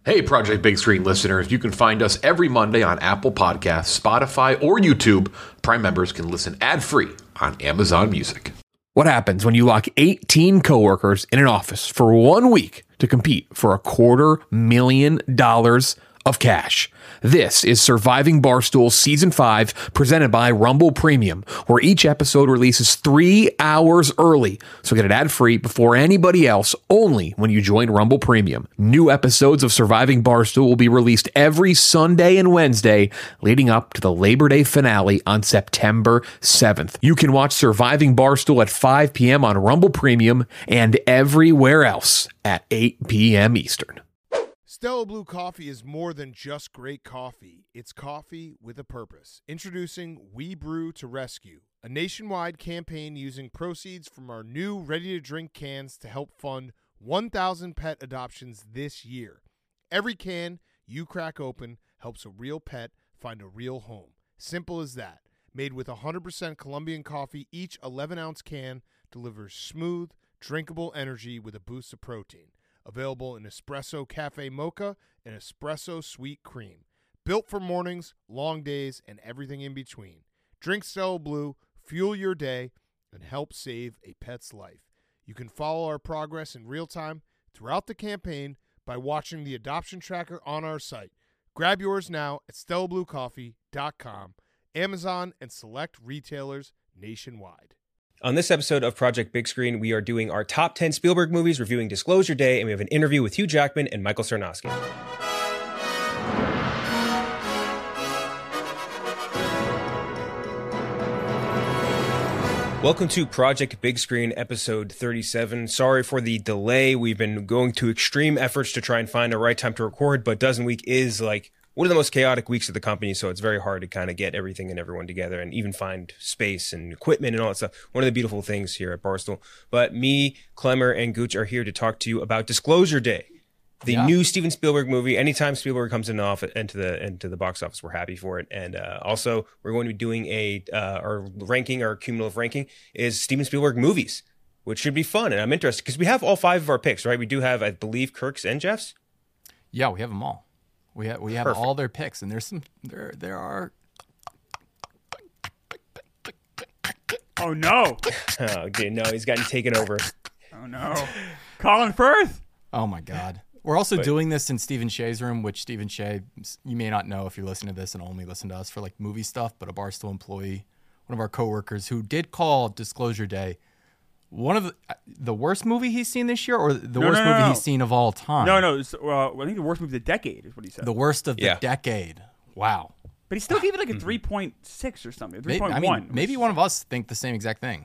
Hey, Project Big Screen listeners, you can find us every Monday on Apple Podcasts, Spotify, or YouTube. Prime members can listen ad-free on Amazon Music. What happens when you lock 18 coworkers in an office for 1 week to compete for $250,000 of cash? This is Surviving Barstool Season 5, presented by Rumble Premium, where each episode releases 3 hours early. So get it ad-free before anybody else, only when you join Rumble Premium. New episodes of Surviving Barstool will be released every Sunday and Wednesday, leading up to the Labor Day finale on September 7th. You can watch Surviving Barstool at 5 p.m. on Rumble Premium and everywhere else at 8 p.m. Eastern. Stella Blue Coffee is more than just great coffee. It's coffee with a purpose. Introducing We Brew to Rescue, a nationwide campaign using proceeds from our new ready-to-drink cans to help fund 1,000 pet adoptions this year. Every can you crack open helps a real pet find a real home. Simple as that. Made with 100% Colombian coffee, each 11-ounce can delivers smooth, drinkable energy with a boost of protein. Available in Espresso Cafe Mocha and Espresso Sweet Cream. Built for mornings, long days, and everything in between. Drink Stella Blue, fuel your day, and help save a pet's life. You can follow our progress in real time throughout the campaign by watching the adoption tracker on our site. Grab yours now at StellaBlueCoffee.com, Amazon, and select retailers nationwide. On this episode of Project Big Screen, we are doing our top 10 Spielberg movies, reviewing Disclosure Day, and we have an interview with Hugh Jackman and Michael Sarnoski. Welcome to Project Big Screen, episode 37. Sorry for the delay. We've been going to extreme efforts to try and find the right time to record, but Dozen Week is like one of the most chaotic weeks of the company, so it's very hard to kind of get everything and everyone together and even find space and equipment and all that stuff. One of the beautiful things here at Barstool. But me, Clemmer, and Gooch are here to talk to you about Disclosure Day, the new Steven Spielberg movie. Anytime Spielberg comes into the box office, we're happy for it. And also, we're going to be doing our cumulative ranking is Steven Spielberg movies, which should be fun. And I'm interested because we have all 5 of our picks, right? We do have, I believe, Kirk's and Jeff's. Yeah, we have them all. We have Perfect. all their picks, and there are. Oh no! Oh, dude, no, he's gotten taken over. Oh no! Colin Firth. Oh my God! We're also doing this in Stephen Shea's room, which Stephen Shea, you may not know if you listen to this and only listen to us for like movie stuff, but a Barstool employee, one of our coworkers, who did call Disclosure Day one of the worst movie he's seen this year, or the worst movie he's seen of all time. No. I think the worst movie of the decade is what he said. The worst of the decade. Wow. But he still gave it like a 3.6 or something. 3.1. Maybe one of us think the same exact thing.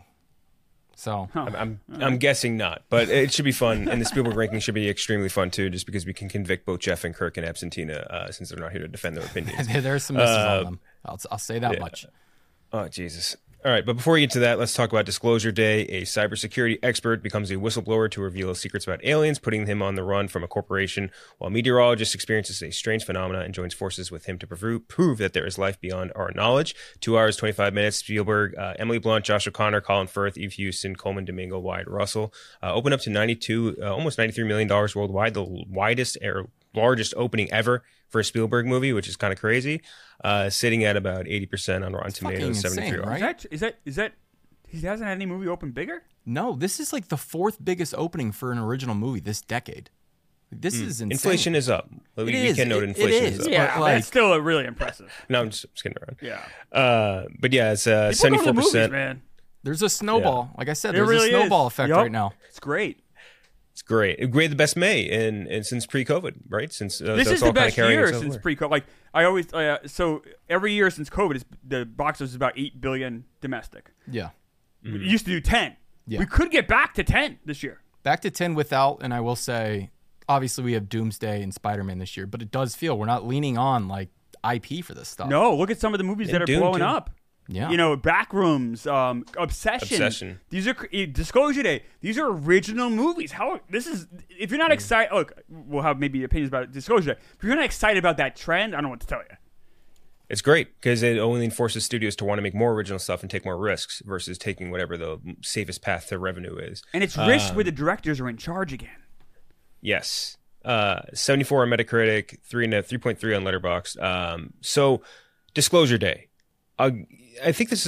So I'm guessing not, but it should be fun, and the Spielberg ranking should be extremely fun too, just because we can convict both Jeff and Kirk in absentia since they're not here to defend their opinions. There's some misses on them. I'll say that much. Oh Jesus. All right, but before we get to that, let's talk about Disclosure Day. A cybersecurity expert becomes a whistleblower to reveal secrets about aliens, putting him on the run from a corporation, while a meteorologist experiences a strange phenomena and joins forces with him to prove that there is life beyond our knowledge. 2 hours, 25 minutes. Spielberg, Emily Blunt, Josh O'Connor, Colin Firth, Eve Houston, Coleman Domingo, Wyatt Russell. Open up to almost $93 million worldwide, the largest opening ever for a Spielberg movie, which is kind of crazy. Sitting at about 80% on Rotten Tomatoes, 73. Right? Is that he hasn't had any movie open bigger? No, this is like the 4th biggest opening for an original movie this decade. This is insane. Inflation is up. We can note inflation is up. Yeah, that's still really impressive. No, I'm just kidding around. Yeah. But yeah, it's People 74%. go to the movies, man. There's a snowball. Like I said, There there's really a snowball is. effect right now. It's great. It's great. It graded the best May and since pre-COVID, right? Since this is the best year since pre-COVID. Like I always, so every year since COVID, the box office is about $8 billion domestic. Yeah, It used to do 10. Yeah. We could get back to 10 this year. Back to 10 without, and I will say, obviously we have Doomsday and Spider-Man this year, but it does feel we're not leaning on like IP for this stuff. No, look at some of the movies that are blowing too. up. Yeah. Backrooms, Obsession. These are Disclosure Day. These are original movies. If you're not excited, look, we'll have maybe opinions about Disclosure Day. If you're not excited about that trend, I don't know what to tell you. It's great because it only forces studios to want to make more original stuff and take more risks versus taking whatever the safest path to revenue is. And it's risks where the directors are in charge again. Yes. 74 on Metacritic, 3.3 on Letterboxd. So Disclosure Day. I think you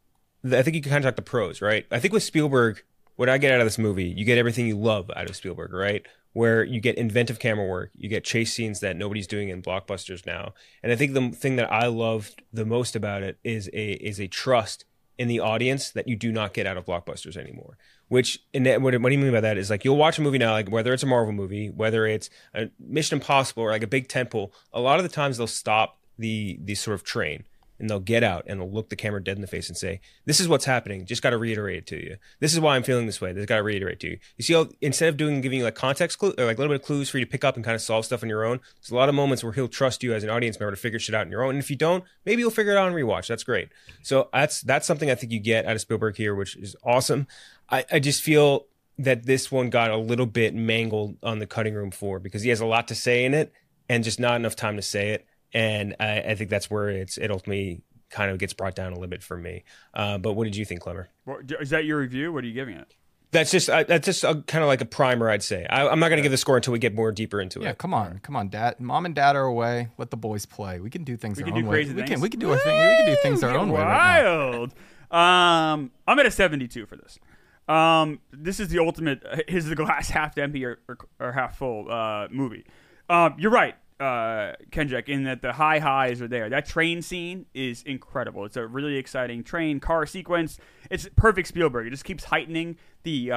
can kind of talk the pros, right? I think with Spielberg, what I get out of this movie, you get everything you love out of Spielberg, right? Where you get inventive camera work, you get chase scenes that nobody's doing in blockbusters now. And I think the thing that I loved the most about it is a trust in the audience that you do not get out of blockbusters anymore. What do you mean by that is like, you'll watch a movie now, like whether it's a Marvel movie, whether it's a Mission Impossible or like a big tentpole, a lot of the times they'll stop the sort of train and they'll get out and they'll look the camera dead in the face and say, this is what's happening. Just got to reiterate it to you. This is why I'm feeling this way. Just got to reiterate to you. You see how instead of giving you like context clue or like a little bit of clues for you to pick up and kind of solve stuff on your own, there's a lot of moments where he'll trust you as an audience member to figure shit out on your own. And if you don't, maybe you'll figure it out on rewatch. That's great. So that's something I think you get out of Spielberg here, which is awesome. I just feel that this one got a little bit mangled on the cutting room floor because he has a lot to say in it and just not enough time to say it. And I think that's where it ultimately kind of gets brought down a little bit for me. But what did you think, Clemmer? Is that your review? What are you giving it? That's just kind of like a primer, I'd say. I'm not going to give the score until we get more deeper into it. Yeah, come on, Dad. Mom and Dad are away. Let the boys play. We can do things our own way. We can do our thing. We can do things our own way. Wild. I'm at a 72 for this. This is the ultimate. Is the glass half empty or half full movie? You're right. Kenjek, in that the high highs are there. That train scene is incredible. It's a really exciting train car sequence. It's perfect Spielberg. It just keeps heightening the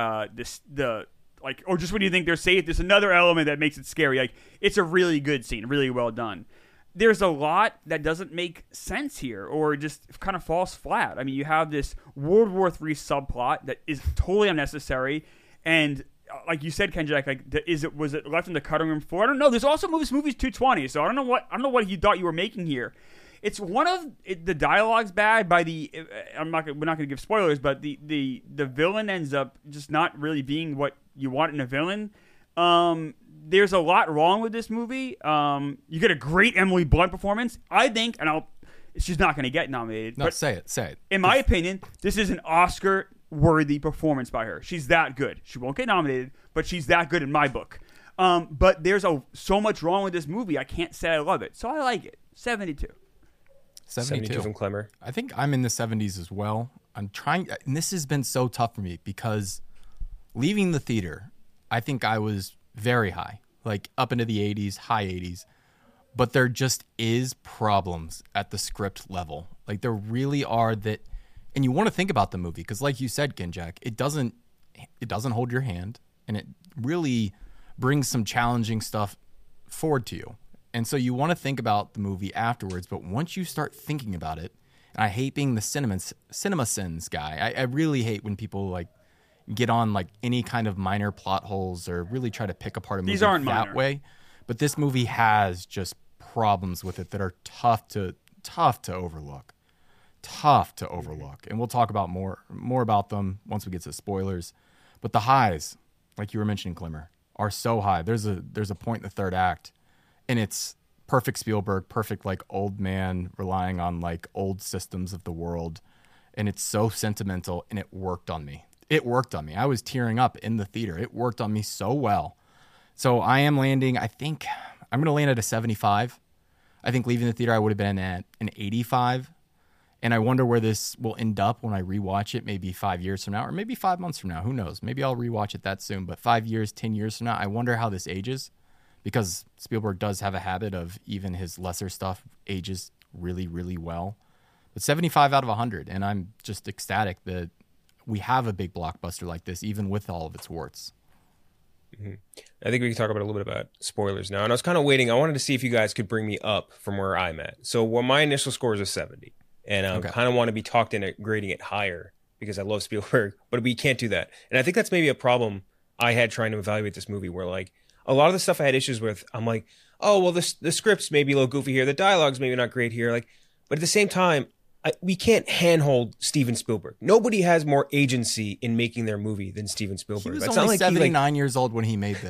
like, or just when you think they're safe, there's another element that makes it scary. Like, it's a really good scene, really well done. There's a lot that doesn't make sense here, or just kind of falls flat. I mean, you have this World War III subplot that is totally unnecessary, and like you said, Kenjak, like, was it left in the cutting room floor? I don't know. There's also movie's 220, so I don't know what you thought you were making here. It's the dialogue's bad. We're not going to give spoilers, but the villain ends up just not really being what you want in a villain. There's a lot wrong with this movie. You get a great Emily Blunt performance, I think, and she's not going to get nominated. No, say it. In my opinion, this is an Oscar-worthy performance by her. She's that good. She won't get nominated, but she's that good in my book. But there's so much wrong with this movie, I can't say I love it. So I like it. 72. 72 from Clemmer. I think I'm in the 70s as well. I'm trying, and this has been so tough for me because leaving the theater, I think I was very high, like up into the 80s, high 80s. But there just is problems at the script level. Like, there really are that, and you want to think about the movie because, like you said, Kenjak, it doesn't hold your hand, and it really brings some challenging stuff forward to you. And so you want to think about the movie afterwards, but once you start thinking about it, and I hate being the cinema sins guy. I really hate when people like get on like any kind of minor plot holes or really try to pick apart a movie that way. But this movie has just problems with it that are tough to overlook. And we'll talk about more about them once we get to spoilers. But the highs, like you were mentioning, Clemmer, are so high. There's a point in the third act, and it's perfect Spielberg, perfect like old man relying on like old systems of the world, and it's so sentimental, and it worked on me. I was tearing up in the theater. It worked on me so well. So I am landing, I think I'm going to land at a 75. I think leaving the theater I would have been at an 85. And I wonder where this will end up when I rewatch it, maybe 5 years from now, or maybe 5 months from now. Who knows? Maybe I'll rewatch it that soon. But 5 years, 10 years from now, I wonder how this ages, because Spielberg does have a habit of even his lesser stuff ages really, really well. But 75 out of 100, and I'm just ecstatic that we have a big blockbuster like this, even with all of its warts. Mm-hmm. I think we can talk about a little bit about spoilers now. And I was kind of waiting. I wanted to see if you guys could bring me up from where I'm at. So my initial score is a 70. And I kind of want to be talked into grading it higher because I love Spielberg, but we can't do that. And I think that's maybe a problem I had trying to evaluate this movie, where like a lot of the stuff I had issues with, I'm like, oh, well, the script's maybe a little goofy here. The dialogue's maybe not great here. Like, but at the same time, we can't handhold Steven Spielberg. Nobody has more agency in making their movie than Steven Spielberg. He was only 79 years old when he made this.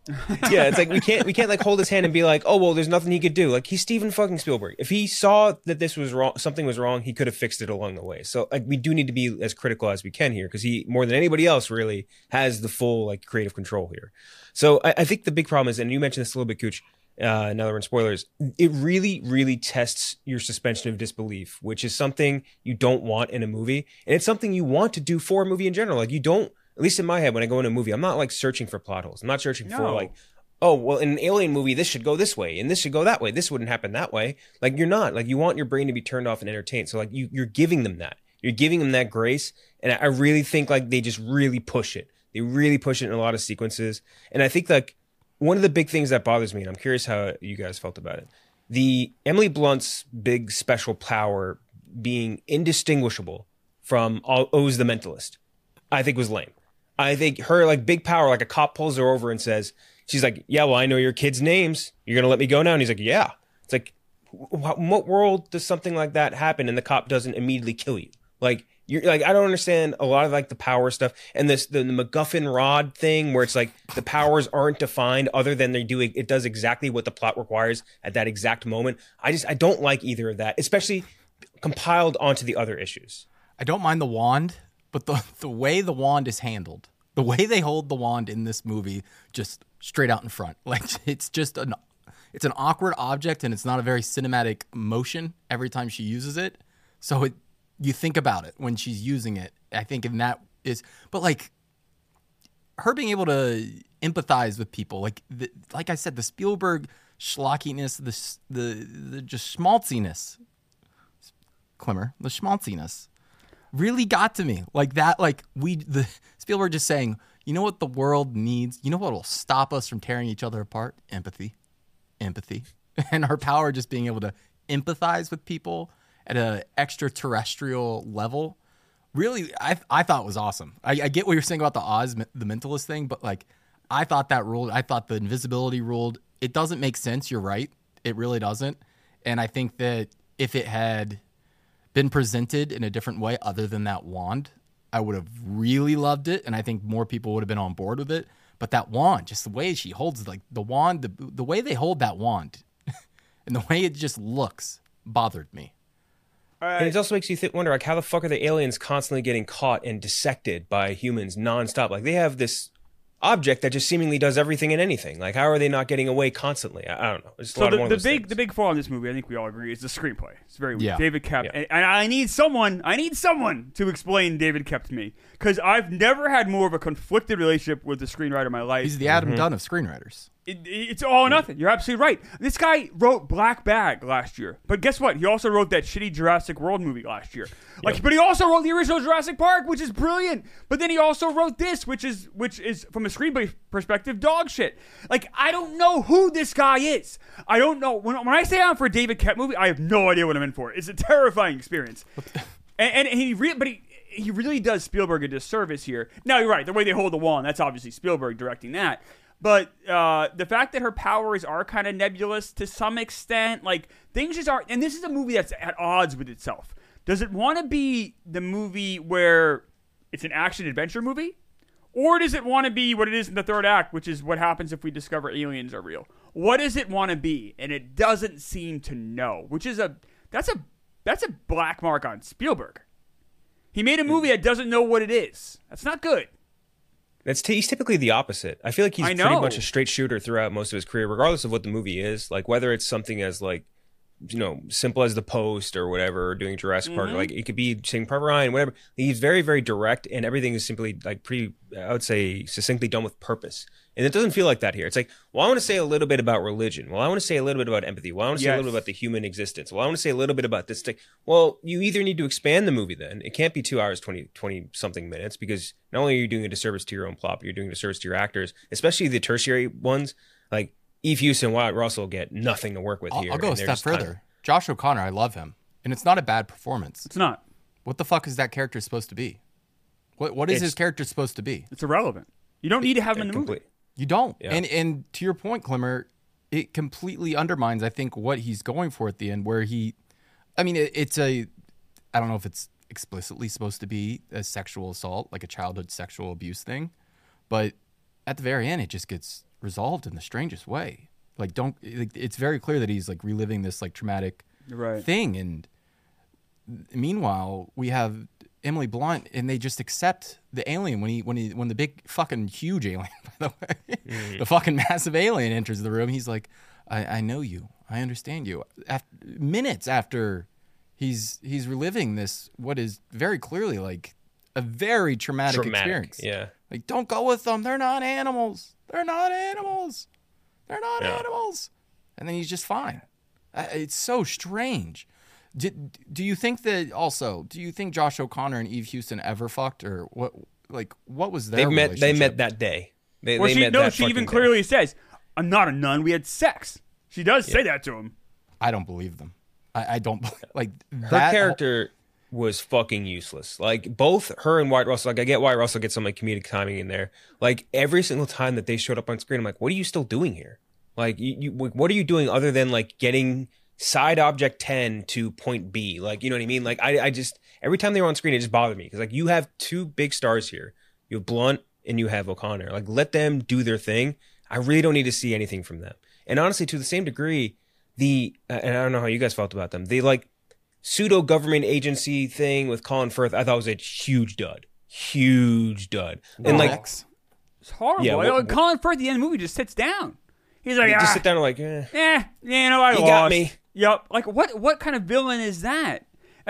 Yeah, it's like we can't like hold his hand and be like, oh well, there's nothing he could do. Like, he's Steven fucking Spielberg. If he saw that this was wrong, something was wrong, he could have fixed it along the way. So like, we do need to be as critical as we can here, because he, more than anybody else, really has the full like creative control here. So I think the big problem is, and you mentioned this a little bit, Cooch, now that we're in spoilers, it really, really tests your suspension of disbelief, which is something you don't want in a movie. And it's something you want to do for a movie in general. Like, you don't, at least in my head, when I go in a movie, I'm not like searching for plot holes. I'm not searching for like, oh, well, in an Alien movie, this should go this way and this should go that way. This wouldn't happen that way. Like, you're not. Like, you want your brain to be turned off and entertained. So like, you're giving them that. You're giving them that grace. And I really think like they just really push it. They really push it in a lot of sequences. And I think like one of the big things that bothers me, and I'm curious how you guys felt about it, the Emily Blunt's big special power being indistinguishable from Oz the Mentalist, I think was lame. I think her like big power, like a cop pulls her over and says, she's like, yeah, well, I know your kids' names. You're going to let me go now? And he's like, yeah. It's like, what world does something like that happen and the cop doesn't immediately kill you? Like, you're like, I don't understand a lot of like the power stuff and the MacGuffin rod thing where it's like the powers aren't defined other than it does exactly what the plot requires at that exact moment. I don't like either of that, especially compiled onto the other issues. I don't mind the wand, but the way the wand is handled, the way they hold the wand in this movie, just straight out in front. Like, it's just an awkward object, and it's not a very cinematic motion every time she uses it. So you think about it when she's using it. I think, and that is, but like her being able to empathize with people, like I said, the Spielberg schlockiness, the just schmaltziness, Klimmer, the schmaltziness really got to me. Like that, like the Spielberg just saying, you know what the world needs? You know what will stop us from tearing each other apart? Empathy. And her power just being able to empathize with people at an extraterrestrial level, really, I thought was awesome. I get what you're saying about the Oz, the Mentalist thing, but like, I thought that ruled. I thought the invisibility ruled. It doesn't make sense. You're right. It really doesn't. And I think that if it had been presented in a different way other than that wand, I would have really loved it, and I think more people would have been on board with it. But that wand, just the way she holds like the wand, the way they hold that wand and the way it just looks bothered me. And it also makes you wonder, like, how the fuck are the aliens constantly getting caught and dissected by humans nonstop? Like, they have this object that just seemingly does everything and anything. Like, how are they not getting away constantly? I don't know. It's so the big flaw in this movie, I think we all agree, is the screenplay. It's very weak. Yeah. David Koepp, and I need someone to explain David Koepp to me, because I've never had more of a conflicted relationship with the screenwriter in my life. He's the Adam Dunn of screenwriters. It's all or nothing. You're absolutely right. This guy wrote Black Bag last year, but guess what? He also wrote that shitty Jurassic World movie last year. But he also wrote the original Jurassic Park, which is brilliant. But then he also wrote this, which is from a screenplay perspective, dog shit. Like, I don't know who this guy is. I don't know. When I say I'm for a David Koepp movie, I have no idea what I'm in for. It's a terrifying experience. and he really does Spielberg a disservice here. Now, you're right. The way they hold the wand, that's obviously Spielberg directing that. But the fact that her powers are kind of nebulous to some extent, like, things just aren't. And this is a movie that's at odds with itself. Does it want to be the movie where it's an action-adventure movie? Or does it want to be what it is in the third act, which is what happens if we discover aliens are real? What does it want to be? And it doesn't seem to know, which is that's a black mark on Spielberg. He made a movie that doesn't know what it is. That's not good. He's typically the opposite. I feel like he's pretty much a straight shooter throughout most of his career, regardless of what the movie is. Like, whether it's something as, like, you know, simple as The Post or whatever, or doing Jurassic Park, like, it could be Saving Private Ryan, whatever. He's very, very direct, and everything is simply, like, pretty, I would say, succinctly done with purpose. And it doesn't feel like that here. It's like, well, I want to say a little bit about religion. Well, I want to say a little bit about empathy. Well, I want to say a little bit about the human existence. Well, I want to say a little bit about this thing. Well, you either need to expand the movie then. It can't be 2 hours, 20-something minutes, because not only are you doing a disservice to your own plot, but you're doing a disservice to your actors, especially the tertiary ones. Like, Eve Hewson and Wyatt Russell get nothing to work with here. I'll go a step further. Josh O'Connor, I love him. And it's not a bad performance. It's not. What the fuck is that character supposed to be? What is his character supposed to be? It's irrelevant. You don't need to have him in the movie. You don't. Yeah. And to your point, Klimmer, it completely undermines, I think, what he's going for at the end, where I don't know if it's explicitly supposed to be a sexual assault, like a childhood sexual abuse thing, but at the very end, it just gets resolved in the strangest way. Like, it's very clear that he's like reliving this like traumatic thing. And meanwhile, we have Emily Blunt, and they just accept the alien when the big fucking huge alien, by the way, the fucking massive alien enters the room. He's like, I know you, I understand you. Minutes after he's reliving this, what is very clearly like a very traumatic experience. Yeah, like, don't go with them. They're not animals. They're not animals. They're not animals. And then he's just fine. It's so strange. Do you think that also? Do you think Josh O'Connor and Eve Houston ever fucked, or what? Like, what was their relationship? They met that day. She even clearly says, "I'm not a nun. We had sex." She does say that to him. I don't believe them. I don't like her character was fucking useless. Like, both her and Wyatt Russell. Like, I get Wyatt Russell gets some like comedic timing in there. Like, every single time that they showed up on screen, I'm like, what are you still doing here? Like, what are you doing other than like getting side object 10 to point B? Like, you know what I mean? Like, I just, every time they were on screen, it just bothered me. Because, like, you have two big stars here. You have Blunt and you have O'Connor. Like, let them do their thing. I really don't need to see anything from them. And honestly, to the same degree, and I don't know how you guys felt about them, the, like, pseudo-government agency thing with Colin Firth, I thought was a huge dud. Huge dud. And, like, it's horrible. Yeah, Colin Firth at the end of the movie just sits down. He's like, just sit down and like, I lost. Got me. Yep. Like, what kind of villain is that?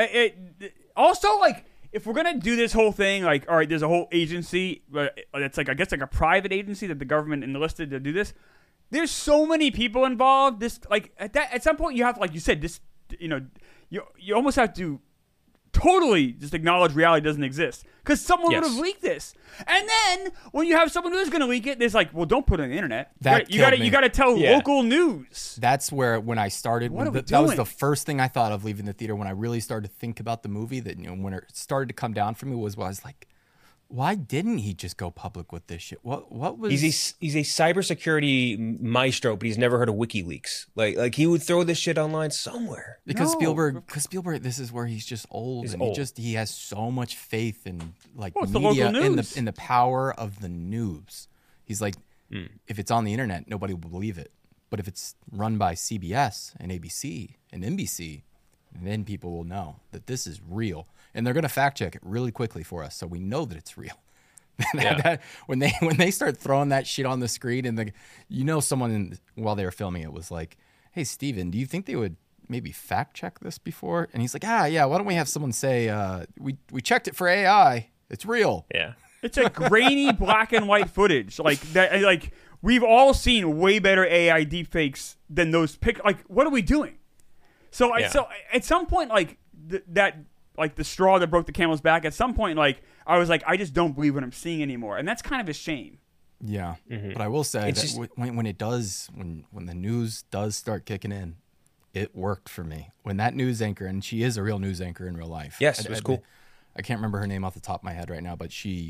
Also, like, if we're gonna do this whole thing, like, all right, there's a whole agency that's like, I guess, like a private agency that the government enlisted to do this. There's so many people involved. This, like, at some point you have to, like you said, this, you almost have to totally just acknowledge reality doesn't exist, because someone would have leaked this. And then when you have someone who's going to leak it, there's like, well, don't put it on the internet. You got to tell local news. That's where, when I started, that was the first thing I thought of leaving the theater. When I really started to think about the movie, that when it started to come down for me, was I was like, why didn't he just go public with this shit? What was? He's a cybersecurity maestro, but he's never heard of WikiLeaks. Like he would throw this shit online somewhere. Because Spielberg, this is where he's just old, he has so much faith in like media in the power of the news. He's like, if it's on the internet, nobody will believe it, but if it's run by CBS and ABC and NBC, then people will know that this is real. And they're going to fact check it really quickly for us, so we know that it's real. When they start throwing that shit on the screen, and someone while they were filming it was like, "Hey, Steven, do you think they would maybe fact check this before?" And he's like, yeah. Why don't we have someone say, we checked it for AI. It's real. Yeah, it's a grainy black and white footage like that. Like, we've all seen way better AI deepfakes than those Like, what are we doing? So at some point, like that. Like the straw that broke the camel's back. At some point, like, I was like, I just don't believe what I'm seeing anymore, and that's kind of a shame. Yeah, but I will say that when the news does start kicking in, it worked for me. When that news anchor, and she is a real news anchor in real life. Yes, it was cool. I can't remember her name off the top of my head right now, but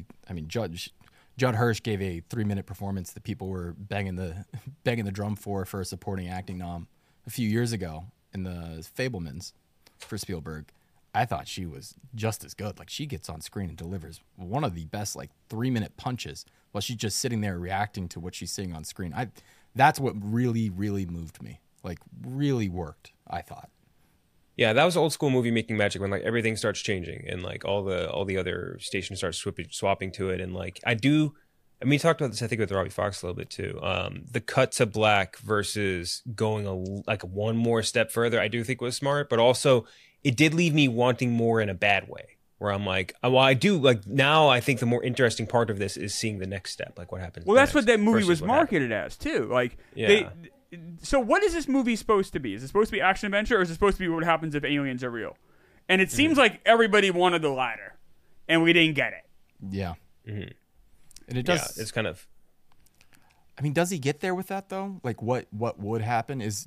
Judd Hirsch gave a 3-minute performance that people were banging the drum for a supporting acting nom a few years ago in the Fabelmans for Spielberg. I thought she was just as good. Like, she gets on screen and delivers one of the best, like, 3-minute punches while she's just sitting there reacting to what she's seeing on screen. That's what really, really moved me. Like, really worked, I thought. Yeah, that was old school movie making magic, when like everything starts changing and like all the other stations start swapping to it. And like, we talked about this, I think, with Robbie Fox a little bit too. The cut to black versus going one more step further, I do think was smart, but also it did leave me wanting more in a bad way, where I'm like, well, I do, like, now I think the more interesting part of this is seeing the next step, like what happens. Well, that's what that movie was marketed as too. Like, so what is this movie supposed to be? Is it supposed to be action adventure, or is it supposed to be what happens if aliens are real? And it seems like everybody wanted the latter, and we didn't get it. Yeah. Mm-hmm. And it does. Yeah, it's kind of. I mean, does he get there with that though? Like, what would happen is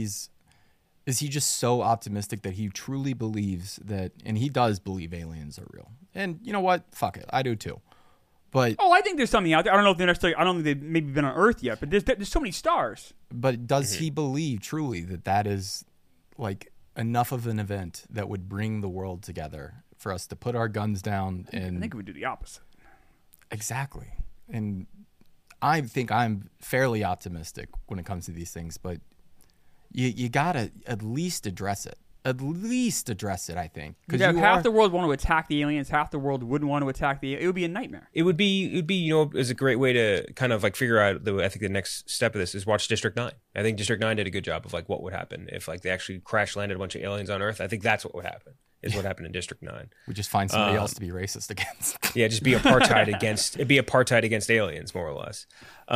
he just so optimistic that he truly believes that, and he does believe aliens are real. And you know what? Fuck it, I do too. But I think there's something out there. I don't know if they're necessarily. I don't think they've maybe been on Earth yet, but there's so many stars. But does he believe truly that is like enough of an event that would bring the world together for us to put our guns down? And I think we would do the opposite. Exactly. And I think I'm fairly optimistic when it comes to these things, but you gotta at least address it. At least address it, I think. Because if half the world want to attack the aliens, half the world wouldn't want to attack it would be a nightmare. It would be, is a great way to kind of like figure out I think the next step of this is watch District 9. I think District 9 did a good job of like what would happen if like they actually crash landed a bunch of aliens on Earth. I think that's what would happen. Is what happened in District 9. We just find somebody else to be racist against. Yeah, just be apartheid against aliens, more or less.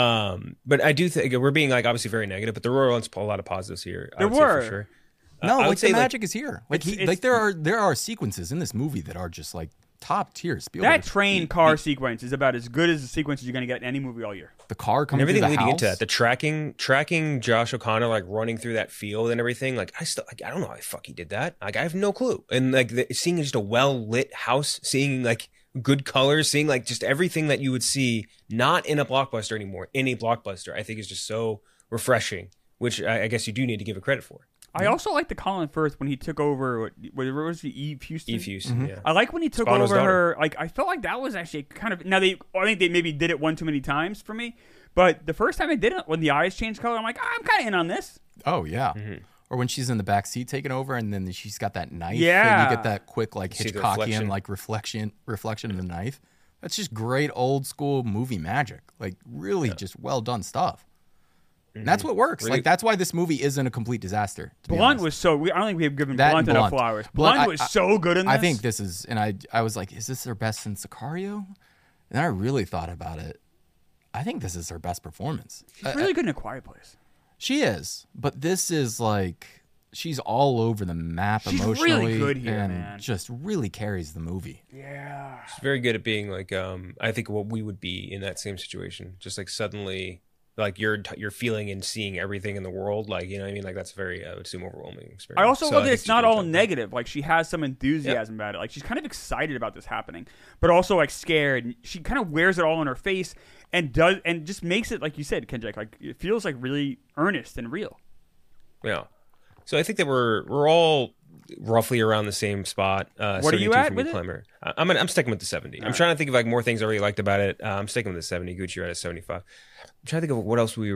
But I do think we're being like obviously very negative, but there were a lot of positives here. There were. For sure. No, like the magic is here. Like there are sequences in this movie that are just like top tier. Spielberg. That train car sequence is about as good as the sequences you're going to get in any movie all year. The car coming and everything through the leading house. into that, the tracking Josh O'Connor like running through that field and everything. Like I don't know how the fuck he did that. Like I have no clue. And like seeing just a well lit house, seeing like good colors, seeing like just everything that you would see not in a blockbuster anymore, in a blockbuster, I think is just so refreshing. Which I guess you do need to give it credit for. I also like the Colin Firth when he took over. What was he? Eve Houston. Eve Houston. Yeah. I like when he took Spano's over daughter. her. Like I felt like that was actually kind of. Now I think they maybe did it one too many times for me. But the first time I did it, when the eyes changed color, I'm like, I'm kind of in on this. Oh yeah. Mm-hmm. Or when she's in the back seat taking over, and then she's got that knife. Yeah. And you get that quick like Hitchcockian like reflection of the knife. That's just great old school movie magic. Like really just well done stuff. And that's what works. Really? Like that's why this movie isn't a complete disaster. Blunt was so. I don't think we have given That Blunt and enough Blunt. flowers. Blunt, Blunt was so good in this. I think this is, and I was like, is this their best since Sicario? And I really thought about it. I think this is her best performance. She's really good in A Quiet Place. She is, but this is like she's all over the map She's emotionally, really good here, and man. just really carries the movie. Yeah, She's very good at being like I think what we would be in that same situation, just like suddenly like you're feeling and seeing everything in the world, like you know what I mean, like that's very I would assume overwhelming experience. I also love that it's not all negative. negative. Like she has some enthusiasm about it. Like she's kind of excited about this happening, but also like scared. She kind of wears it all on her face and just makes it, like you said, Kenjek, like it feels like really earnest and real. Yeah. So I think that we're all roughly around the same spot. What are you at with it? I'm sticking with the 70. I'm trying to think of like more things I really liked about it. I'm sticking with the 70. Gucci, you're at a 75. I'm trying to think of what else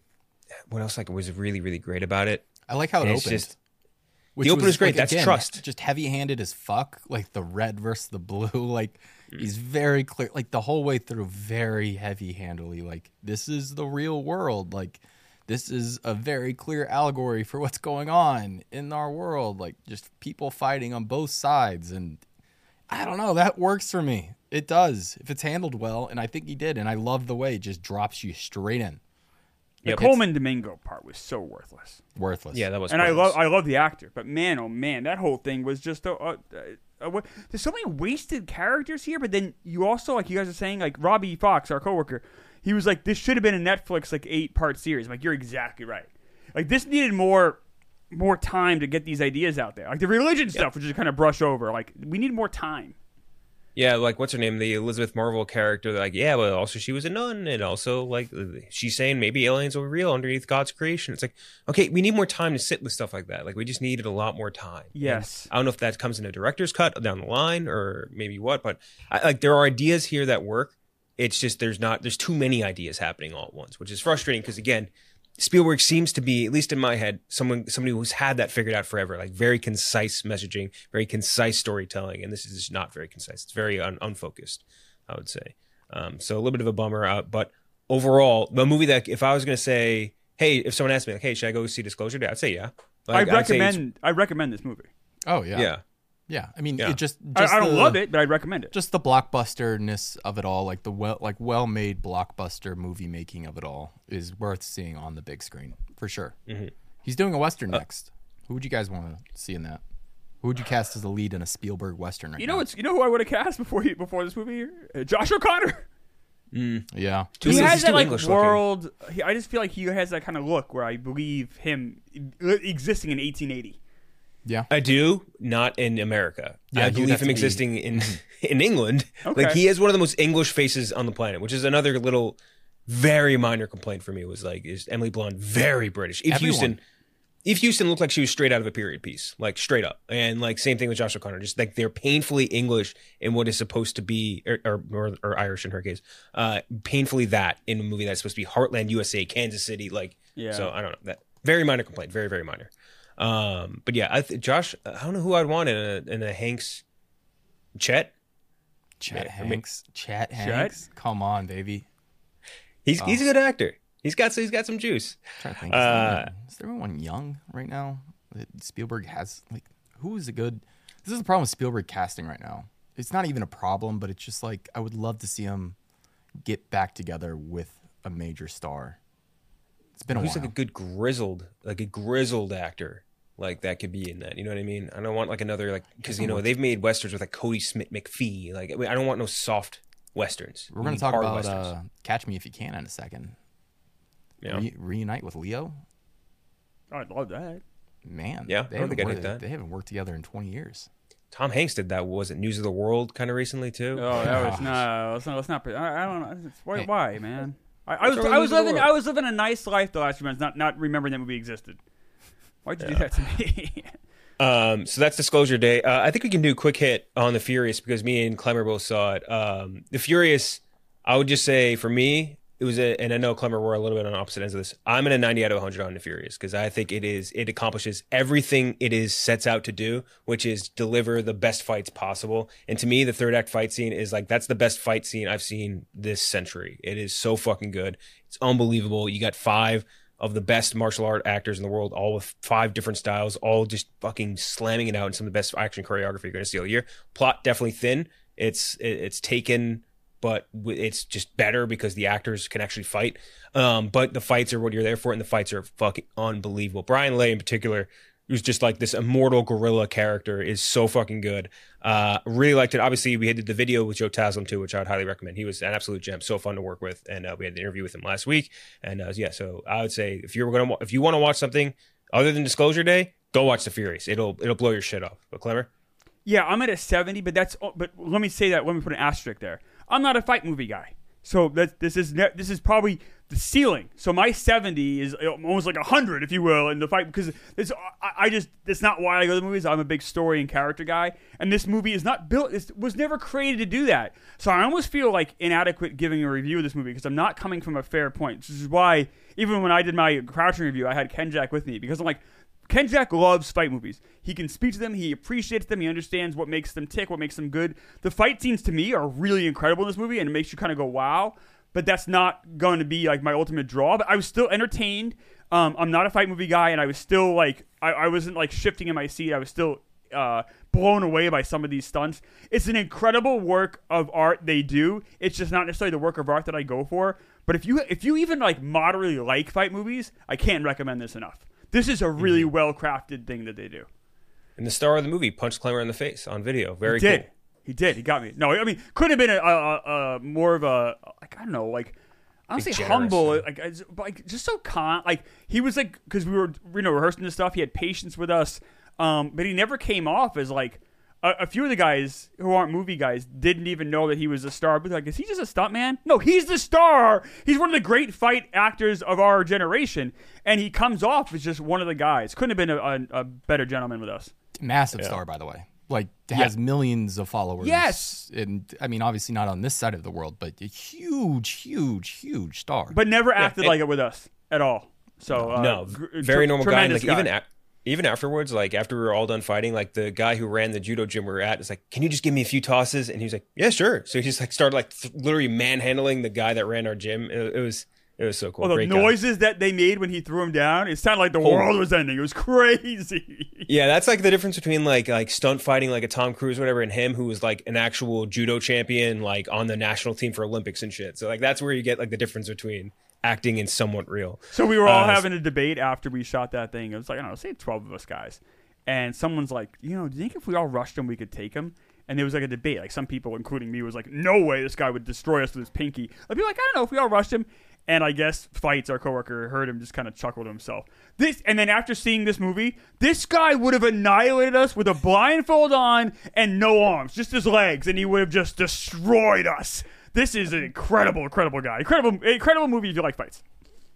like was really, really great about it. I like how it opens. The open is great. Like, That's again, trust. Just heavy-handed as fuck. Like the red versus the blue. Like he's very clear. Like the whole way through, very heavy-handedly. Like this is the real world. Like this is a very clear allegory for what's going on in our world. Like just people fighting on both sides, and I don't know. That works for me. It does if it's handled well, and I think he did. And I love the way it just drops you straight in. The Coleman Domingo part was so worthless. Yeah, that was. And I love the actor, but man, oh man, that whole thing was just there's so many wasted characters here. But then you also, like you guys are saying, like Robbie Fox, our coworker, he was like, this should have been a Netflix like 8-part series. I'm like, you're exactly right. Like this needed more time to get these ideas out there. Like the religion stuff, which is kind of brush over. Like we need more time. Yeah, like what's her name? The Elizabeth Marvel character. Like, yeah, but also she was a nun, and also like she's saying maybe aliens were real underneath God's creation. It's like, okay, we need more time to sit with stuff like that. Like, we just needed a lot more time. Yes, and I don't know if that comes in a director's cut down the line or maybe what, but like there are ideas here that work. It's just there's too many ideas happening all at once, which is frustrating because again, Spielberg seems to be, at least in my head, somebody who's had that figured out forever, like very concise messaging, very concise storytelling, and this is just not very concise. It's very unfocused, I would say. So a little bit of a bummer, but overall, the movie that if I was going to say, hey, if someone asked me, like, hey, should I go see Disclosure Day? I'd say yeah. Like, I recommend this movie. Oh yeah. Yeah. Yeah, I mean, Yeah. it just I don't love it, but I'd recommend it. Just the blockbusterness of it all, like the well-made blockbuster movie making of it all, is worth seeing on the big screen for sure. Mm-hmm. He's doing a western next. Who would you guys want to see in that? Who would you cast as the lead in a Spielberg western? Right now? You know who I would have cast before this movie? Josh O'Connor. Yeah, He has that like world. I just feel like he has that kind of look where I believe him existing in 1880. Yeah, I do, not in America. Yeah, I believe him existing in England. Okay. Like he has one of the most English faces on the planet, which is another little, very minor complaint for me. Was like, is Emily Blunt very British? Eve Eve Houston looked like she was straight out of a period piece, like straight up. And like same thing with Josh O'Connor, just like they're painfully English in what is supposed to be, or Irish in her case, painfully that in a movie that's supposed to be Heartland, USA, Kansas City. Like, so I don't know, that very minor complaint, very, very minor. But yeah, Josh, I don't know who I'd want in a Hanks. Chet Hanks. Come on, baby. He's a good actor. He's got some juice. I'm trying to think. Is there anyone young right now that Spielberg has? Like, who is a good? This is the problem with Spielberg casting right now. It's not even a problem, but it's just like I would love to see him get back together with a major star. It's been a while. Who's like a good grizzled actor like that could be in that. You know what I mean? I don't want like another like because they've made westerns with like Cody Smith McPhee. Like I don't want no soft westerns. We're going to talk about Catch Me If You Can in a second. Yeah. Reunite with Leo? I'd love that. Man. Yeah, I don't think I'd hate that. They haven't worked together in 20 years. Tom Hanks did that. Was it News of the World kind of recently too? Oh, that was let's not. I don't know. Why, man? I was living a nice life the last few months, not remembering that movie existed. Why'd you do that to me? So that's Disclosure Day. I think we can do a quick hit on The Furious because me and Clemmer both saw it. The Furious, I would just say for me, it was and I know Clemmer, we're a little bit on opposite ends of this. I'm in a 90 out of 100 on The Furious because I think it accomplishes everything it sets out to do, which is deliver the best fights possible. And to me, the third act fight scene is like, that's the best fight scene I've seen this century. It is so fucking good. It's unbelievable. You got 5 of the best martial art actors in the world, all with 5 different styles, all just fucking slamming it out in some of the best action choreography you're going to see all year. Plot definitely thin. It's taken, but it's just better because the actors can actually fight. But the fights are what you're there for, and the fights are fucking unbelievable. Brian Lay in particular, who's just like this immortal gorilla character, is so fucking good. Really liked it. Obviously, we did the video with Joe Taslim too, which I would highly recommend. He was an absolute gem, so fun to work with, and we had the interview with him last week. And so I would say if you want to watch something other than Disclosure Day, go watch The Furious. It'll blow your shit off. But Clemmer? Yeah, I'm at a 70, but let me say that. Let me put an asterisk there. I'm not a fight movie guy, so this is probably the ceiling. So my 70 is almost like 100, if you will, in the fight because it's not why I go to the movies. I'm a big story and character guy, and this movie is not built. It was never created to do that. So I almost feel like inadequate giving a review of this movie because I'm not coming from a fair point. This is why even when I did my Crouching review, I had Ken Jack with me because I'm like, Ken Jack loves fight movies. He can speak to them. He appreciates them. He understands what makes them tick, what makes them good. The fight scenes, to me, are really incredible in this movie, and it makes you kind of go, wow. But that's not going to be, like, my ultimate draw. But I was still entertained. I'm not a fight movie guy, and I was still, like, I wasn't, like, shifting in my seat. I was still blown away by some of these stunts. It's an incredible work of art they do. It's just not necessarily the work of art that I go for. But if you even, like, moderately like fight movies, I can't recommend this enough. This is a really well-crafted thing that they do. And the star of the movie punched Clemmer in the face on video. Very cool. He did. He got me. No, I mean, could have been a more of a, like, I don't know, like, I don't say humble, like just so calm. Like, he was like, because we were, rehearsing this stuff, he had patience with us, but he never came off as, like, a few of the guys who aren't movie guys didn't even know that he was a star. But like, is he just a stuntman? No, he's the star. He's one of the great fight actors of our generation, and he comes off as just one of the guys. Couldn't have been a better gentleman with us. Massive star, by the way. Like, has millions of followers. Yes. And, I mean, obviously not on this side of the world, but a huge, huge, huge star. But never acted like it with us at all. So no, very normal guy. And, like, even afterwards, like after we were all done fighting, like the guy who ran the judo gym we were at is like, "Can you just give me a few tosses?" And he was like, "Yeah, sure." So he just like started like literally manhandling the guy that ran our gym. It was so cool. Well, the noises that they made when he threw him down, it sounded like the world was ending. It was crazy. Yeah, that's like the difference between like stunt fighting, like a Tom Cruise or whatever, and him who was like an actual judo champion, like on the national team for Olympics and shit. So like that's where you get like the difference between acting and somewhat real. So we were all having a debate after we shot that thing. It was like, I don't know, say 12 of us guys. And someone's like, do you think if we all rushed him, we could take him? And there was like a debate. Like some people, including me, was like, no way this guy would destroy us with his pinky. I'd be like, I don't know, if we all rushed him. And I guess Fights, our coworker, heard him just kind of chuckle to himself. And then after seeing this movie, this guy would have annihilated us with a blindfold on and no arms, just his legs, and he would have just destroyed us. This is an incredible, incredible guy. Incredible movie if you like fights. Yeah.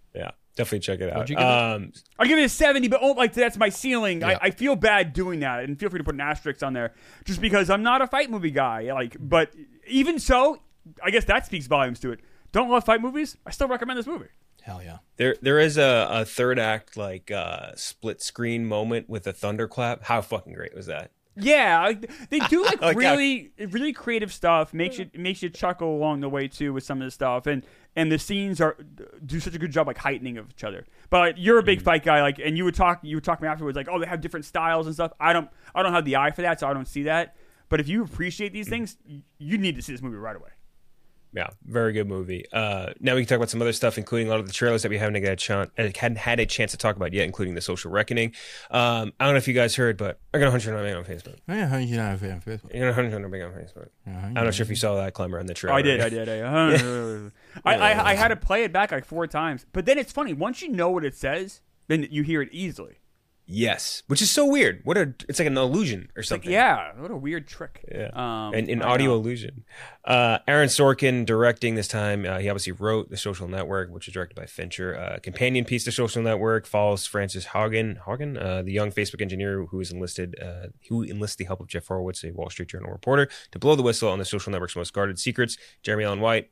Definitely check it out. What'd you give it? I'll give it a 70, but like that's my ceiling. Yeah. I feel bad doing that, and feel free to put an asterisk on there, just because I'm not a fight movie guy. Like, but even so, I guess that speaks volumes to it. Don't love fight movies? I still recommend this movie. Hell yeah. There is a third act like split screen moment with a thunderclap. How fucking great was that? Yeah, they do like really creative stuff. Makes you chuckle along the way too with some of the stuff, and the scenes do such a good job like heightening of each other. But like, you're a big fight guy, like, and you would talk me afterwards like, oh, they have different styles and stuff. I don't have the eye for that, so I don't see that. But if you appreciate these things, you need to see this movie right away. Yeah, very good movie. Now we can talk about some other stuff, including a lot of the trailers that we hadn't had a chance to talk about yet, including The Social Reckoning. I don't know if you guys heard, but I got 100 on Facebook. Yeah, you know, on Facebook. You got 100 on Facebook. I'm not sure if you saw that, Clemmer, on the trailer. I did. I had to play it back like 4 times. But then it's funny. Once you know what it says, then you hear it easily. Yes, which is so weird. It's like an illusion or something. Yeah, what a weird trick. Yeah, an audio illusion. Aaron Sorkin directing this time. He obviously wrote The Social Network, which was directed by Fincher. A companion piece to Social Network follows Frances Haugen, the young Facebook engineer who enlists the help of Jeff Horowitz, a Wall Street Journal reporter, to blow the whistle on the social network's most guarded secrets. Jeremy Allen White,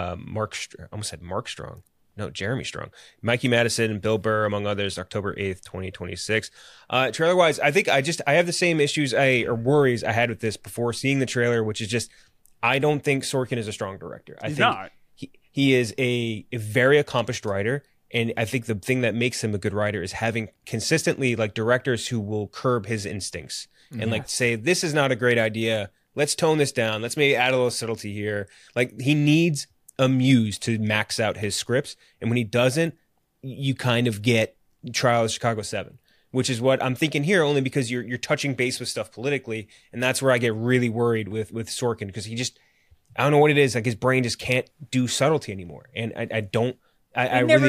Jeremy Strong, Mikey Madison, and Bill Burr, among others, October 8th, 2026. Trailer-wise, I think I have the same issues or worries I had with this before seeing the trailer, which is just, I don't think Sorkin is a strong director. He's not. He is a very accomplished writer, and I think the thing that makes him a good writer is having consistently like directors who will curb his instincts and like say, this is not a great idea. Let's tone this down. Let's maybe add a little subtlety here. Like, he needs a muse to max out his scripts, and when he doesn't, you kind of get Trial of Chicago 7, which is what I'm thinking here, only because you're touching base with stuff politically, and that's where I get really worried with Sorkin, because he just, I don't know what it is, like his brain just can't do subtlety anymore, and He never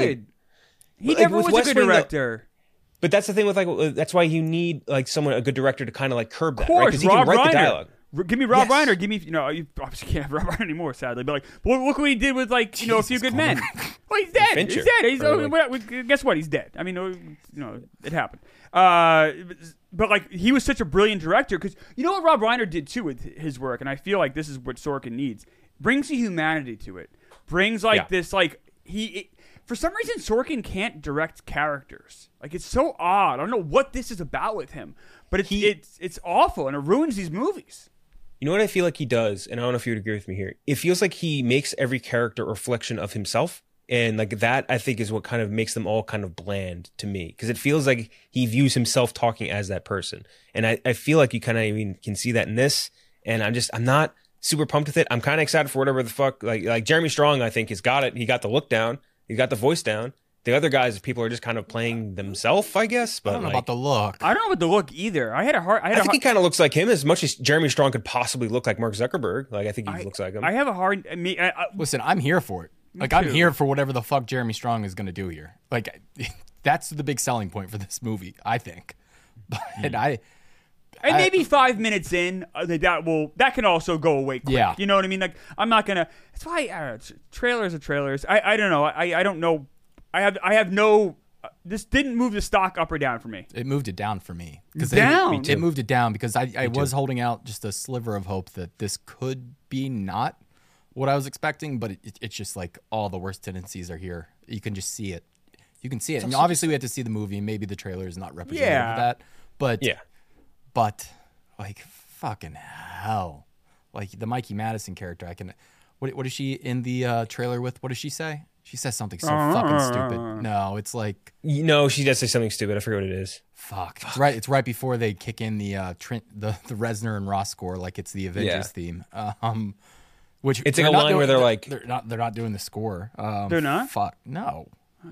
was a good director. But that's the thing with that's why you need like a good director to kind of like curb that, of course, right? Because he can write the dialogue. Give me Rob Reiner. Give me, you obviously can't have Rob Reiner anymore, sadly. But look what he did with A Few Good Men. Well, he's dead. Fincher. He's dead. Guess what? He's dead. I mean, it happened. But he was such a brilliant director, because you know what Rob Reiner did too with his work, and I feel like this is what Sorkin needs. Brings the humanity to it. Brings this for some reason Sorkin can't direct characters. Like, it's so odd. I don't know what this is about with him, but it's awful, and it ruins these movies. You know what I feel like he does, and I don't know if you would agree with me here. It feels like he makes every character a reflection of himself, and like that, I think, is what kind of makes them all kind of bland to me, because it feels like he views himself talking as that person, and I feel like you kind of even can see that in this. And I'm not super pumped with it. I'm kind of excited for whatever the fuck. Like Jeremy Strong, I think, has got it. He got the look down. He got the voice down. The other guys, people are just kind of playing themselves, I guess. But I don't know about the look. I don't know about the look either. I think he kind of looks like him, as much as Jeremy Strong could possibly look like Mark Zuckerberg. Like, I think he looks like him. I have a hard. Listen, I'm here for it. Like, I'm here for whatever the fuck Jeremy Strong is going to do here. Like, that's the big selling point for this movie, I think. But And maybe 5 minutes in, that can also go away quick. Yeah. You know what I mean? Like, I'm not gonna. That's why trailers are trailers. I don't know. I don't know. I have no. This didn't move the stock up or down for me. It moved it down for me. It moved it down because I was holding out just a sliver of hope that this could be not what I was expecting, but it's just like all the worst tendencies are here. You can just see it. You can see it. And obviously, we have to see the movie. Maybe the trailer is not representative of that. But yeah. But like, fucking hell, like the Mikey Madison character, what is she in the trailer with? What does she say? She says something so fucking stupid. No, it's like, she does say something stupid. I forget what it is. Fuck. It's right before they kick in the Reznor and Ross score, like it's the Avengers theme. Which it's like a line where they're not doing the score. They're not? Fuck no.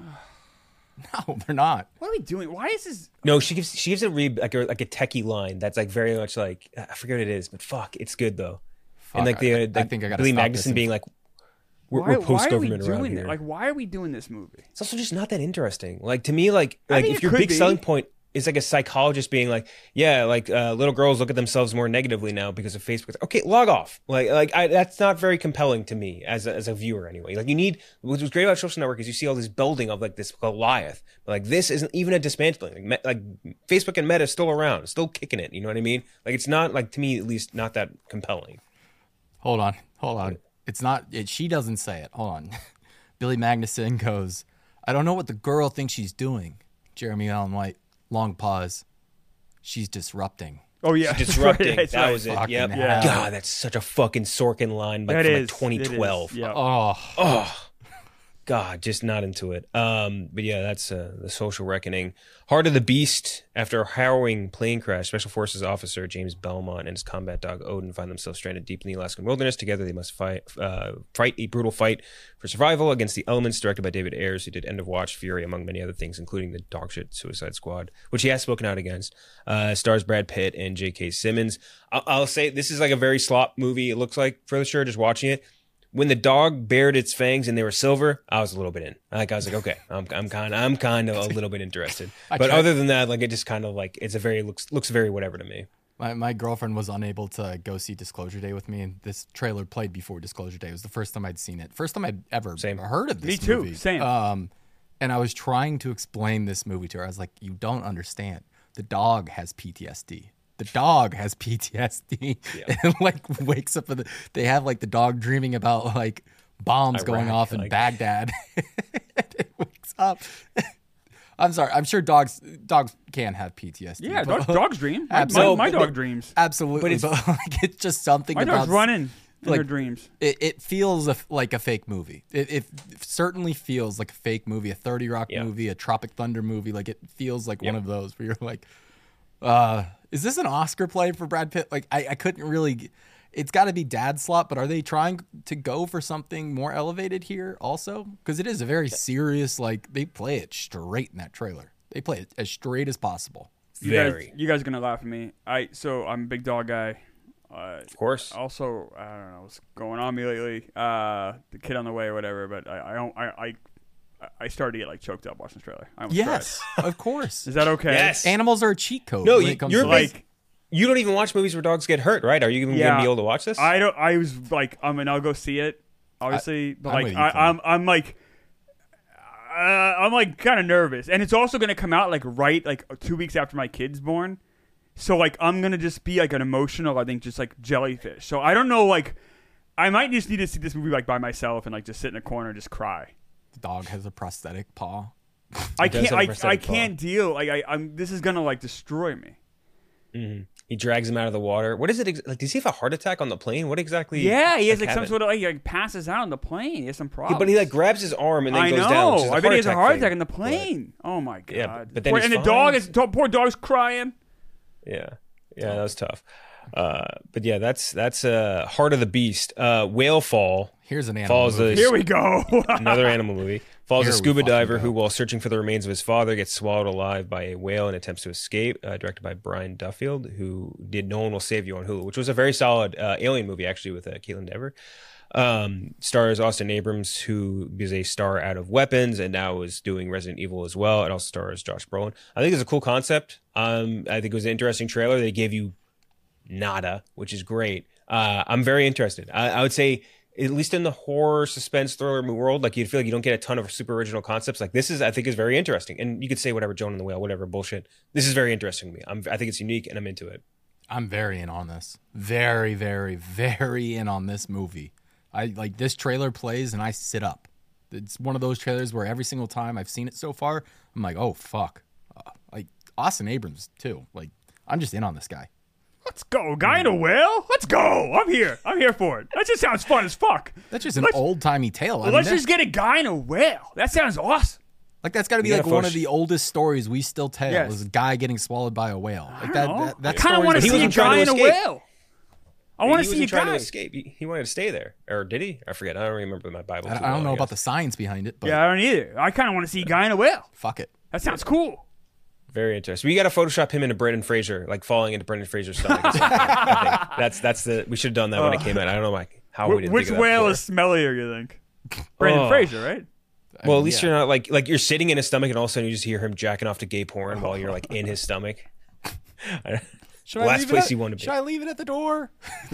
No, they're not. What are we doing? Why is this? No, she gives a like a techie line that's like very much like, I forget what it is, but fuck, it's good though. Fuck, and like I think I got Billy Magnuson being like, we're post-government around here. Like, why are we doing this movie? It's also just not that interesting. Like, to me, like if your big selling point, it's like a psychologist being like, yeah, like little girls look at themselves more negatively now because of Facebook. Okay, log off. That's not very compelling to me as a viewer anyway. Like, you need, what was great about social network is you see all this building of like this Goliath. But like, this isn't even a dismantling. Like Facebook and Meta is still around, still kicking it. You know what I mean? Like, it's not, like, to me at least, not that compelling. Hold on. It's not. She doesn't say it. Hold on. Billy Magnuson goes, I don't know what the girl thinks she's doing. Jeremy Allen White, long pause. She's disrupting. Oh, yeah. She's disrupting. Right, that was it. Fucking Yep. hell. God, that's such a fucking Sorkin line from like 2012. Yeah. Oh, God, just not into it. But yeah, that's the social reckoning. Heart of the Beast. After a harrowing plane crash, Special Forces officer James Belmont and his combat dog Odin find themselves stranded deep in the Alaskan wilderness. Together, they must fight a brutal fight for survival against the elements. Directed by David Ayers, who did End of Watch, Fury, among many other things, including the dogshit Suicide Squad, which he has spoken out against. Stars Brad Pitt and J.K. Simmons. I'll say this is like a very slop movie. It looks like, for sure, just watching it. When the dog bared its fangs and they were silver, I was a little bit in. I was like, okay, I'm kind of a little bit interested. But other than that, like, it just kind of like, it's a very looks very whatever to me. My girlfriend was unable to go see Disclosure Day with me, and this trailer played before Disclosure Day. It was the first time I'd seen it. First time I'd ever heard of this movie. Me too. Same. And I was trying to explain this movie to her. I was like, you don't understand. The dog has PTSD. The dog has PTSD and like wakes up. They have like the dog dreaming about like bombs going off in Baghdad. It wakes up. I'm sorry. I'm sure dogs can have PTSD. Yeah, dogs dream. My dog dreams. Absolutely. But like, it's just something my about dog's running in their dreams. It feels like a fake movie. It certainly feels like a fake movie, a 30 Rock movie, a Tropic Thunder movie. Like, it feels like one of those where you're like, is this an Oscar play for Brad Pitt? Like, I couldn't really. It's got to be dad slot, but are they trying to go for something more elevated here also? Because it is a very serious, like, they play it straight in that trailer. They play it as straight as possible. You guys are gonna laugh at me. I'm a big dog guy. Of course. Also, I don't know what's going on me lately. The kid on the way or whatever. But I started to get like choked up watching this trailer. Yes, of course. Is that okay? Yes. Animals are a cheat code. No, when it comes you're to like, you don't even watch movies where dogs get hurt, right? Are you even gonna be able to watch this? I don't. I was like, I'll go see it, obviously, but like, I'm like kind of nervous, and it's also gonna come out like 2 weeks after my kid's born, so like I'm gonna just be like an emotional, I think, just like jellyfish. So I don't know, like I might just need to see this movie like by myself and like just sit in a corner and just cry. The dog has a prosthetic paw. I can't deal. Like this is gonna like destroy me. Mm-hmm. He drags him out of the water. What is it? Like, does he have a heart attack on the plane? What exactly? Yeah, he has like some sort of he passes out on the plane. He has some problems. Yeah, but he like grabs his arm and then goes down. I bet he has a heart attack on the plane. But, oh my god! Yeah, but then poor dog's crying. Yeah, that was tough. But yeah, that's Heart of the Beast. Whale Fall. Here's an animal movie. Here we go. Another animal movie. Follows a scuba diver who, while searching for the remains of his father, gets swallowed alive by a whale and attempts to escape. Directed by Brian Duffield, who did No One Will Save You on Hulu, which was a very solid alien movie, actually, with Caitlin Dever. Stars Austin Abrams, who is a star out of Weapons and now is doing Resident Evil as well. It also stars Josh Brolin. I think it's a cool concept. I think it was an interesting trailer. They gave you nada, which is great. I'm very interested. I would say, at least in the horror, suspense, thriller world, like, you feel like you don't get a ton of super original concepts. Like, this is, I think, is very interesting. And you could say whatever, Joan and the Whale, whatever bullshit. This is very interesting to me. I think it's unique, and I'm into it. I'm very in on this. Very, very, very in on this movie. I like this trailer plays, and I sit up. It's one of those trailers where every single time I've seen it so far, I'm like, oh fuck. Like Austin Abrams too. Like, I'm just in on this guy. Let's go, guy in a whale. Let's go. I'm here for it. That just sounds fun as fuck. That's just an old-timey tale. Let's just get a guy in a whale. That sounds awesome. Like, that's got to be like one of the oldest stories we still tell. Yes. Is a guy getting swallowed by a whale. Like that I kind of want to see a guy in a whale. I want to see a guy. He wasn't trying to escape. He wanted to stay there. Or did he? I forget. I don't remember my Bible. I don't know about the science behind it. But yeah, I don't either. I kind of want to see a guy in a whale. Fuck it. That sounds cool. Very interesting. We got to Photoshop him into Brendan Fraser, like falling into Brendan Fraser's stomach. I think we should have done that when it came out. I don't know how we didn't. Which think of that whale before. is smellier? You think? Brendan Fraser, right? Well, at least you're not like you're sitting in his stomach and all of a sudden you just hear him jacking off to gay porn while you're like in his stomach. Last place you want to be. Should I leave it at the door?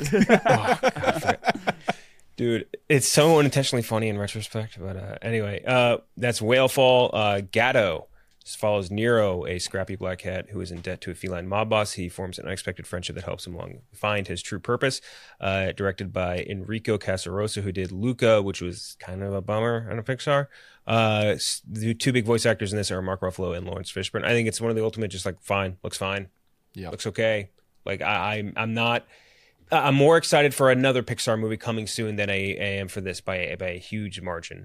Dude, it's so unintentionally funny in retrospect. But anyway, that's Whalefall. Gatto follows Nero, a scrappy black cat who is in debt to a feline mob boss. He forms an unexpected friendship that helps him find his true purpose. Directed by Enrico Casarosa, who did Luca, which was kind of a bummer on a Pixar. The two big voice actors in this are Mark Ruffalo and Lawrence Fishburne. I think it's one of the ultimate, just like fine, looks fine, looks okay. Like I'm not. I'm more excited for another Pixar movie coming soon than I am for this by a huge margin.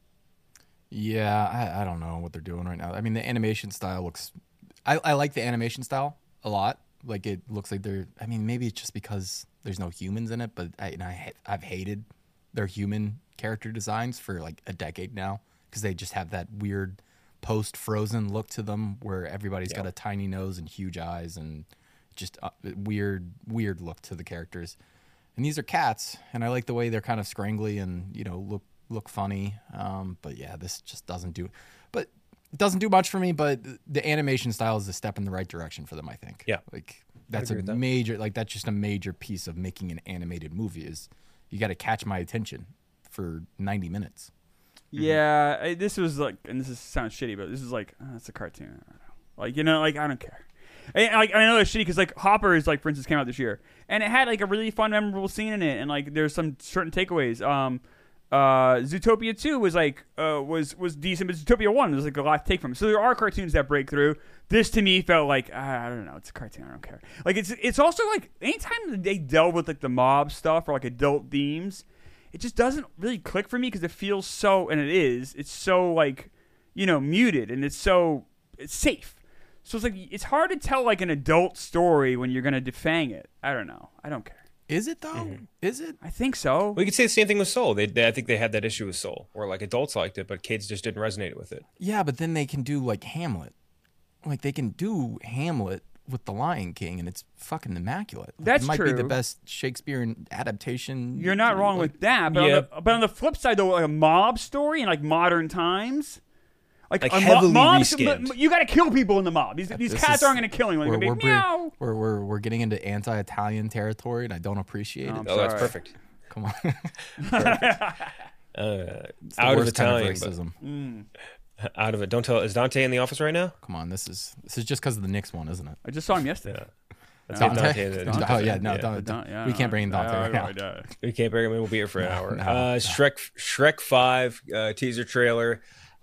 Yeah, I don't know what they're doing right now. I mean, the animation style looks... I like the animation style a lot. Like, it looks like they're... I mean, maybe it's just because there's no humans in it, but I've hated their human character designs for, like, a decade now because they just have that weird post-Frozen look to them where everybody's got a tiny nose and huge eyes and just weird look to the characters. And these are cats, and I like the way they're kind of scrangly and, you know, look funny. But yeah, this just doesn't do much for me, but the animation style is a step in the right direction for them, I think. Yeah. Like that's that's just a major piece of making an animated movie is you got to catch my attention for 90 minutes. Yeah, this was like, and sounds shitty, but this is like, it's a cartoon. I don't know. Like, you know, like I don't care. I know it's shitty because like Hopper is like, for instance, came out this year and it had like a really fun, memorable scene in it, and like there's some certain takeaways. Zootopia 2 was like was decent, but Zootopia 1 was like a lot to take from it. So there are cartoons that break through. This to me felt like I don't know, it's a cartoon, I don't care. Like it's also like anytime they delve with like the mob stuff or like adult themes, it just doesn't really click for me because it feels so, and it's so like, you know, muted, and it's safe. So it's like it's hard to tell like an adult story when you're gonna defang it. I don't know. I don't care. Is it though? Mm-hmm. Is it? I think so. We could say the same thing with Soul. I think they had that issue with Soul, where like adults liked it, but kids just didn't resonate with it. Yeah, but then they can do like Hamlet. Like they can do Hamlet with The Lion King, and it's fucking immaculate. That's it might true. Be the best Shakespearean adaptation. You're not wrong with that, but on the flip side, though, like a mob story in like modern times. Like heavily reskinned. You got to kill people in the mob. These cats aren't going to kill anyone. We're getting into anti-Italian territory, and I don't appreciate it. Oh, that's perfect. Come on. Out of Italian, out of it. Don't tell. Is Dante in the office right now? Come on. This is just because of the Knicks one, isn't it? I just saw him yesterday. Yeah. Dante. Oh yeah, no, we can't bring in Dante right now. We can't bring him in. We'll be here for an hour. Shrek 5 teaser trailer.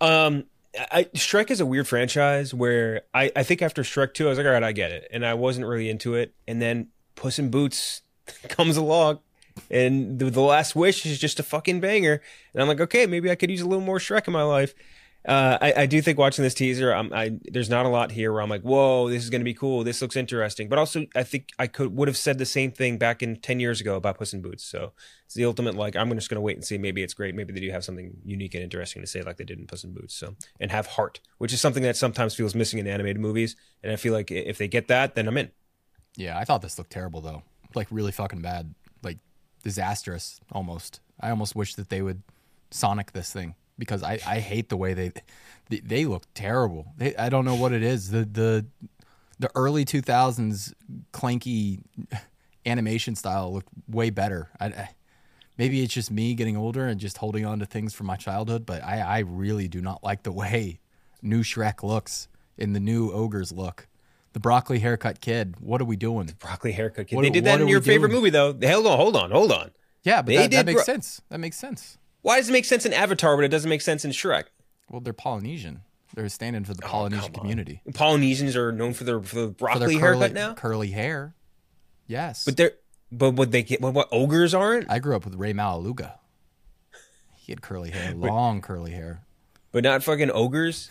Shrek is a weird franchise where I think after Shrek 2, I was like, all right, I get it. And I wasn't really into it. And then Puss in Boots comes along, and the Last Wish is just a fucking banger. And I'm like, okay, maybe I could use a little more Shrek in my life. I do think watching this teaser, there's not a lot here where I'm like, whoa, this is going to be cool. This looks interesting. But also, I think I would have said the same thing back in 10 years ago about Puss in Boots. So it's the ultimate, like, I'm just going to wait and see. Maybe it's great. Maybe they do have something unique and interesting to say like they did in Puss in Boots. So, and have heart, which is something that sometimes feels missing in animated movies. And I feel like if they get that, then I'm in. Yeah, I thought this looked terrible, though. Like, really fucking bad. Like, disastrous, almost. I almost wish that they would Sonic this thing. Because I hate the way they look terrible. I don't know what it is. The early 2000s clanky animation style looked way better. Maybe it's just me getting older and just holding on to things from my childhood, but I really do not like the way new Shrek looks and the new Ogres look. The broccoli haircut kid, what are we doing? The broccoli haircut kid. They did that in your favorite movie, though. Hold on. Yeah, but that makes sense. That makes sense. Why does it make sense in Avatar, but it doesn't make sense in Shrek? Well, they're Polynesian. They're standing for the Polynesian community. Polynesians are known for their broccoli haircut now? Curly hair. Yes. What ogres aren't? I grew up with Ray Malaluga. He had curly hair, long curly hair. But not fucking ogres?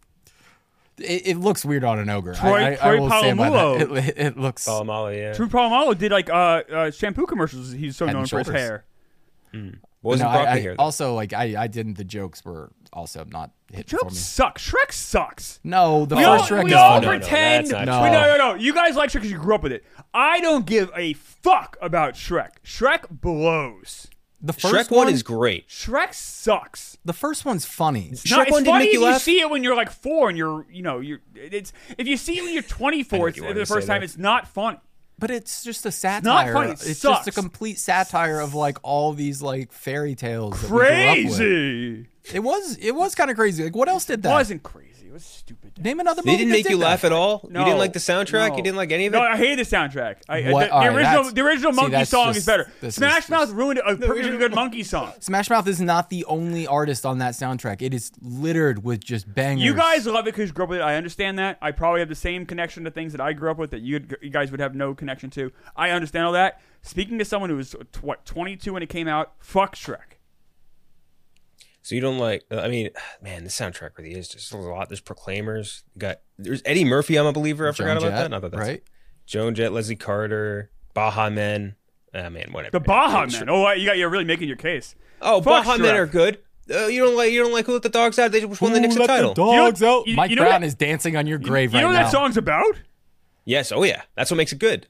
It looks weird on an ogre. Troy Polamalu. It looks... Polamalu, yeah. Troy Polamalu did like shampoo commercials. He's so known for his hair. Broccoli hair, also, like I didn't. The jokes were also not hitting for me. Suck. Shrek sucks. No, the first Shrek is we all funny. pretend. No. You guys like Shrek because you grew up with it. I don't give a fuck about Shrek. Shrek blows. The first Shrek 1 is great. Shrek sucks. The first one's funny. Shrek 1 it's didn't funny make you if laugh? you see it when you're like 4 and you're if you see it when you're 24 it's, you wanted the to first say time that. it's not funny. But it's just a not satire. funny. It It's sucks. just a complete satire of like all these like fairy tales. that we grew up with. Crazy. It was kind of crazy. Like what else did It that? wasn't crazy. It was stupid. Name another They movie. didn't that make did you that. laugh at all? No. You didn't like the soundtrack? No. You didn't like any of it? No, I hate the soundtrack. What? All right, The original see, Monkey that's song just- is better. this is Smash Mouth just- ruined a perfectly good Monkey song. Smash Mouth is not the only artist on that soundtrack. It is littered with just bangers. You guys love it because you grew up with it. I understand that. I probably have the same connection to things that I grew up with that you guys would have no connection to. I understand all that. Speaking to someone who was 22 when it came out, fuck Shrek. So you don't like? I mean, man, the soundtrack really is just a lot. There's Proclaimers. There's Eddie Murphy. I'm a believer. I Joan forgot about Jett, that. Not that that's right? Joan Jett, Leslie Carter, Baha Men. Man, whatever. The Baja Men. Oh, you're really making your case. Oh, Fuck Baha Men Shrek. are good. You don't like Who Let the Dogs Out? They just won the Nixon title. Dogs out. you Mike know Brown that- is dancing on your grave You know right what now. that song's about? Yes. Oh yeah. That's what makes it good.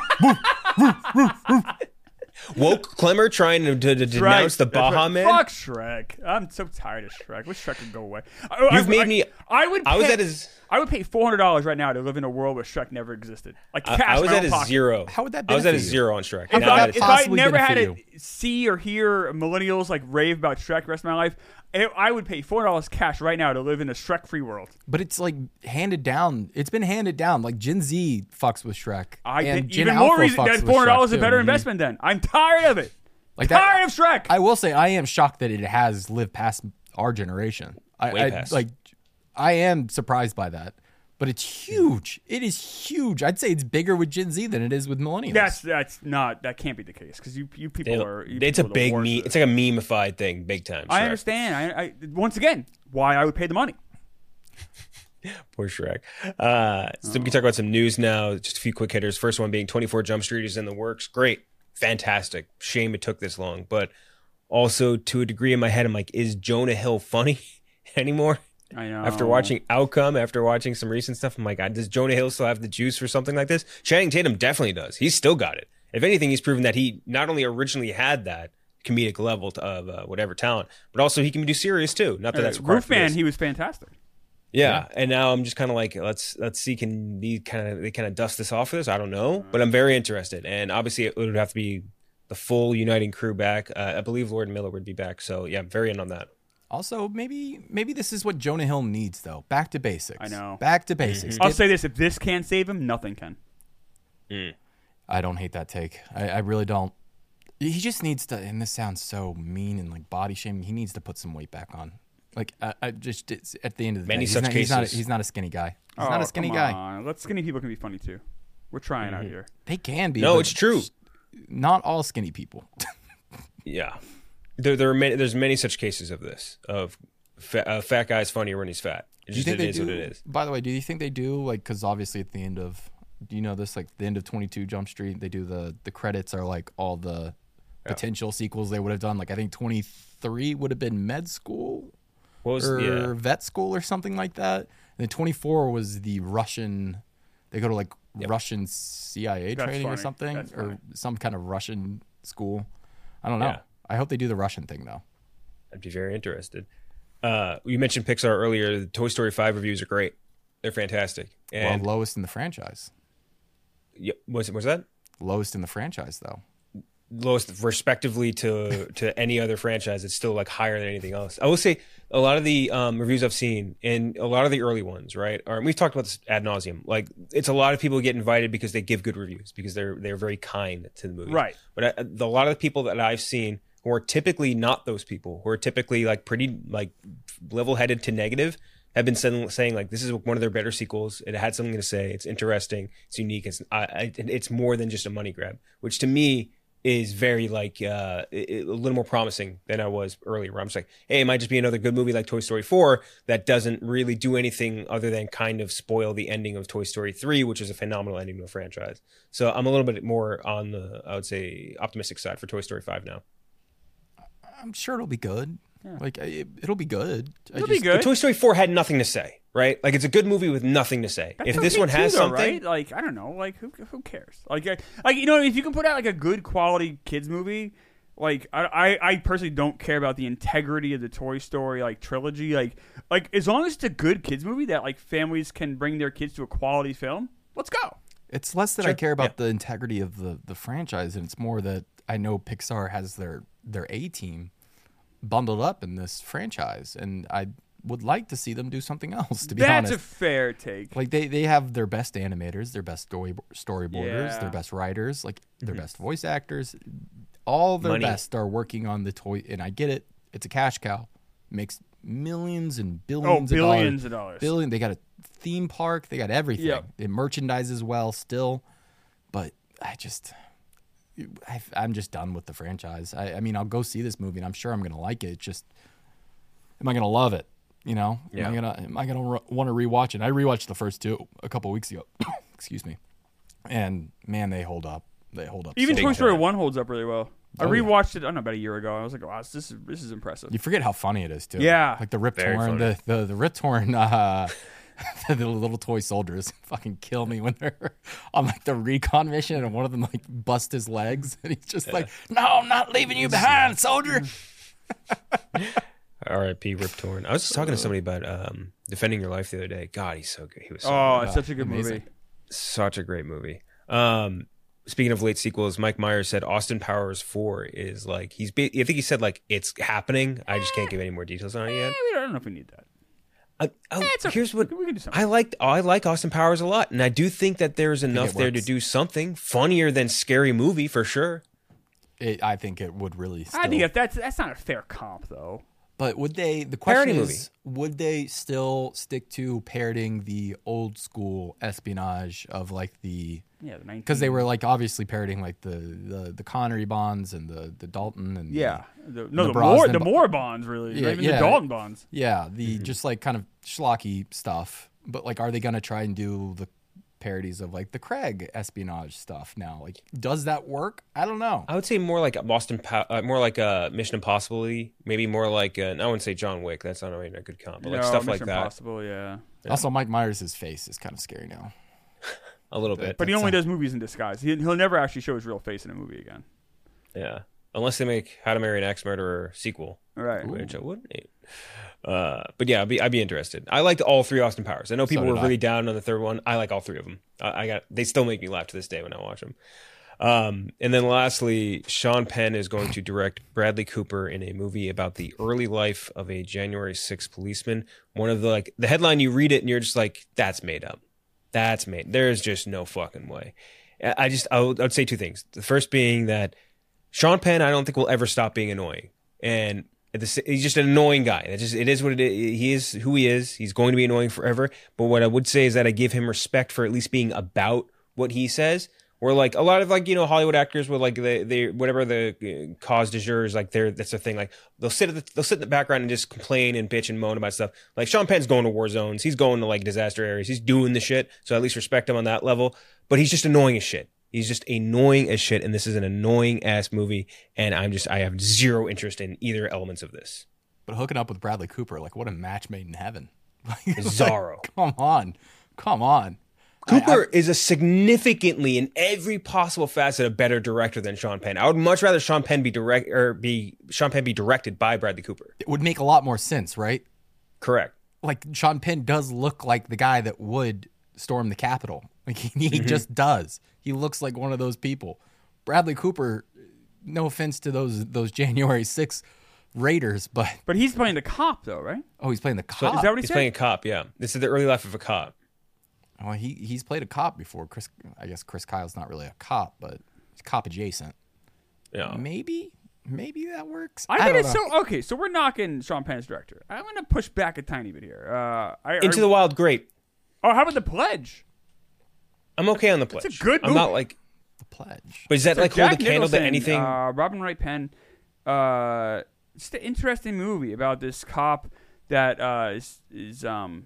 Woke Clemmer trying to denounce the That's Baha right. Man. Fuck Shrek. I'm so tired of Shrek. Wish Shrek could go away. You've made me. I would. I was pay- at his. I would pay $400 right now to live in a world where Shrek never existed. Like cash. I was my at own a pocket. 0. How would that I was at a benefit you? 0 on Shrek. If Now I, that is- if I possibly never had to benefit see or hear millennials like rave about Shrek the rest of my life, I would pay $400 cash right now to live in a Shrek-free world. But it's like handed down. It's been handed down. Like Gen Z fucks with Shrek. I and think Gen even more Alpha reason fucks that with $400 Shrek, is a too. better investment. Then I'm tired of it. Like Tired of Shrek. I will say I am shocked that it has lived past our generation. Way past. I am surprised by that. But it's huge. It is huge. I'd say it's bigger with Gen Z than it is with millennials. That can't be the case because you people are. You it's a people are the big worst meme. at It's like a memeified thing, big time. I Shrek. understand. I once again why I would pay the money. Poor Shrek. So we can talk about some news now. Just a few quick hitters. First one being 24 Jump Street is in the works. Great. Fantastic. Shame it took this long. But also, to a degree in my head, I'm like, is Jonah Hill funny anymore? I know. After watching Outcome, after watching some recent stuff, I'm like, does Jonah Hill still have the juice for something like this? Channing Tatum definitely does. He's still got it. If anything, he's proven that he not only originally had that comedic level of whatever talent, but also he can do serious too. Not that that's required for Roofman, this. he was fantastic. Yeah, and now I'm just kind of like, let's see, can they kind of dust this off for this? I don't know, but I'm very interested, and obviously it would have to be the full uniting crew back. I believe Lord Miller would be back, so yeah, I'm very in on that. Also, maybe this is what Jonah Hill needs, though. Back to basics. I know. Back to basics. I'll say this: if this can't save him, nothing can. I don't hate that take. I really don't. He just needs to, and this sounds so mean and like body shaming, he needs to put some weight back on. Like, it's, at the end of the Many day, such cases. he's not a skinny guy. He's not a skinny come guy. on. Let skinny people can be funny too. We're trying out here. They can be. No, but it's true. Not all skinny people. Yeah, there are many. There's many such cases of this. Of fat guy's funnier when he's fat. It just is what it is. By the way, do you think they do, like, because obviously at the end of, do you know this, like the end of 22 Jump Street, they do the credits are like all the potential sequels they would have done. Like I think 23 would have been med school or vet school or something like that. And then 24 was the Russian, they go to like Russian CIA That's training or funny. something, That's or funny. some kind of Russian school. I don't know. Yeah. I hope they do the Russian thing though. I'd be very interested. You mentioned Pixar earlier. The Toy Story 5 reviews are great. They're fantastic. And Well, lowest in the franchise. was that? Lowest in the franchise though. Lowest respectively to any other franchise. It's still like higher than anything else. I will say a lot of the reviews I've seen and a lot of the early ones, right? Or we've talked about this ad nauseum. Like it's a lot of people get invited because they give good reviews because they're very kind to the movie. Right. But a lot of the people that I've seen who are typically not those people, who are typically like pretty like level-headed to negative, have been saying like this is one of their better sequels. It had something to say. It's interesting. It's unique. It's more than just a money grab, which to me is very like a little more promising than I was earlier. Where I'm just like, hey, it might just be another good movie like Toy Story 4 that doesn't really do anything other than kind of spoil the ending of Toy Story 3, which is a phenomenal ending to a franchise. So I'm a little bit more on the, I would say, optimistic side for Toy Story 5 now. I'm sure it'll be good. Like it'll be good. It'll be good. But Toy Story 4 had nothing to say, right? Like it's a good movie with nothing to say. That's If this okay one has too, though, something, right? Like I don't know, like who cares? Like you know, if you can put out like a good quality kids movie, Like I personally don't care about the integrity of the Toy Story like trilogy. Like as long as it's a good kids movie that like families can bring their kids to a quality film, let's go. It's less that I care about the integrity of the franchise, and it's more that I know Pixar has their A team bundled up in this franchise, and I would like to see them do something else, to be honest. That's a fair take. Like they have their best animators, their best storyboarders, their best writers, like their best voice actors. All their best are working on the toy, and I get it. It's a cash cow. Makes millions and billions of dollars. They got a theme park. They got everything. Yep. It merchandises well still, but I'm just done with the franchise. I mean, I'll go see this movie, and I'm sure I'm going to like it. It's just, am I going to love it? You know, am I gonna want to rewatch it? I rewatched the first two a couple weeks ago. Excuse me, and man, they hold up. Even so Toy well. Story 1 holds up really well. I rewatched it, I don't know, about a year ago. I was like, wow, this is impressive. You forget how funny it is too. Yeah, like the Rip Torn, the Rip Torn. The little toy soldiers fucking kill me when they're on like the recon mission, and one of them like busts his legs, and he's just like, "No, I'm not leaving you behind, soldier." R.I.P. Rip Torn. I was just talking to somebody about Defending Your Life the other day. God, he's so good. He was so good. It's such a good movie. Such a great movie. Speaking of late sequels, Mike Myers said Austin Powers 4 is like I think he said like it's happening. I just can't give any more details on it yet. I don't know if we need that. Here's what we can do something. I like Austin Powers a lot, and I do think that there's enough there to do something funnier than Scary Movie for sure. I think it would really. I think that's not a fair comp though. But would they? The question is, would they still stick to parroting the old school espionage of like the? Yeah, the 19. Because they were like obviously parroting like the Connery Bonds and the Dalton and the Moore Bonds really, even the Dalton Bonds. Yeah, the just like kind of schlocky stuff. But like, are they going to try and do the parodies of like the Craig espionage stuff now? Like, does that work? I don't know. I would say more like more like Mission Impossible, maybe more like I wouldn't say John Wick. That's not really a good comp, but like stuff Mission like that. Impossible, yeah. Also, Mike Myers' face is kind of scary now. A little bit, but he only does movies in disguise. He'll never actually show his real face in a movie again. Yeah, unless they make How to Marry an Ex-Murderer sequel, right? Which I wouldn't. But yeah, I'd be interested. I liked all three Austin Powers. I know people were really down on the third one. I like all three of them. They still make me laugh to this day when I watch them. And then lastly, Sean Penn is going to direct Bradley Cooper in a movie about the early life of a January 6th policeman. One of the headline, you read it and you're just like, that's made up. That's made. There's just no fucking way. I would say two things. The first being that Sean Penn, I don't think will ever stop being annoying. And he's just an annoying guy. It is what it is. He is who he is. He's going to be annoying forever. But what I would say is that I give him respect for at least being about what he says. Where like a lot of Hollywood actors with like they whatever the cause du jour is, like that's their thing. Like they'll sit in the background and just complain and bitch and moan about stuff. Like Sean Penn's going to war zones. He's going to like disaster areas. He's doing the shit. So I at least respect him on that level. But he's just annoying as shit. He's just annoying as shit. And this is an annoying ass movie. And I have zero interest in either elements of this. But hooking up with Bradley Cooper, like what a match made in heaven. Bizarro. Come on. Cooper is a significantly, in every possible facet, a better director than Sean Penn. I would much rather Sean Penn be directed by Bradley Cooper. It would make a lot more sense, right? Correct. Like Sean Penn does look like the guy that would storm the Capitol. Like he just does. He looks like one of those people. Bradley Cooper, no offense to those January 6th Raiders, but he's playing the cop though, right? Oh, he's playing the cop. So is that what he's playing a cop? Yeah, this is the early life of a cop. Well, he's played a cop before. I guess Chris Kyle's not really a cop, but he's cop adjacent. Yeah, maybe that works. I think it's so okay. So we're knocking Sean Penn as director. I'm going to push back a tiny bit here. Into the Wild, great. Oh, how about The Pledge? I'm okay on The Pledge. It's a good movie. I'm not like The Pledge, but is that like hold a candle to Nicholson, anything? Robin Wright Penn. It's an interesting movie about this cop that is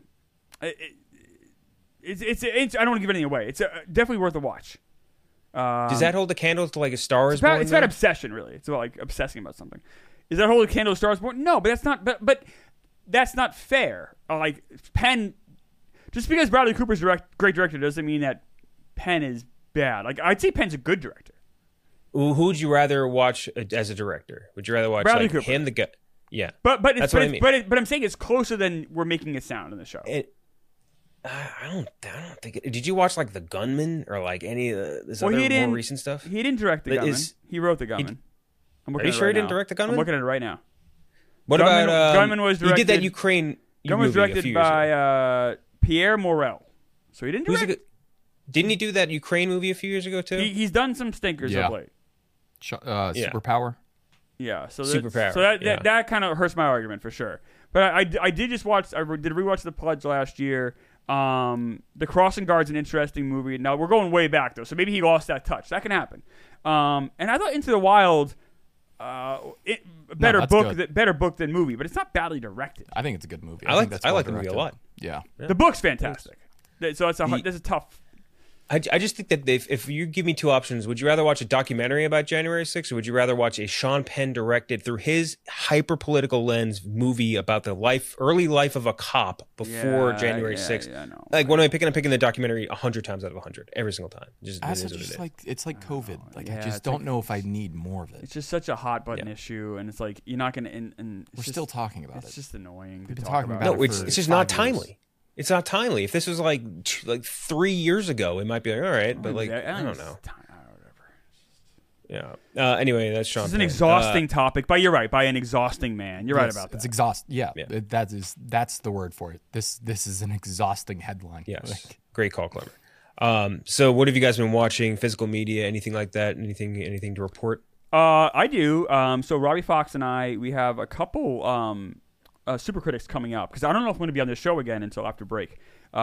It's I don't want to give anything away. It's definitely worth a watch. Does that hold a candle to like a Star Wars? It's about obsession, really. It's about like obsessing about something. Is that hold a candle to Star Wars Born? No, but that's not. But that's not fair. Like Penn, just because Bradley Cooper's great director doesn't mean that Penn is bad. Like I'd say Penn's a good director. Who would you rather watch as a director? Would you rather watch Bradley like Cooper. him, the guy? Yeah, But that's what I mean. But I'm saying it's closer than we're making it sound in the show. I don't think. Did you watch like The Gunman or like any of this other more recent stuff? He didn't direct The Gunman. He wrote The Gunman. Are you sure he didn't direct The Gunman? I'm looking at it right now. What Gunman, about Gunman was directed? He did that Ukraine. Gunman was directed by Pierre Morel. So he didn't direct. Didn't he do that Ukraine movie a few years ago too? He's done some stinkers of late. Superpower. Yeah, so Superpower. So that kind of hurts my argument for sure. But I did just watch. I did rewatch The Pledge last year. The Crossing Guard's an interesting movie. Now we're going way back though, so maybe he lost that touch. That can happen. And I thought Into the Wild, better book than movie, but it's not badly directed. I think it's a good movie. I like the movie a lot. Yeah. The book's fantastic. So that's a tough. I just think that if you give me two options, would you rather watch a documentary about January 6th, or would you rather watch a Sean Penn directed through his hyper-political lens movie about the early life of a cop before January 6th? Yeah, no. Like, when am I picking? I'm picking the documentary 100 times out of 100 every single time. It's like COVID. Like I just don't know if I need more of it. It's just such a hot button issue, and it's like you're not gonna. And we're still talking about it. It's just annoying. We've been talking about it. No, it's just not timely. It's not timely. If this was like 3 years ago, it might be like, all right, but like I don't know. Yeah. Anyway, that's Sean. It's an exhausting topic, but you're right. By an exhausting man, you're right about that. It's exhausting. Yeah. That's the word for it. This is an exhausting headline. Yes. Great call, Clemmer. So, what have you guys been watching? Physical media, anything like that? Anything to report? I do. So Robbie Fox and we have a couple Super Critics coming up because I don't know if I'm going to be on this show again until after break.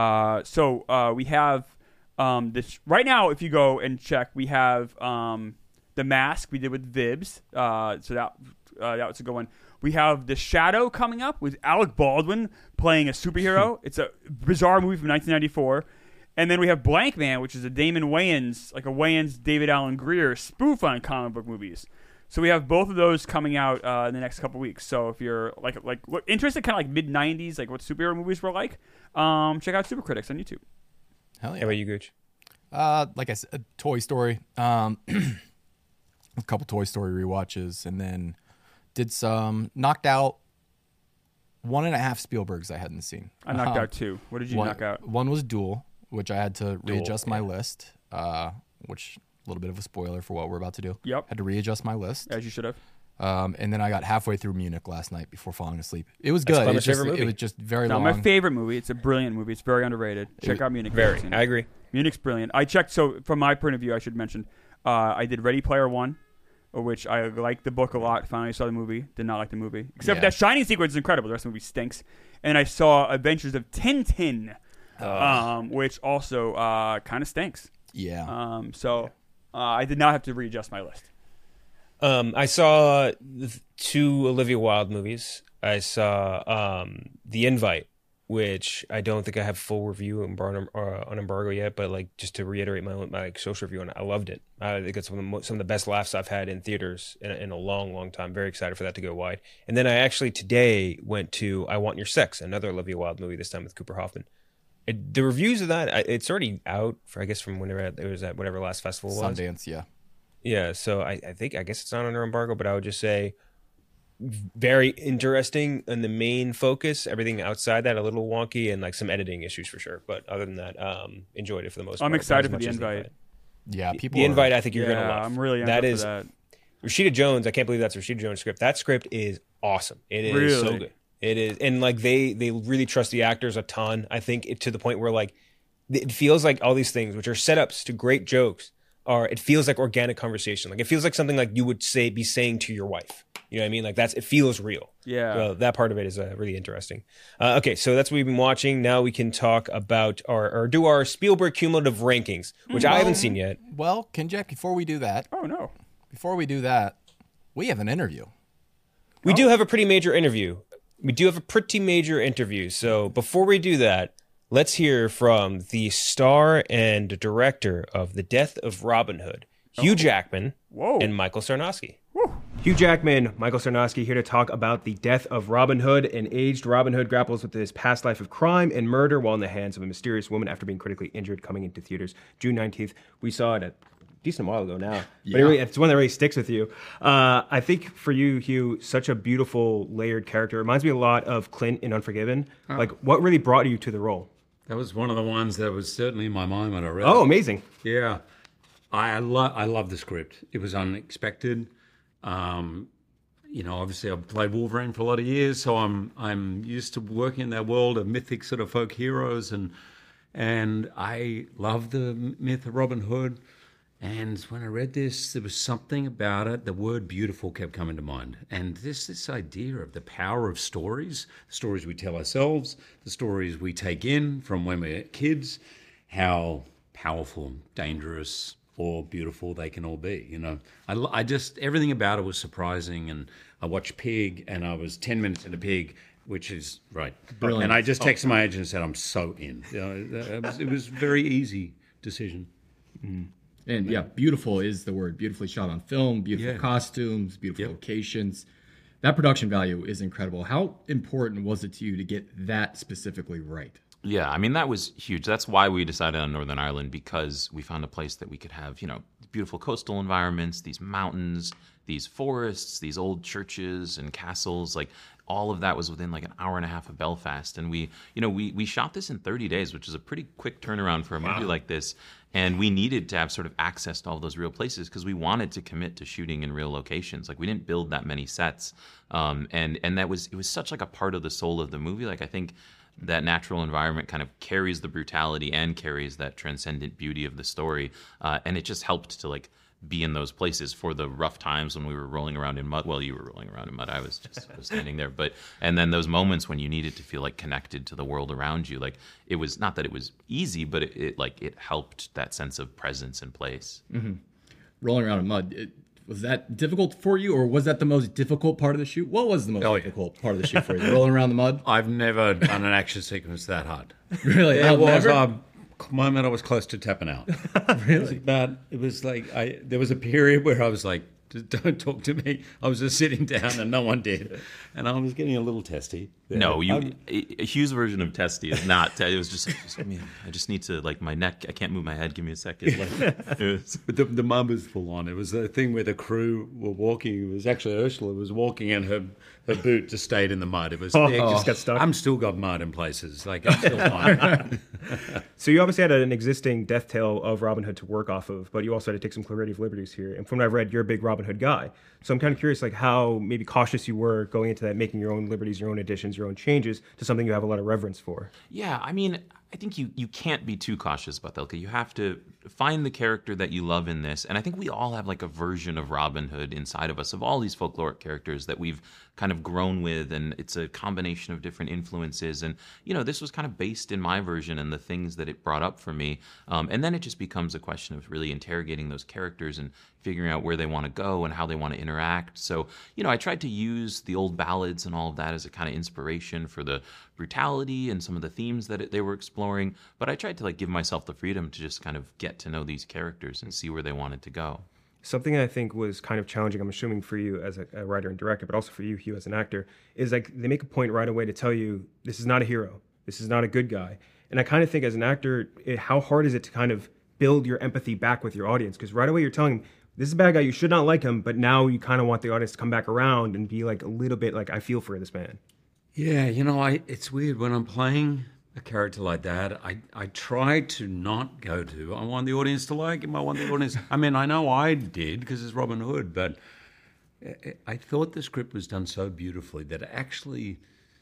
So we have this right now. If you go and check, we have The Mask we did with Vibs. So that was a good one. We have The Shadow coming up with Alec Baldwin playing a superhero. It's a bizarre movie from 1994. And then we have Blank Man, which is a Damon Wayans, like a Wayans David Alan Grier spoof on comic book movies. So we have both of those coming out in the next couple weeks. So if you're like interested, kind of like mid-90s, like what superhero movies were like, check out Super Critics on YouTube. Hell yeah! How about you, Gooch? Like I said, Toy Story. A couple Toy Story rewatches, and then did some knocked out 1.5 Spielbergs I hadn't seen. I knocked out 2. What did you knock out? One was Duel, which I had to readjust my list, which. A little bit of a spoiler for what we're about to do. Yep. Had to readjust my list. As you should have. And then I got halfway through Munich last night before falling asleep. It was good. It was just very long. My favorite movie. It's a brilliant movie. It's very underrated. Check out Munich. I agree. Munich's brilliant. I checked. So from my point of view, I should mention, I did Ready Player One, which I liked the book a lot. Finally saw the movie. Did not like the movie. Except for that Shining sequence is incredible. The rest of the movie stinks. And I saw Adventures of Tintin, which also kind of stinks. Yeah. I did not have to readjust my list. I saw 2 Olivia Wilde movies. I saw The Invite, which I don't think I have full review on embargo yet, but like just to reiterate my social review on it, I loved it. I think it's some of the best laughs I've had in theaters in a long, long time. Very excited for that to go wide. And then I actually today went to I Want Your Sex, another Olivia Wilde movie, this time with Cooper Hoffman. The reviews of that, it's already out for, I guess, from whenever it was at whatever last festival was. Sundance, yeah. Yeah, so I guess it's not under embargo, but I would just say very interesting in the main focus. Everything outside that, a little wonky and like some editing issues for sure. But other than that, enjoyed it for the most part. I'm excited for The Invite. Yeah, The Invite, I think you're going to love. I'm really excited for that. Rashida Jones, I can't believe that's Rashida Jones' script. That script is awesome. It is so good. It is, and like they really trust the actors a ton. I think to the point where like it feels like all these things, which are setups to great jokes, it feels like organic conversation. Like it feels like something like you would be saying to your wife. You know what I mean? Like it feels real. Yeah. So that part of it is really interesting. Okay, so that's what we've been watching. Now we can talk about or do our Spielberg cumulative rankings, which I haven't seen yet. Well, Jack, before we do that, we have an interview. We do have a pretty major interview. So before we do that, let's hear from the star and director of The Death of Robin Hood, Hugh Jackman and Michael Sarnowski. Hugh Jackman, Michael Sarnowski here to talk about The Death of Robin Hood. An aged Robin Hood grapples with his past life of crime and murder while in the hands of a mysterious woman after being critically injured, coming into theaters June 19th. We saw it at decent while ago now. Yeah. But it's one that really sticks with you. I think for you, Hugh, such a beautiful layered character. It reminds me a lot of Clint in Unforgiven. Oh. Like, what really brought you to the role? That was one of the ones that was certainly in my mind when I read it. Oh, amazing. Yeah. I love the script. It was unexpected. Obviously I've played Wolverine for a lot of years, so I'm used to working in that world of mythic sort of folk heroes, and I love the myth of Robin Hood. And when I read this, there was something about it. The word beautiful kept coming to mind. And this idea of the power of stories, the stories we tell ourselves, the stories we take in from when we're kids, how powerful, dangerous, or beautiful they can all be. I just, everything about it was surprising. And I watched Pig, and I was 10 minutes into Pig, which is right. Brilliant. And I just texted my agent and said, I'm so in. It was a very easy decision. Mm. And yeah, beautiful is the word. Beautifully shot on film, beautiful costumes, beautiful locations. That production value is incredible. How important was it to you to get that specifically right? Yeah, I mean, that was huge. That's why we decided on Northern Ireland, because we found a place that we could have, beautiful coastal environments, these mountains, these forests, these old churches and castles. Like, all of that was within like an hour and a half of Belfast. And we shot this in 30 days, which is a pretty quick turnaround for a movie like this. And we needed to have sort of access to all those real places because we wanted to commit to shooting in real locations. Like, we didn't build that many sets. And it was such like a part of the soul of the movie. Like, I think that natural environment kind of carries the brutality and carries that transcendent beauty of the story. And it just helped to like be in those places for the rough times when we were rolling around in mud. Well, you were rolling around in mud. I was standing there. And then those moments when you needed to feel like connected to the world around you, like, it was not that it was easy, but it helped that sense of presence and place. Mm-hmm. Rolling around in mud. Was that difficult for you, or was that the most difficult part of the shoot? What was the most difficult part of the shoot for you? Rolling around the mud? I've never done an action sequence that hard. Really? There was a moment I was close to tapping out. Really? It was like there was a period where I was like, don't talk to me. I was just sitting down and no one did. And I was getting a little testy. No, Hugh's version of testy is not. It was just I just need to, like, my neck, I can't move my head. Give me a second. But the mud was full on. It was the thing where the crew were walking. It was actually Ursula was walking and her boot just stayed in the mud. It was just got stuck. I'm still got mud in places. Like, I'm still fine. So you obviously had an existing death tale of Robin Hood to work off of, but you also had to take some creative liberties here. And from what I've read, you're a big Robin Hood guy. So I'm kind of curious, like, how maybe cautious you were going into that, making your own liberties, your own additions, your own changes to something you have a lot of reverence for. Yeah, I mean, I think you can't be too cautious about that. You have to find the character that you love in this. And I think we all have like a version of Robin Hood inside of us, of all these folkloric characters that we've kind of grown with. And it's a combination of different influences. And, this was kind of based in my version and the things that it brought up for me. And then it just becomes a question of really interrogating those characters and figuring out where they want to go and how they want to interact. So, I tried to use the old ballads and all of that as a kind of inspiration for the brutality and some of the themes that they were exploring. But I tried to like give myself the freedom to just kind of get to know these characters and see where they wanted to go. Something I think was kind of challenging, I'm assuming for you as a writer and director, but also for you, Hugh, as an actor, is like they make a point right away to tell you this is not a hero. This is not a good guy. And I kind of think as an actor, how hard is it to kind of build your empathy back with your audience? Because right away you're telling them, this is a bad guy, you should not like him, but now you kind of want the audience to come back around and be like a little bit like, I feel for this man. Yeah, it's weird. When I'm playing a character like that, I try to not go to, I want the audience to like him, I want the audience... I mean, I know I did because it's Robin Hood, but I thought the script was done so beautifully that actually,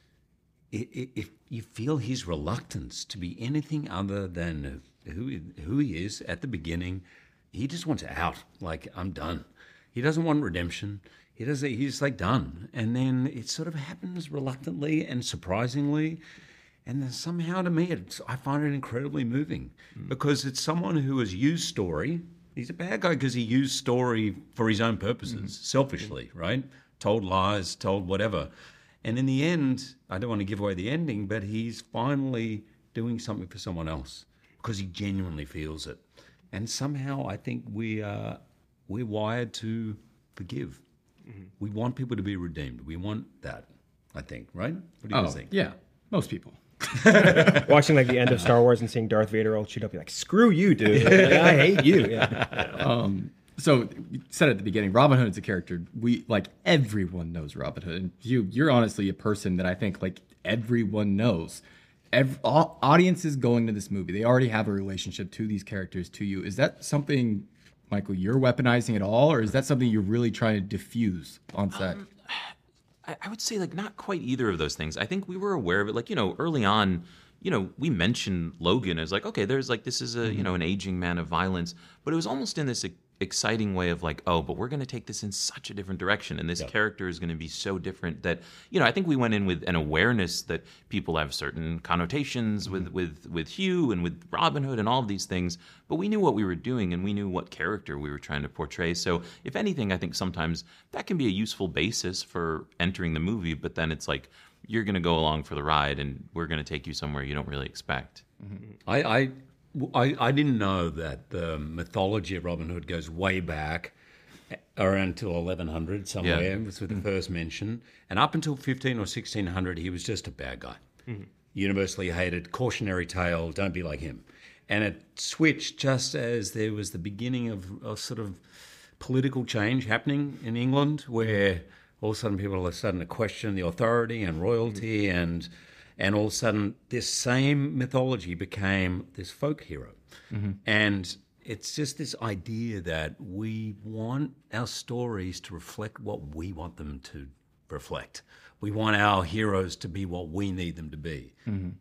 if you feel his reluctance to be anything other than who he is at the beginning, he just wants out. Like, I'm done. He doesn't want redemption. He's like done. And then it sort of happens reluctantly and surprisingly. And then somehow to me, I find it incredibly moving because it's someone who has used story. He's a bad guy because he used story for his own purposes, selfishly, right? Told lies, told whatever. And in the end, I don't want to give away the ending, but he's finally doing something for someone else because he genuinely feels it. And somehow I think we're wired to forgive. Mm-hmm. We want people to be redeemed. We want that, I think, right? What do you guys think? Yeah, most people. Watching like the end of Star Wars and seeing Darth Vader all shoot up, you're like, screw you, dude. Like, I hate you. Yeah. So you said at the beginning, Robin Hood is a character everyone knows Robin Hood, and you're honestly a person that I think like everyone knows. All audiences going to this movie, they already have a relationship to these characters, to you. Is that something, Michael, you're weaponizing at all, or is that something you're really trying to diffuse on set? I would say like not quite either of those things. I think we were aware of it, like, you know, early on, you know, we mentioned Logan as like, okay, there's like, this is a, you know, an aging man of violence, but it was almost in this exciting way of like, oh, but we're going to take this in such a different direction, and this character is going to be so different that, you know, I think we went in with an awareness that people have certain connotations with Hugh and with Robin Hood and all of these things, but we knew what we were doing and we knew what character we were trying to portray. So if anything, I think sometimes that can be a useful basis for entering the movie, but then it's like, you're going to go along for the ride and we're going to take you somewhere you don't really expect. I didn't know that the mythology of Robin Hood goes way back around till 1100 somewhere. It was with the first mention. And up until 15 or 1600, he was just a bad guy. Universally hated, cautionary tale, don't be like him. And it switched just as there was the beginning of a sort of political change happening in England, where all of a sudden people are starting to question the authority and royalty, and all of a sudden this same mythology became this folk hero. And it's just this idea that we want our stories to reflect what we want them to reflect. We want our heroes to be what we need them to be.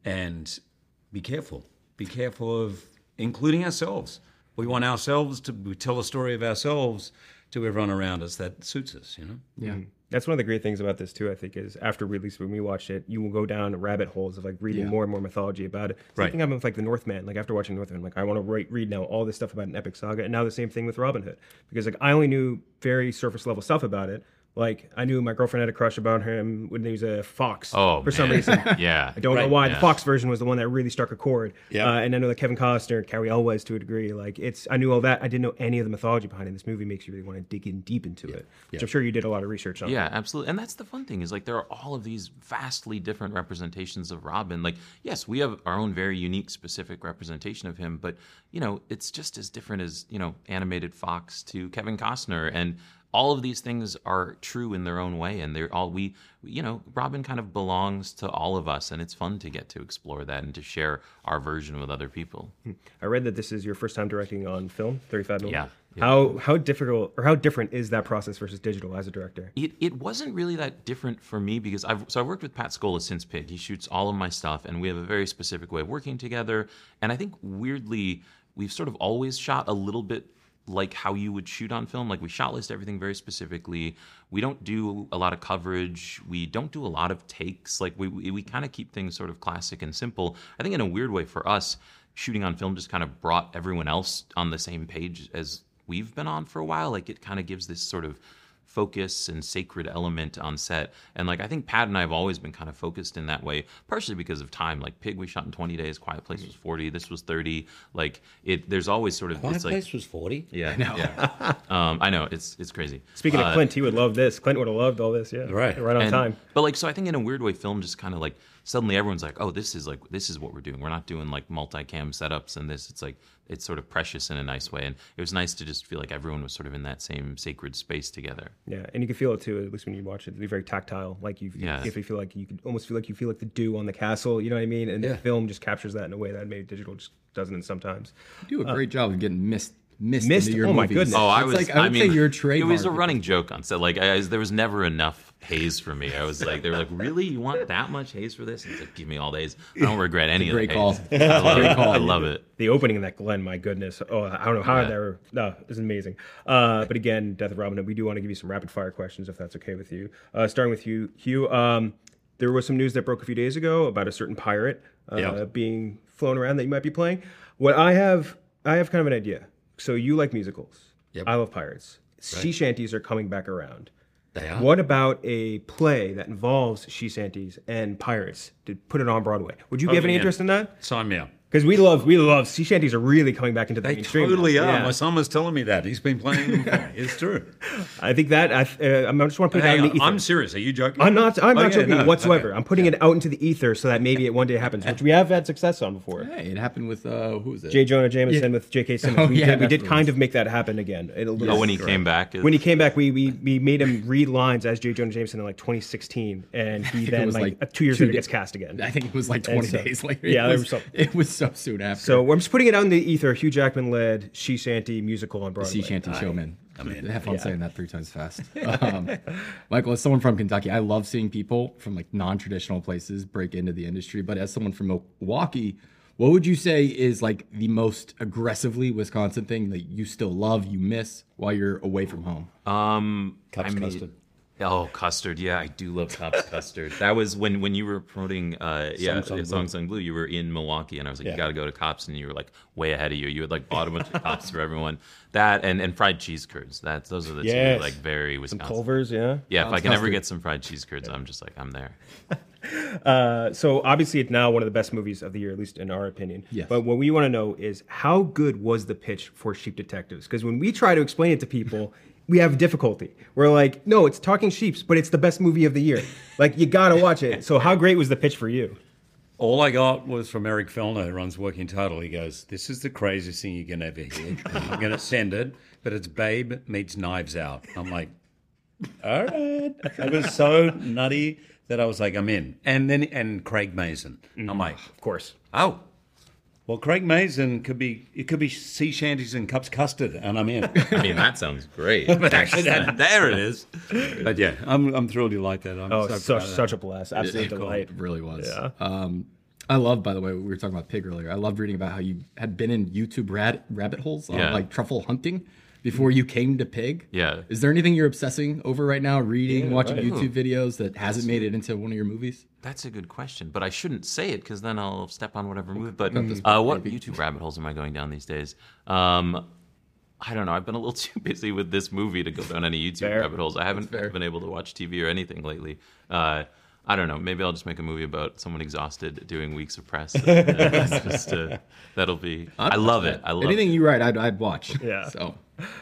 And be careful. Be careful of including ourselves. We want ourselves to tell a story of ourselves to everyone around us that suits us, you know? Yeah. That's one of the great things about this too, I think, is after release, when we watched it, you will go down rabbit holes of like reading more and more mythology about it. Same thing happened with like the Northman. Like after watching Northman, like I want to read now all this stuff about an epic saga, and now the same thing with Robin Hood, because like I only knew very surface level stuff about it. Like I knew my girlfriend had a crush about him when he was a fox for some reason. Yeah, I don't know why. The Fox version was the one that really struck a chord. And I know that Kevin Costner, Carrie Elwes to a degree. Like I knew all that. I didn't know any of the mythology behind it. This movie makes you really want to dig in deep into it, which I'm sure you did a lot of research on. Yeah, absolutely. And that's the fun thing is like there are all of these vastly different representations of Robin. Like yes, we have our own very unique, specific representation of him, but you know it's just as different as animated Fox to Kevin Costner, and all of these things are true in their own way, and they're all Robin kind of belongs to all of us, and it's fun to get to explore that and to share our version with other people. I read that this is your first time directing on film, 35 mm. Yeah. How difficult or how different is that process versus digital as a director? It wasn't really that different for me because I've worked with Pat Scola since Pig. He shoots all of my stuff, and we have a very specific way of working together. And I think weirdly, we've sort of always shot a little bit like how you would shoot on film. Like we shot list everything very specifically. We don't do a lot of coverage. We don't do a lot of takes. Like we kind of keep things sort of classic and simple. I think in a weird way for us, shooting on film just kind of brought everyone else on the same page as we've been on for a while. Like it kind of gives this sort of focus and sacred element on set. And like I think Pat and I have always been kind of focused in that way, partially because of time. Like Pig we shot in 20 days, Quiet Place was 40, this was 30. Like there's always sort of Quiet Place was 40? Yeah. I know. Yeah. I know, it's crazy. Speaking of Clint, he would love this. Clint would have loved all this, right on time. But like so I think in a weird way film just kind of like suddenly everyone's like, oh, this is what we're doing. We're not doing like multicam setups and this. It's like it's sort of precious in a nice way. And it was nice to just feel like everyone was sort of in that same sacred space together. Yeah, and you can feel it too, at least when you watch it. It's very tactile. Like you feel like you could almost feel like the dew on the castle. You know what I mean? And the film just captures that in a way that maybe digital just doesn't sometimes. You do a great job of getting missed into your movies. My goodness. Oh, I would say your trademark. It was a running joke on set. Like there was never enough haze for me. I was like, they were like, really? You want that much haze for this? It's like, give me all the haze. I don't regret any of the haze. Great call. I love it. The opening of that Glen, my goodness. Oh, I don't know how they were. No, it's amazing. But again, Death of Robin Hood, we do want to give you some rapid fire questions if that's okay with you. Starting with you, Hugh. There was some news that broke a few days ago about a certain pirate being flown around that you might be playing. What I have kind of an idea. So you like musicals. Yep. I love pirates. Right. Sea shanties are coming back around. They are. What about a play that involves sea shanties and pirates to put it on Broadway? Would you have any interest in that? Sign me up. Because we love sea shanties are really coming back into the They mainstream. totally are. Yeah. My son was telling me that. He's been playing them. It's true. I think that I just want to put it out in the ether. I'm serious. Are you joking? I'm not joking no. whatsoever. Okay. I'm putting it out into the ether so that maybe it one day happens, which we have had success on before. Hey, it happened with who was it? J. Jonah Jameson with J.K. Simmons. Oh, we yeah, did that's kind of make that happen again. When he came back? When he came back, we made him read lines as J. Jonah Jameson in like 2016, and he then was like 2 years later gets cast again. I think it was like 20 days later. Yeah, it was so soon after. So I'm just putting it out in the ether. Hugh Jackman led Sea Shanty musical on Broadway. Sea Shanty Showman. Have fun saying that 3 times fast. Michael, as someone from Kentucky, I love seeing people from like non-traditional places break into the industry. But as someone from Milwaukee, what would you say is like the most aggressively Wisconsin thing that you still love, you miss while you're away from home? Custard. Oh, custard. Yeah, I do love Cops custard. That was when you were promoting Song Sung Blue, you were in Milwaukee, and I was like, you got to go to Cops, and you were like way ahead of you. You had like bought a bunch of Cops for everyone. That and fried cheese curds. Those are the two like very Wisconsin. Some Culver's, yeah. Yeah, if I can ever get some fried cheese curds, I'm just like, I'm there. So obviously it's now one of the best movies of the year, at least in our opinion. Yes. But what we want to know is how good was the pitch for Sheep Detectives? Because when we try to explain it to people, we have difficulty. We're like, no, it's Talking Sheeps, but it's the best movie of the year. Like, you got to watch it. So how great was the pitch for you? All I got was from Eric Fellner, who runs Working Title. He goes, this is the craziest thing you can ever hear. I'm going to send it, but it's Babe meets Knives Out. I'm like, all right. It was so nutty that I was like, I'm in. And Craig Mazin. I'm like, Of course. oh. Well, Craig Mazin could be sea shanties and cups custard, and I'm in. I mean, that sounds great. But actually, there it is. But yeah, I'm thrilled you like that. I'm Such a blast. Absolute delight. It really was. Yeah. I love, by the way, we were talking about pig earlier. I loved reading about how you had been in YouTube rabbit holes on like truffle hunting before you came to pig. Yeah. Is there anything you're obsessing over right now, reading, watching YouTube videos that hasn't made it into one of your movies? That's a good question, but I shouldn't say it because then I'll step on whatever move. But what YouTube rabbit holes am I going down these days? I don't know. I've been a little too busy with this movie to go down any YouTube rabbit holes. I haven't been able to watch TV or anything lately. I don't know. Maybe I'll just make a movie about someone exhausted doing weeks of press. That'll be. I love it. I love anything you write. I'd watch. Yeah. So.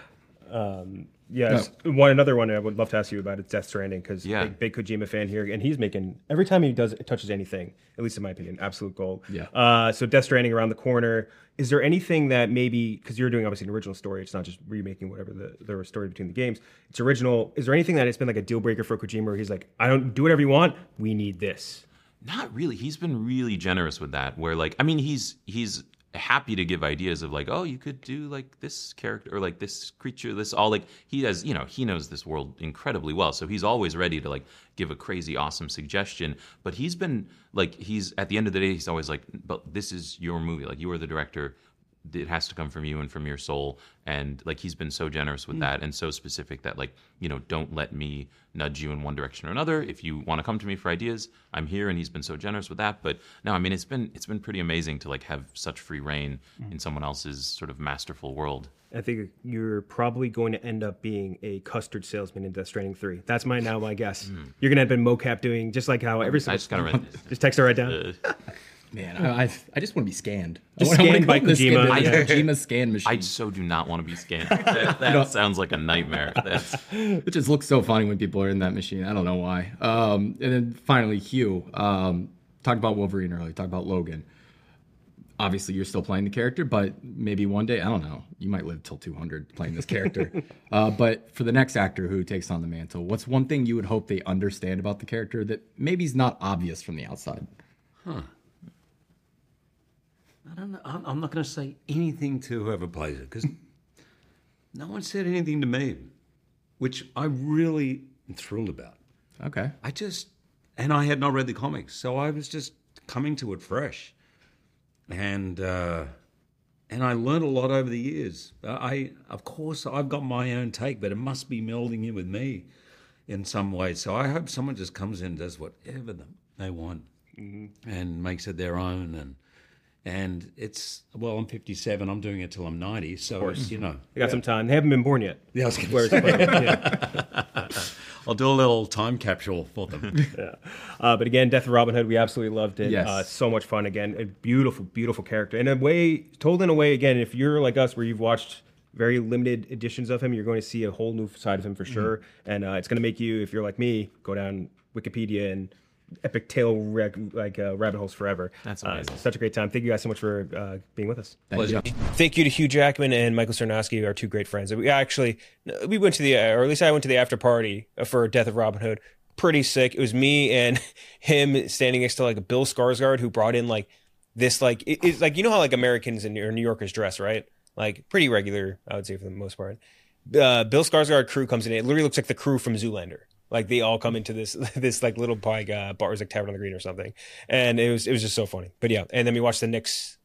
Another one I would love to ask you about is Death Stranding, because big Kojima fan here, and he's making, every time he touches anything, at least in my opinion, absolute gold. Yeah. So Death Stranding around the corner. Is there anything that maybe, because you're doing obviously an original story, it's not just remaking whatever the story between the games, it's original. Is there anything that it's been like a deal breaker for Kojima where he's like, I don't do whatever you want, we need this? Not really. He's been really generous with that. Where like, I mean, he's happy to give ideas of like, oh, you could do like this character or like this creature, this all like he has, he knows this world incredibly well. So he's always ready to like give a crazy, awesome suggestion. But he's been like, he's at the end of the day, he's always like, but this is your movie. Like you are the director. It has to come from you and from your soul. And like, he's been so generous with that and so specific that like, don't let me nudge you in one direction or another. If you want to come to me for ideas, I'm here. And he's been so generous with that. But no, I mean, it's been pretty amazing to like have such free reign in someone else's sort of masterful world. I think you're probably going to end up being a custard salesman in Death Stranding 3. That's my guess. You're going to end up in mocap doing just like how every single... I just got to write this. Just text it right down. Man, I just want to be scanned. Just scanned by Kojima. Kojima's scan machine. I so do not want to be scanned. That sounds like a nightmare. It just looks so funny when people are in that machine. I don't know why. And then finally, Hugh. Talked about Wolverine earlier. Talked about Logan. Obviously, you're still playing the character, but maybe one day, I don't know, you might live till 200 playing this character. But for the next actor who takes on the mantle, what's one thing you would hope they understand about the character that maybe is not obvious from the outside? I don't know. I'm not going to say anything to whoever plays it because no one said anything to me, which I really am thrilled about. Okay. And I had not read the comics, so I was just coming to it fresh. And I learned a lot over the years. Of course, I've got my own take, but it must be melding in with me in some way. So I hope someone just comes in and does whatever they want and makes it their own. And it's, well, I'm 57. I'm doing it till I'm 90. So, They got some time. They haven't been born yet. Yeah, I was going to say. I'll do a little time capsule for them. But again, Death of Robin Hood, we absolutely loved it. Yes. So much fun. Again, a beautiful, beautiful character. And told in a way, again, if you're like us where you've watched very limited editions of him, you're going to see a whole new side of him for sure. And it's going to make you, if you're like me, go down Wikipedia and epic tail rabbit holes forever. That's amazing. Such a great time. Thank you guys so much for being with us. Pleasure. Thank you to Hugh Jackman and Michael Cernowski, our two great friends. We went to or at least I went to the after party for Death of Robin Hood. Pretty sick. It was me and him standing next to like a Bill Skarsgård who brought in like this it's like, you know how like Americans and New Yorkers dress, right? Like pretty regular, I would say for the most part. Bill Skarsgård crew comes in. It literally looks like the crew from Zoolander. Like they all come into this like little bar, like Tavern on the Green or something, and it was just so funny. But yeah, and then we watched the Knicks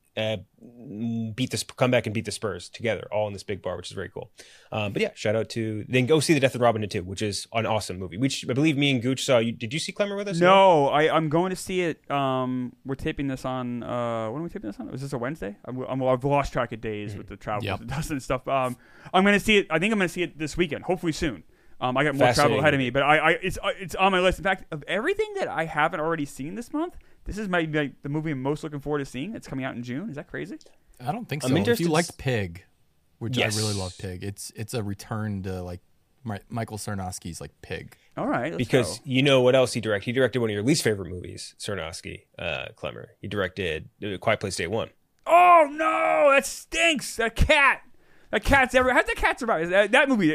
come back and beat the Spurs together, all in this big bar, which is very cool. But yeah, shout out to then go see the Death of Robin Hood 2, which is an awesome movie. Which I believe me and Gooch saw. Did you see Clemmer with us? No, I'm going to see it. We're taping this on. When are we taping this on? Was this a Wednesday? I've lost track of days with the travel and stuff. I'm going to see it. I think I'm going to see it this weekend. Hopefully soon. I got more travel ahead of me, but it's on my list. In fact, of everything that I haven't already seen this month, this is the movie I'm most looking forward to seeing. It's coming out in June. Is that crazy? I don't think so. If you liked Pig, which I really love Pig, it's a return to like Michael Cernowski's like Pig. All right, because you know what else he directed? He directed one of your least favorite movies, Cernowski, Clemmer. He directed Quiet Place Day 1. Oh no, that stinks. That cat's ever. How'd the cat survive? That movie.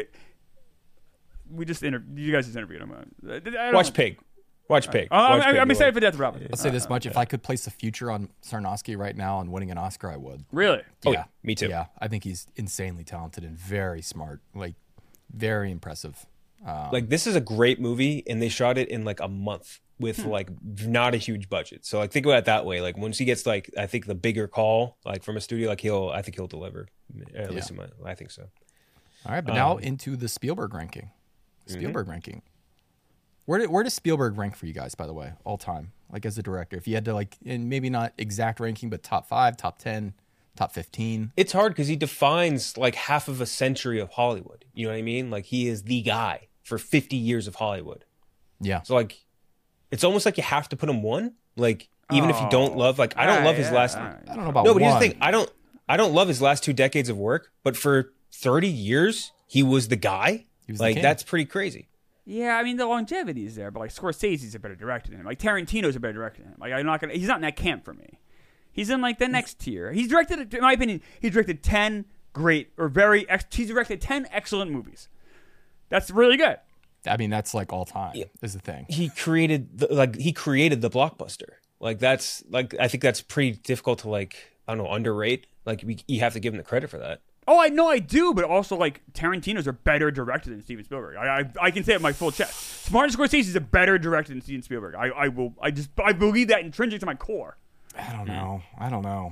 You guys just interviewed him. Watch Pig. I'm excited for Death of Robin. I'll say this much: if I could place the future on Cernowski right now on winning an Oscar, I would. Really? Yeah, me too. Yeah, I think he's insanely talented and very smart. Like, very impressive. Like, this is a great movie, and they shot it in like a month with like not a huge budget. So like, think about it that way. Like, once he gets like, I think the bigger call like from a studio, like I think he'll deliver. At least I think so. All right, but now into the Spielberg ranking. Ranking. Where does Spielberg rank for you guys, by the way, all time? Like as a director, if you had to like, and maybe not exact ranking, but top 5, top 10, top 15. It's hard because he defines like half of a century of Hollywood. You know what I mean? Like he is the guy for 50 years of Hollywood. Yeah. So like, it's almost like you have to put him one. Like even if you don't love, like I don't love his last. I don't know about no, but one. here's the thing. I don't love his last 2 decades of work, but for 30 years he was the guy. Like that's pretty crazy. Yeah, I mean the longevity is there, but like Scorsese's a better director than him. Like Tarantino's a better director than him. Like he's not in that camp for me. He's in like the next tier. He's directed, in my opinion, he's directed 10 he's directed 10 excellent movies. That's really good. I mean, that's like all time is the thing. He created the blockbuster. Like that's like I think that's pretty difficult to like underrate. Like you have to give him the credit for that. Oh, I know I do, but also like Tarantino's a better director than Steven Spielberg. I can say it with my full chest. Martin Scorsese's a better director than Steven Spielberg. I believe that intrinsic to my core. I don't know.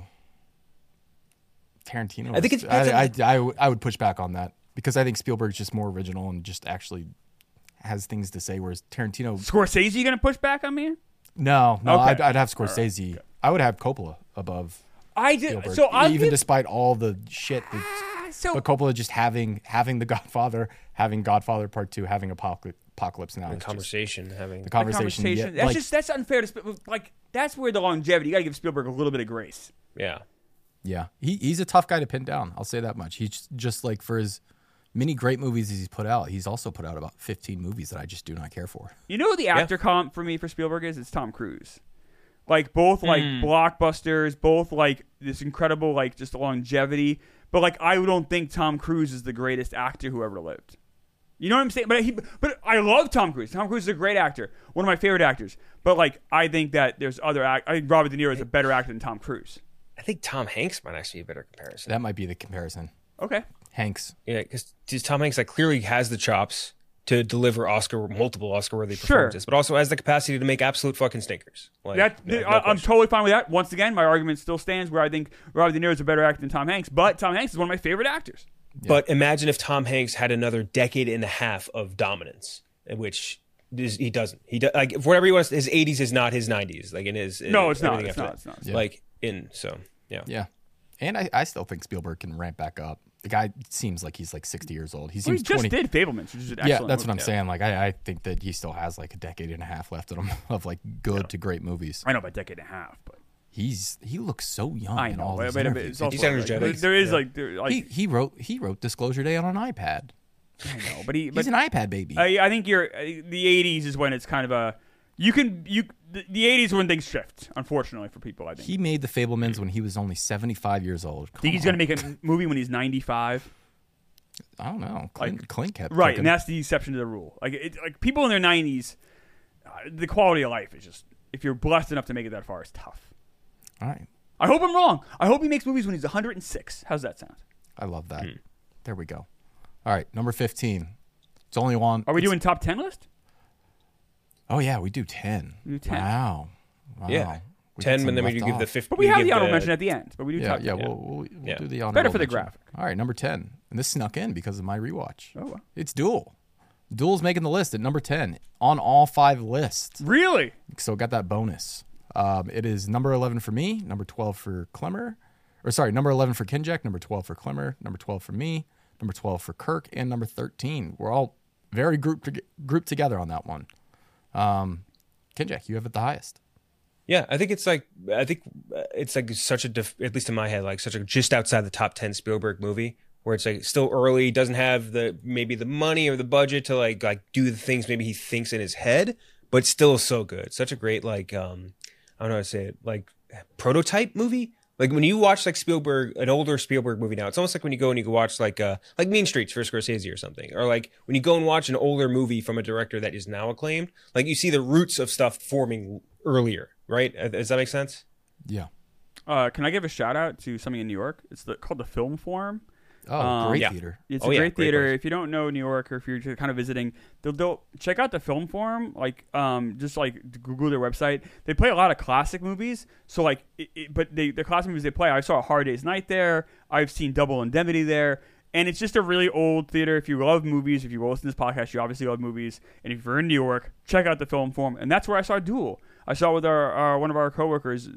Tarantino. I think it's. I would push back on that because I think Spielberg's just more original and just actually has things to say, whereas Tarantino. Scorsese, you gonna push back on me? No. Okay. I'd have Scorsese. Right. I would have Coppola above. I did. Spielberg, So despite all the shit. But Coppola just having The Godfather, having Godfather Part 2, having Apocalypse Now. The conversation. Yeah, that's unfair to like. That's where the longevity. You got to give Spielberg a little bit of grace. Yeah. Yeah, he's a tough guy to pin down. I'll say that much. He's just like for his many great movies he's put out, he's also put out about 15 movies that I just do not care for. You know who the actor comp for me for Spielberg is? It's Tom Cruise. Like both like blockbusters, both like this incredible like just longevity. But like I don't think Tom Cruise is the greatest actor who ever lived. You know what I'm saying? But I love Tom Cruise. Tom Cruise is a great actor, one of my favorite actors. But like I think that there's I think Robert De Niro is a better actor than Tom Cruise. I think Tom Hanks might actually be a better comparison. That might be the comparison. Okay. Hanks. Yeah, because Tom Hanks like clearly has the chops to deliver multiple Oscar-worthy performances, but also has the capacity to make absolute fucking stinkers. Like, I'm totally fine with that. Once again, my argument still stands where I think Robert De Niro is a better actor than Tom Hanks, but Tom Hanks is one of my favorite actors. Yeah. But imagine if Tom Hanks had another decade and a half of dominance, which he doesn't. Like for whatever he wants, his 80s is not his 90s. Like in his no, it's not. Like in so yeah. Yeah, and I still think Spielberg can ramp back up. the guy seems like he's like 60 years old. He Well, seems he just 20. did Fablemans, which is an Yeah, excellent that's what movie. I'm saying. Like, I think that he still has like a decade and a half left in him of like good to great movies. I know about a decade and a half, but He looks so young. I in know. all these But interviews. it's also He's like, energetic. there is Yeah. He wrote Disclosure Day on an iPad. I know, but He's an iPad baby. I think the 80s is when it's kind of a the 80s when things shift. Unfortunately for people, I think. He made The Fablemans when he was only 75 years old. Think he's going to make a movie when he's 95? I don't know. Clint kept Right, cooking. and that's the exception to the rule. Like people in their 90s, the quality of life is just, if you're blessed enough to make it that far, it's tough. All right. I hope I'm wrong. I hope he makes movies when he's 106. How's that sound? I love that. There we go. All right, number 15. It's only one. Are we doing top 10 list? Oh yeah, we do 10. We do 10. Wow. Yeah. We got 10, some and then we left give the off. 50. But we have the honorable mention at the end. But we do Yeah, top 10. yeah. We'll Yeah. do the honorable Better for the mention. graphic. All right, number 10. And this snuck in because of my rewatch. Oh, wow. It's Duel. Duel's making the list at number 10 on all 5 lists. Really? So got that bonus. It is number 11 for me, number 12 for Clemmer. Or sorry, number 11 for Kinjek, number 12 for Clemmer, number 12 for me, number 12 for Kirk, and number 13. We're all very grouped together on that one. Kinjek, you have it the highest. Yeah, I think it's like such a at least in my head, like such a just outside the top 10 Spielberg movie, where it's like still early, doesn't have maybe the money or the budget to like do the things maybe he thinks in his head, but still so good. Such a great I don't know how to say it, like prototype movie. Like when you watch like Spielberg, an older Spielberg movie now, it's almost like when you go and you go watch like Mean Streets for Scorsese or something, or like when you go and watch an older movie from a director that is now acclaimed, like you see the roots of stuff forming earlier, right? Does that make sense? Yeah. Can I give a shout out to something in New York? It's called the Film Forum. Oh, great yeah. theater. It's Oh, a yeah, great great theater. place. If you don't know New York, or if you're kind of visiting, they'll check out the Film Forum. Like, just like Google their website. They play a lot of classic movies. So like, but the classic movies they play. I saw A Hard Day's Night there. I've seen Double Indemnity there. And it's just a really old theater. If you love movies, if you listen to this podcast, you obviously love movies. And if you're in New York, check out the Film Forum. And that's where I saw Duel. I saw it with our one of our coworkers,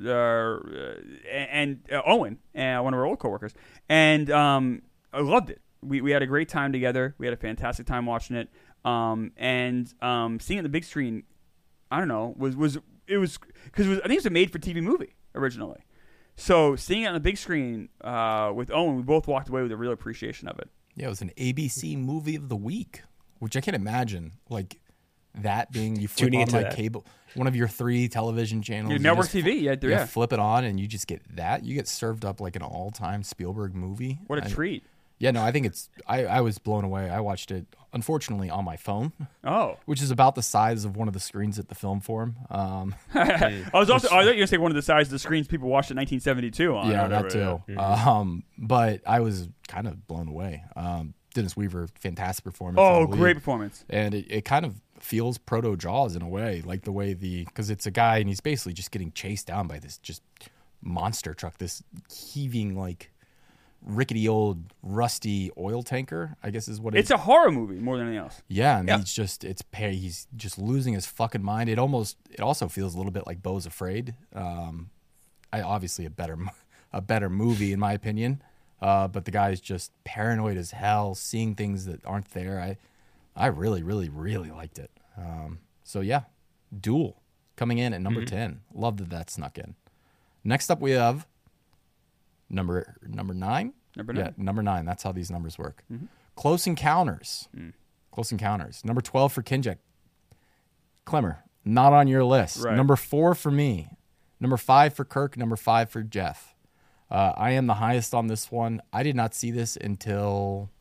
and Owen, one of our old coworkers, and I loved it. We had a great time together. We had a fantastic time watching it, and seeing it on the big screen. I don't know, was because I think it was a made-for-TV movie originally. So seeing it on the big screen with Owen, we both walked away with a real appreciation of it. Yeah, it was an ABC movie of the week, which I can't imagine like that being you flip Tuning on into like that. cable, one of your 3 television channels. Your you network just TV, yeah. flip it on and you just get that. You get served up like an all-time Spielberg movie. What a treat! Yeah, no, I think it's. I was blown away. I watched it, unfortunately, on my phone, Oh, which is about the size of one of the screens at the Film Forum. I thought you were going to say one of the size of the screens people watched in 1972 on. Yeah, or that whatever, too. But I was kind of blown away. Dennis Weaver, fantastic performance. Oh, in the great lead. performance. And it kind of feels proto Jaws in a way, like the way because it's a guy and he's basically just getting chased down by this just monster truck, this heaving like rickety old rusty oil tanker, I guess is what It's a horror movie more than anything else. yeah, and Yeah. he's just losing his fucking mind. It also feels a little bit like Beau's Afraid. Obviously a better movie in my opinion. But the guy's just paranoid as hell, seeing things that aren't there. I really, really, really liked it. So yeah, Duel coming in at number 10. Love that snuck in. Next up we have number 9. Number 9. Yeah, number 9. That's how these numbers work. Close Encounters. Close Encounters. Number 12 for Kinjek. Clemmer, not on your list. Right. Number 4 for me. Number 5 for Kirk. Number 5 for Jeff. I am the highest on this one. I did not see this until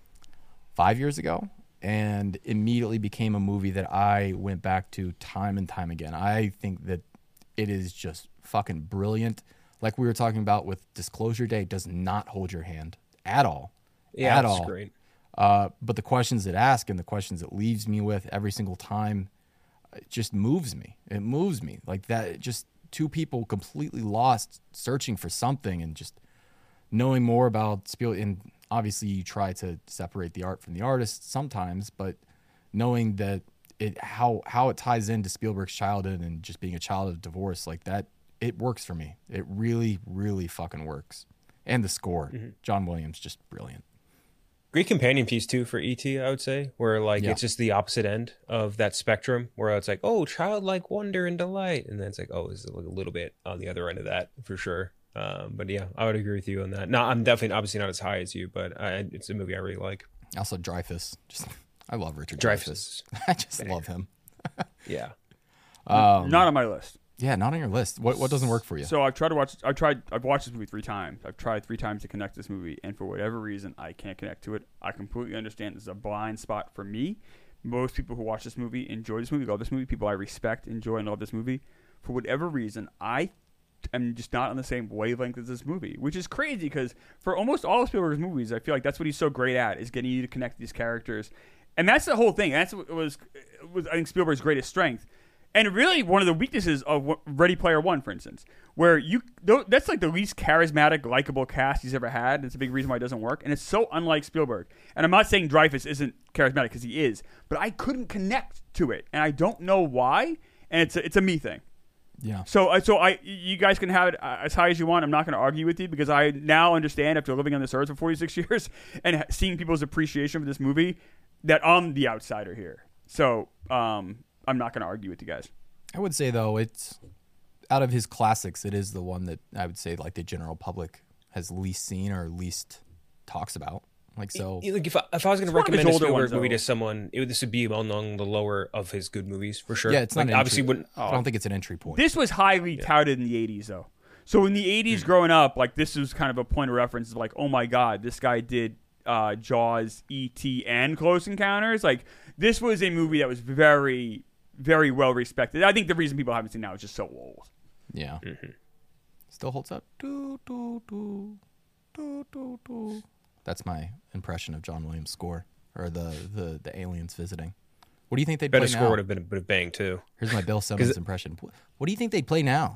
5 years ago and immediately became a movie that I went back to time and time again. I think that it is just fucking brilliant. Like we were talking about with Disclosure Day, it does not hold your hand at all. Yeah, at that's all. great. But the questions it asks and the questions it leaves me with every single time, it just moves me. It moves me. Like that, just two people completely lost searching for something and just knowing more about Spielberg. And obviously you try to separate the art from the artist sometimes, but knowing that how it ties into Spielberg's childhood and just being a child of divorce like that, it works for me. It really, really fucking works. And the score, John Williams, just brilliant. Great companion piece too for E.T. I would say, where like Yeah. it's just the opposite end of that spectrum, where it's like, oh, childlike wonder and delight, and then it's like, oh, it's a little bit on the other end of that for sure. But yeah, I would agree with you on that. No, I'm definitely obviously not as high as you, but it's a movie I really like. Also, Dreyfuss. I love Richard Dreyfuss. I just love him. Yeah. Not on my list. Yeah, not on your list. What doesn't work for you? So I've watched this movie 3 times. I've tried 3 times to connect this movie, and for whatever reason, I can't connect to it. I completely understand this is a blind spot for me. Most people who watch this movie enjoy this movie, love this movie. People I respect, enjoy, and love this movie. For whatever reason, I am just not on the same wavelength as this movie, which is crazy because for almost all of Spielberg's movies, I feel like that's what he's so great at, is getting you to connect these characters. And that's the whole thing. That's what was I think Spielberg's greatest strength. And really, one of the weaknesses of Ready Player One, for instance, where that's like the least charismatic, likable cast he's ever had. It's a big reason why it doesn't work. And it's so unlike Spielberg. And I'm not saying Dreyfuss isn't charismatic, because he is, but I couldn't connect to it. And I don't know why. And it's a me thing. Yeah. So you guys can have it as high as you want. I'm not going to argue with you, because I now understand, after living on this earth for 46 years and seeing people's appreciation for this movie, that I'm the outsider here. So, I'm not going to argue with you guys. I would say, though, it's out of his classics, it is the one that I would say like the general public has least seen or least talks about. Like, so, Like if I was going to recommend a Spielberg movie to someone, this would be among the lower of his good movies for sure. Yeah, it's not like, an obviously entry. wouldn't. I don't think it's an entry point. This was highly touted in the 80s, though. So in the 80s, growing up, like, this was kind of a point of reference of like, oh my God, this guy did Jaws, E.T., and Close Encounters. Like, this was a movie that was very, very well respected. I think the reason people haven't seen it now is just so old. Yeah. Mm-hmm. Still holds up. Do, do, do, do, do, do. That's my impression of John Williams' score, or the aliens visiting. What do you think they'd play now? Better score would have been a bit of bang too. Here's my Bill Simmons impression. What do you think they'd play now?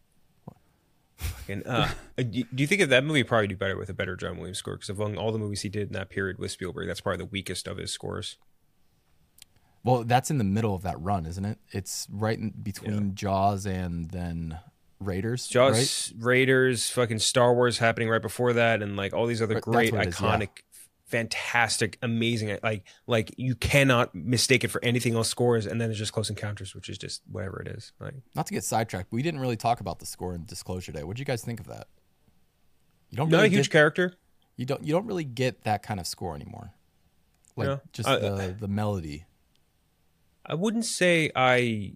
And do you think that movie would probably do better with a better John Williams score? Because among all the movies he did in that period with Spielberg, that's probably the weakest of his scores. Well, that's in the middle of that run, isn't it? It's right in between Jaws and then Raiders. Jaws, right? Raiders, fucking Star Wars happening right before that, and like all these other great, iconic, fantastic, amazing. Like you cannot mistake it for anything else. Scores, and then there's just Close Encounters, which is just whatever it is. Like, not to get sidetracked, but we didn't really talk about the score in Disclosure Day. What did you guys think of that? You don't not a huge character. You don't really get that kind of score anymore. Like just the melody. I wouldn't say I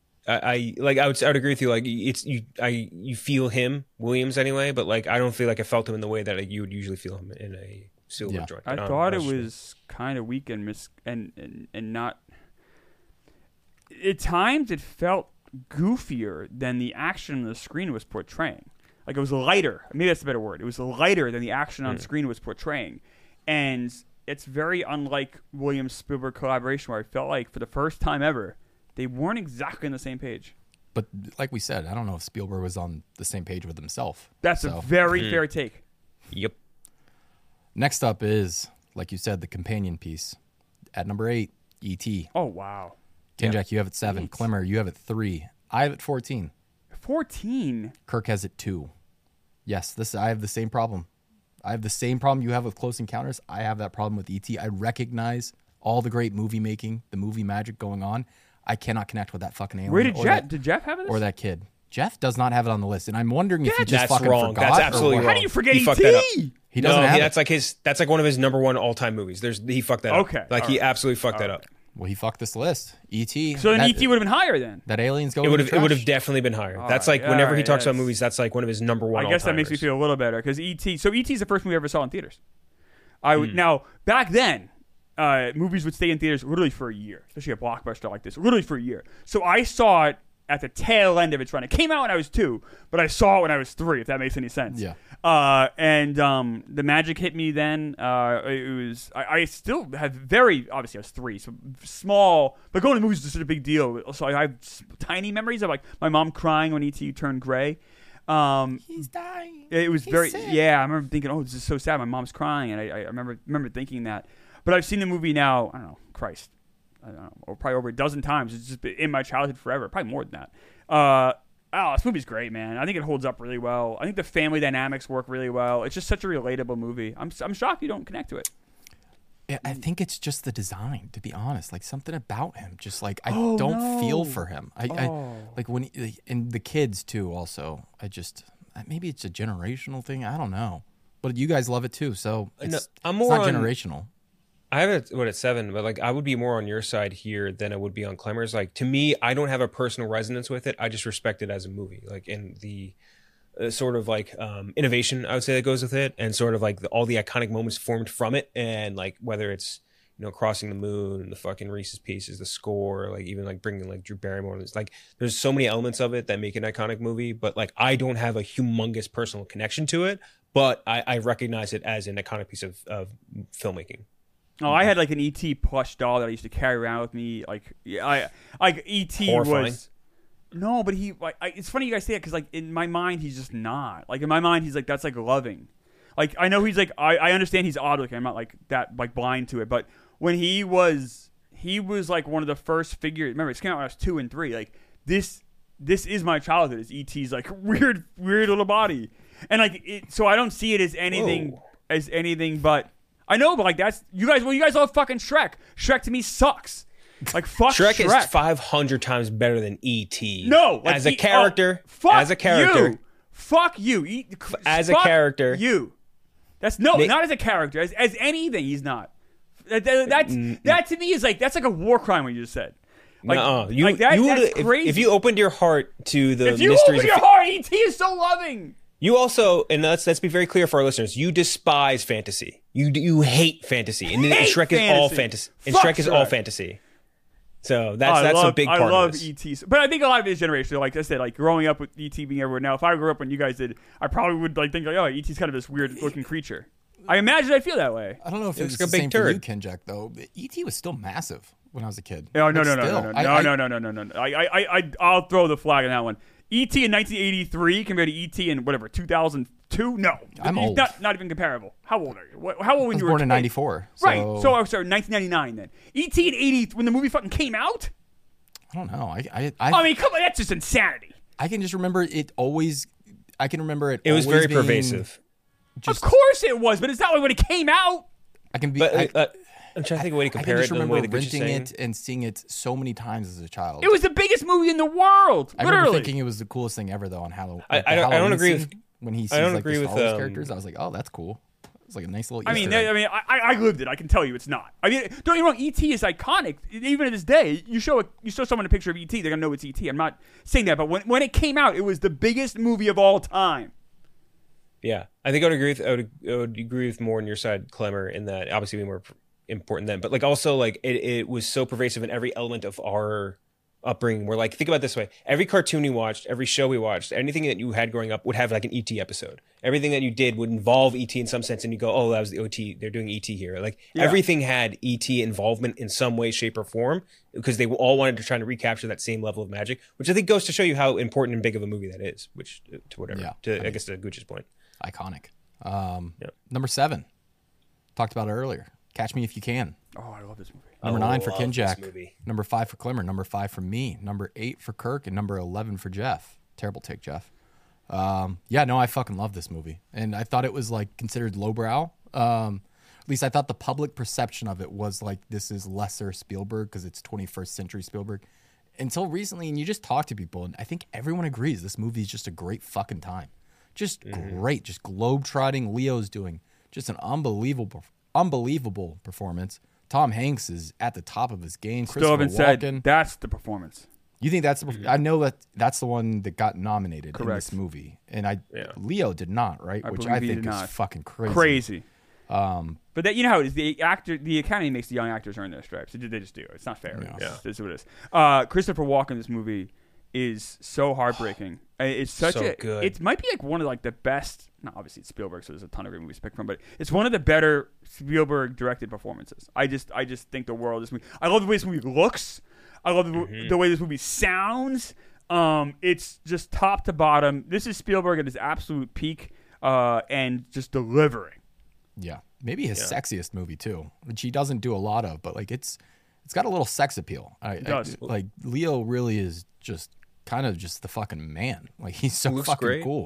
would agree with you. Like you feel him, Williams anyway, but like I don't feel like I felt him in the way that you would usually feel him in a Spielberg joint. I thought it was kind of weak and not. At times, it felt goofier than the action on the screen was portraying. Like it was lighter. Maybe that's a better word. It was lighter than the action on screen was portraying, and it's very unlike Williams Spielberg collaboration, where I felt like for the first time ever, they weren't exactly on the same page. But like we said, I don't know if Spielberg was on the same page with himself. That's a very fair take. Yep. Next up is, like you said, the companion piece. At number 8, E.T. Oh, wow. Jack, you have it 7. 8. Clemmer, you have it 3. I have it 14. 14? Kirk has it 2. Yes, I have the same problem. I have the same problem you have with Close Encounters. I have that problem with E.T. I recognize all the great movie making, the movie magic going on. I cannot connect with that fucking alien. Where did Jeff have it? Or that kid. Jeff does not have it on the list, and I'm wondering if he just fucking wrong. forgot. That's absolutely wrong. How do you forget he fucked that up. He doesn't have it. That's like one of his number one all time movies. He fucked that up. Okay. Like he absolutely fucked that up. Well, he fucked this list. E.T. So then E.T. would have been higher then. That alien's going. It would have definitely been higher. That's like whenever he talks about movies, that's like one of his number one. I guess that makes me feel a little better because E.T. So E.T. is the first movie I ever saw in theaters. Now back then, movies would stay in theaters literally for a year, especially a blockbuster like this, literally for a year. So I saw it at the tail end of its run. It came out when I was 2, but I saw it when I was 3, if that makes any sense. Yeah. And the magic hit me then. It was I still had obviously I was 3, so small, but going to movies was such a big deal. So I have tiny memories of like my mom crying when E.T. turned gray. He's dying. It was He's sick. I remember thinking, oh, this is so sad. My mom's crying, and I remember thinking that. But I've seen the movie now, I don't know, probably over a dozen times. It's just been in my childhood forever, probably more than that. This movie's great, man. I think it holds up really well. I think the family dynamics work really well. It's just such a relatable movie. I'm shocked you don't connect to it. I think it's just the design, to be honest. Like something about him, just like I don't feel for him. I like when and the kids too. Also, maybe it's a generational thing. I don't know, but you guys love it too, so it's not generational. I have it at 7, but like I would be more on your side here than I would be on Clemmer's. Like to me, I don't have a personal resonance with it. I just respect it as a movie, like in the sort of like innovation I would say that goes with it, and sort of like all the iconic moments formed from it, and like whether it's crossing the moon, the fucking Reese's Pieces, the score, like even like bringing like Drew Barrymore. It's like there's so many elements of it that make an iconic movie, but like I don't have a humongous personal connection to it, but I recognize it as an iconic piece of filmmaking. Oh, I had like an E.T. plush doll that I used to carry around with me. Like, E.T. Horrifying. was. No, but it's funny you guys say that because like in my mind he's just not. Like in my mind he's like that's like loving. Like I know he's like I understand he's odd looking. I'm not like that like blind to it. But when he was like one of the first figures. Remember, it came out when I was 2 and 3. Like this is my childhood. Is E.T.'s like weird little body, and like so I don't see it as anything but. I know, but like that's you guys love fucking Shrek. Shrek to me sucks. Like fuck Shrek is 500 times better than E.T. No, like as a character. As a character. Fuck you. As a character. You. That's not as a character. As anything, he's not. That to me is like that's like a war crime. What you just said. Like, that's crazy. If you opened your heart to the mysteries, if you open your heart, E.T. is so loving. You also, and let's be very clear for our listeners, you despise fantasy. You hate fantasy. And Shrek is all fantasy. And Shrek is all fantasy. So that's a big part of this. I love E.T. But I think a lot of it is generational. Like I said, like growing up with E.T. being everywhere. Now, if I grew up when you guys did, I probably would like think like, oh, E.T.'s kind of this weird looking creature. I imagine I feel that way. I don't know if it's the same for you, Kenjack, though. E.T. was still massive when I was a kid. No. I'll throw the flag on that one. E.T. in 1983 compared to E.T. in whatever 2002. No, I'm old. Not even comparable. How old are you? How old when you were born in '94? Right. So I was 1999 then. E.T. in '80 when the movie fucking came out. I don't know. I mean, come on, that's just insanity. I can just remember it always. I can remember it. It was very pervasive. Of course it was, but it's not like when it came out. I can be. I'm trying to think of a way to compare it. I just remember renting it and seeing it so many times as a child. It was the biggest movie in the world. I remember thinking it was the coolest thing ever, though, on Halloween. I don't agree with when he sees like the Star Wars characters. I was like, oh, that's cool. It's like a nice little. I lived it. I can tell you, it's not. I mean, don't get me wrong. E.T. is iconic. Even to this day, you show someone a picture of E.T., they're gonna know it's E.T. I'm not saying that, but when it came out, it was the biggest movie of all time. Yeah, I think I would agree with more on your side, Clemmer, in that obviously we were more important then, but like also like it was so pervasive in every element of our upbringing. We're like, think about it this way: every cartoon we watched, every show we watched, anything that you had growing up would have like an ET episode. Everything that you did would involve ET in some sense, and you go, oh, that was the OT. They're doing ET here. Like everything had ET involvement in some way, shape, or form because they all wanted to try to recapture that same level of magic, which I think goes to show you how important and big of a movie that is. Which I guess to Gooch's point, iconic. Number 7, talked about it earlier. Catch Me If You Can. Oh, I love this movie. Number 9 for Kenjack. Number 5 for Clemmer. Number 5 for me. Number 8 for Kirk. And number 11 for Jeff. Terrible take, Jeff. I fucking love this movie. And I thought it was like considered lowbrow. At least I thought the public perception of it was like this is lesser Spielberg because it's 21st century Spielberg. Until recently, and you just talk to people, and I think everyone agrees this movie is just a great fucking time. Just great. Just globe-trotting. Leo's doing just an unbelievable performance. Tom Hanks is at the top of his game. Still haven't said that's the performance. You think that's the I know that's the one that got nominated in this movie. And Leo did not, right? Which I think is fucking crazy. But that, you know how it is. The Academy makes the young actors earn their stripes. They just do. It's not fair. Yeah. That's what it is. Christopher Walken in this movie is so heartbreaking. It's such good. It might be like one of like the best. No, obviously it's Spielberg, so there's a ton of great movies to pick from. But it's one of the better Spielberg directed performances. I just think the world of this movie. I love the way this movie looks. I love the way this movie sounds. It's just top to bottom. This is Spielberg at his absolute peak, and just delivering. Yeah, maybe his sexiest movie too, which he doesn't do a lot of, but like it's got a little sex appeal. It does. Like Leo really is just kind of just the fucking man. Like he's so fucking cool.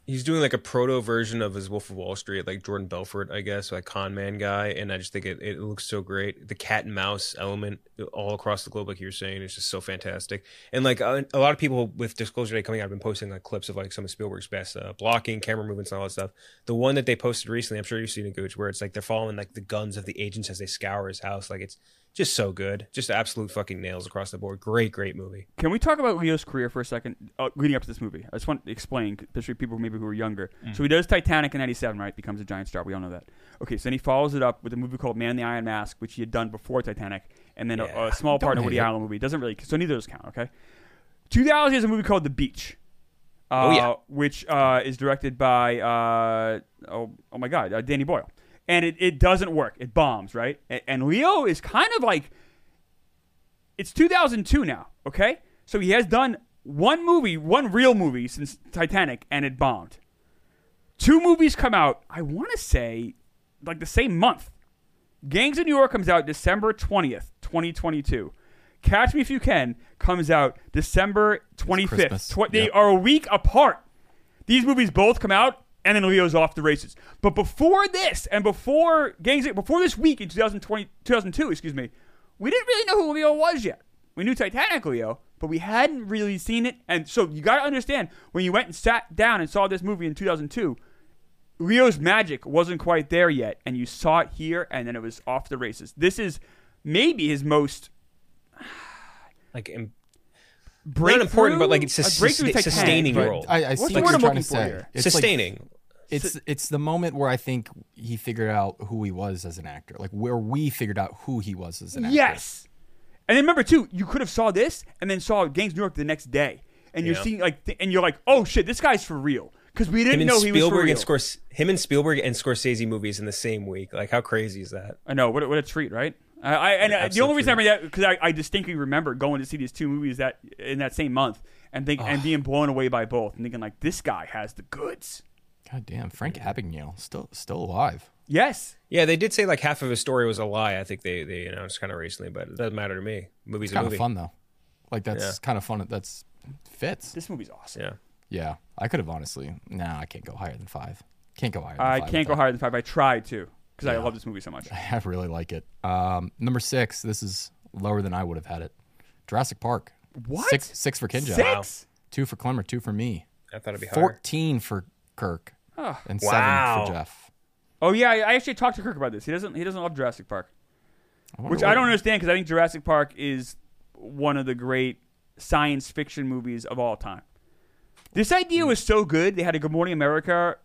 He's doing like a proto version of his Wolf of Wall Street, like Jordan Belfort, I guess, like con man guy. And I just think it looks so great. The cat and mouse element all across the globe, like you're saying, is just so fantastic. And like a lot of people with Disclosure Day coming out have been posting like clips of like some of Spielberg's best blocking, camera movements, and all that stuff. The one that they posted recently, I'm sure you've seen it, Gooch, where it's like they're following like the guns of the agents as they scour his house. Like it's just so good. Just absolute fucking nails across the board. Great movie. Can we talk about Leo's career for a second, leading up to this movie? I just want to explain, especially people maybe who are younger. So he does Titanic in 97, right? Becomes a giant star. We all know that. Okay, so then he follows it up with a movie called Man in the Iron Mask, which he had done before Titanic, and then a small part in a Woody Allen movie. It doesn't really, so neither of those count, okay? 2000 is a movie called The Beach. Which is directed by, Danny Boyle. And it doesn't work. It bombs, right? And Leo is kind of like, it's 2002 now, okay? So he has done one real movie since Titanic, and it bombed. 2 movies come out, I want to say, like the same month. Gangs of New York comes out December 20th, 2022. Catch Me If You Can comes out December 25th. They are a week apart. These movies both come out, and then Leo's off the races. But before this, and before this week in 2002, we didn't really know who Leo was yet. We knew Titanic Leo, but we hadn't really seen it. And so you got to understand, when you went and sat down and saw this movie in 2002, Leo's magic wasn't quite there yet, and you saw it here, and then it was off the races. This is maybe his most not important, but like it's sustaining role. I see what you're I'm trying looking to for say. here. It's Sustaining. It's the moment where I think he figured out who he was as an actor, like where we figured out who he was as an actor. Yes. And then remember too, you could have saw this and then saw Gangs of New York the next day, and you're seeing and you're like, oh shit, this guy's for real, because we didn't know he was for real. Him and Spielberg and Scorsese movies in the same week. Like, how crazy is that? I know, what a treat, right? The only reason I remember that because I distinctly remember going to see these 2 movies that in that same month and being blown away by both and thinking like, this guy has the goods. God damn, Frank Abagnale still alive. Yes. Yeah, they did say like half of his story was a lie. I think they announced kind of recently, but it doesn't matter to me. Movie's a movie. It's kind of fun though. Like that's kind of fun. That's fits. This movie's awesome. Yeah. I could have honestly. Nah, I can't go higher than 5. Can't go higher. I can't go higher than 5. I tried to because I love this movie so much. I really like it. Number 6. This is lower than I would have had it. Jurassic Park. What? 6 for Kinja. 6? Wow. 2 for Clemmer. 2 for me. I thought it'd be higher. 14 for Kirk. And 7 for Jeff. Oh yeah, I actually talked to Kirk about this. He doesn't love Jurassic Park, which I don't understand because I think Jurassic Park is one of the great science fiction movies of all time. This idea was so good. They had a Good Morning America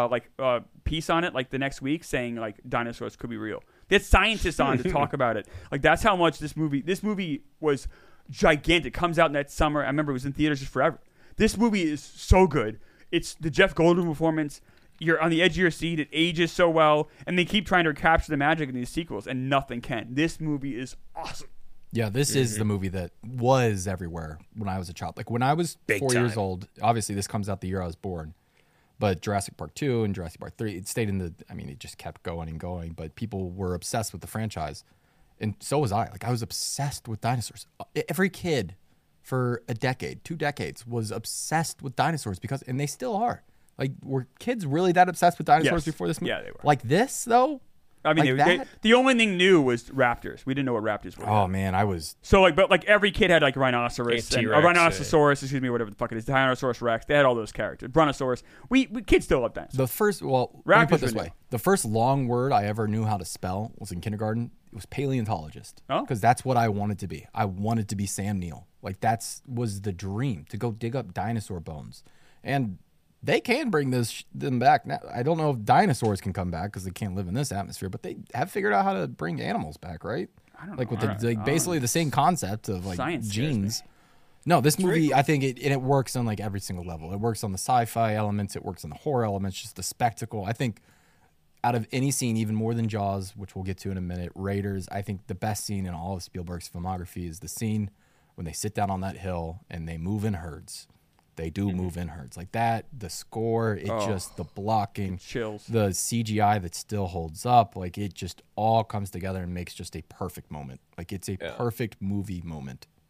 piece on it like the next week saying like dinosaurs could be real. They had scientists on to talk about it. Like that's how much this movie was gigantic. Comes out in that summer. I remember it was in theaters just forever. This movie is so good. It's the Jeff Goldblum performance. You're on the edge of your seat. It ages so well, and they keep trying to recapture the magic in these sequels, and nothing can. This movie is awesome. Yeah, this is the movie that was everywhere when I was a child. Like when I was 4 years old, obviously this comes out the year I was born, but Jurassic Park 2 and Jurassic Park 3, it stayed in the, I mean, it just kept going and going, but people were obsessed with the franchise, and so was I. Like I was obsessed with dinosaurs. Every kid for a decade, 2 decades, was obsessed with dinosaurs and they still are. Like, were kids really that obsessed with dinosaurs before this movie? Yeah, they were. Like this, though? I mean, the only thing new was raptors. We didn't know what raptors were. Oh, man, I was... So, but every kid had, like, rhinoceros. And, Rhinoceros, whatever the fuck it is. Tyrannosaurus Rex. They had all those characters. Brontosaurus. We kids still love dinosaurs. Let me put it this way. The first long word I ever knew how to spell was in kindergarten. It was paleontologist. Oh? Because that's what I wanted to be. I wanted to be Sam Neill. Like, was the dream, to go dig up dinosaur bones. And... they can bring them back now. I don't know if dinosaurs can come back because they can't live in this atmosphere, but they have figured out how to bring animals back, right? I don't know. With basically the same concept of like science genes. No, this movie, I think it works on like every single level. It works on the sci-fi elements. It works on the horror elements. Just the spectacle. I think out of any scene, even more than Jaws, which we'll get to in a minute, Raiders. I think the best scene in all of Spielberg's filmography is the scene when they sit down on that hill and they move in herds. They do move in herds like that. The score, the blocking, chills, the CGI that still holds up. Like it just all comes together and makes just a perfect moment. Like it's a perfect movie moment.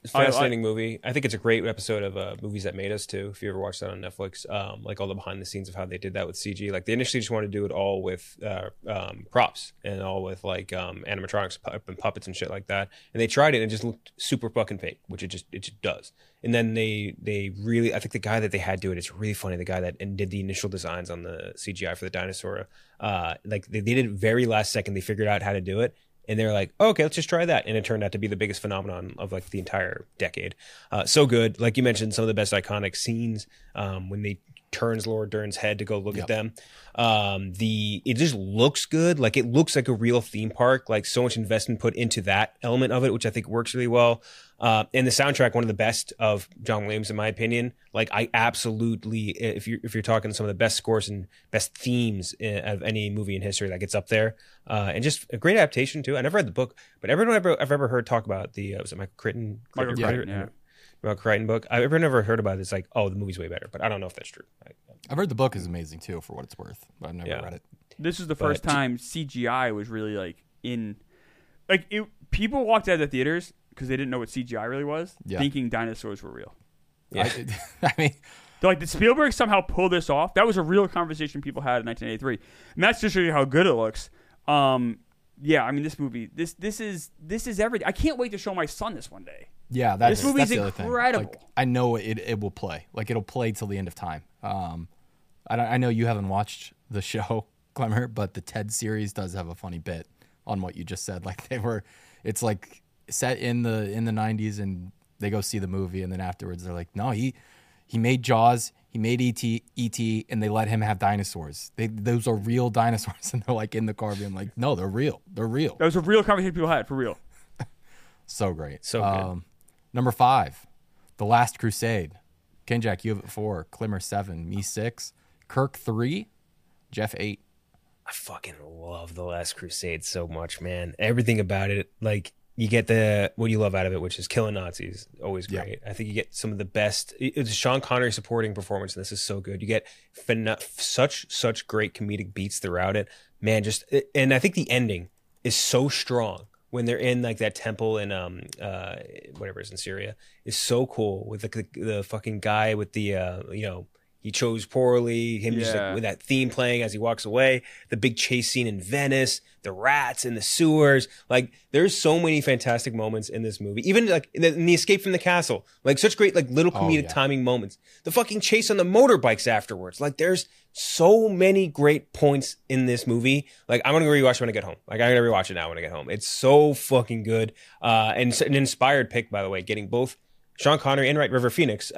fascinating movie. I think it's a great episode of Movies That Made Us too. If you ever watched that on Netflix, like all the behind the scenes of how they did that with CG. Like they initially just wanted to do it all with props and all with like animatronics and puppets and shit like that. And they tried it and it just looked super fucking fake, which it just does. And then they really, I think the guy that they had do it, it's really funny. The guy that did the initial designs on the CGI for the dinosaur, like they did it very last second. They figured out how to do it. And they're like, oh, okay, let's just try that. And it turned out to be the biggest phenomenon of like the entire decade. So good. Like you mentioned, some of the best iconic scenes when they turns Laura Dern's head to go look at them. It just looks good. Like it looks like a real theme park, like so much investment put into that element of it, which I think works really well. And the soundtrack, one of the best of John Williams, in my opinion. Like I absolutely, if you're talking some of the best scores and best themes of any movie in history, that gets up there. And just a great adaptation too. I never read the book, but everyone I've ever heard talk about was it Michael Crichton? Michael Crichton, yeah. Michael Crichton book. I've never heard about it. It's like, oh, the movie's way better, but I don't know if that's true. I've heard the book is amazing too, for what it's worth, but I've never read it. This is the first time CGI was really like in, like it. People walked out of the theaters because they didn't know what CGI really was, thinking dinosaurs were real. Yeah, I mean, they're like, did Spielberg somehow pull this off? That was a real conversation people had in 1983, and that's just really how good it looks. Yeah, I mean, this movie, this is everything. I can't wait to show my son this one day. Yeah, this movie's incredible. Like, I know it will play. Like it'll play till the end of time. I know you haven't watched the show, Clemmer, but the TED series does have a funny bit on what you just said. Like it's like set in the 90s, and they go see the movie, and then afterwards they're like, no, he made Jaws, he made E.T., and they let him have dinosaurs. Those are real dinosaurs, and they're like in the car being like, no, they're real. They're real. That was a real conversation people had, for real. So great. So good. Number 5, The Last Crusade. Kenjack, you have it 4, Climmer 7, me 6, Kirk 3, Jeff 8. I fucking love The Last Crusade so much, man. Everything about it, like you get what you love out of it, which is killing Nazis. Always great. I think you get some of the best. It's Sean Connery supporting performance, and this is so good. You get such great comedic beats throughout it, man. And I think the ending is so strong when they're in like that temple in whatever is in Syria is so cool with the fucking guy with the he chose poorly, just like with that theme playing as he walks away, the big chase scene in Venice, the rats in the sewers. Like there's so many fantastic moments in this movie. Even like in the escape from the castle, like such great like little comedic timing moments. The fucking chase on the motorbikes afterwards. Like there's so many great points in this movie. Like I'm gonna rewatch it when I get home. Like I'm gonna rewatch it now when I get home. It's so fucking good. And an inspired pick, by the way, getting both Sean Connery and River Phoenix.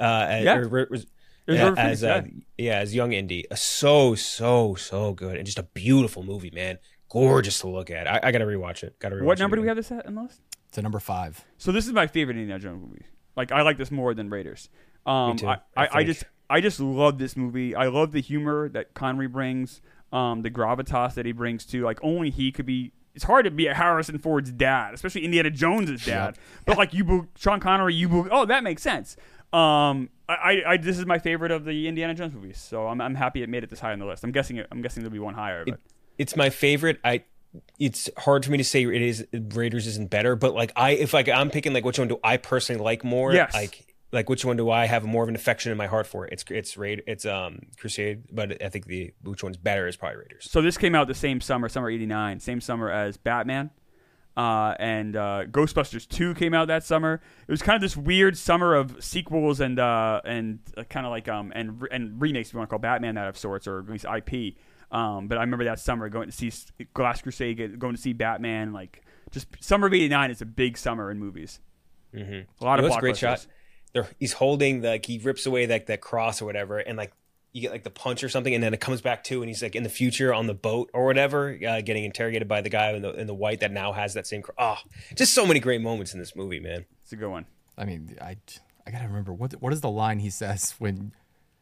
As young Indy, so good, and just a beautiful movie, man. Gorgeous to look at. I gotta rewatch it. What number do we have this at in the list? It's a number 5. So this is my favorite Indiana Jones movie. Like I like this more than Raiders. Me too, I just love this movie. I love the humor that Connery brings, the gravitas that he brings too. Like only he could be. It's hard to be a Harrison Ford's dad, especially Indiana Jones' dad. But like Sean Connery, that makes sense. This is my favorite of the Indiana Jones movies, so I'm happy it made it this high on the list. I'm guessing there'll be one higher. But it's my favorite. It's hard for me to say Raiders isn't better, but like I'm picking like which one do I personally like more? Yes. Like which one do I have more of an affection in my heart for? It's Crusade, but I think which one's better is probably Raiders. So this came out the same summer '89, same summer as Batman. And Ghostbusters 2 came out that summer. It was kind of this weird summer of sequels and kind of like and remakes, if you want to call Batman that of sorts, or at least IP. But I remember that summer going to see Last Crusade, going to see Batman. Like just summer of '89 is a big summer in movies. Mm-hmm. A lot of blockbusters. Great shot. He's holding he rips away that cross or whatever, and like you get like the punch or something, and then it comes back too, and he's like in the future on the boat or whatever, getting interrogated by the guy in the white that now has that same. Just so many great moments in this movie, man. It's a good one. I mean, I gotta remember what is the line he says when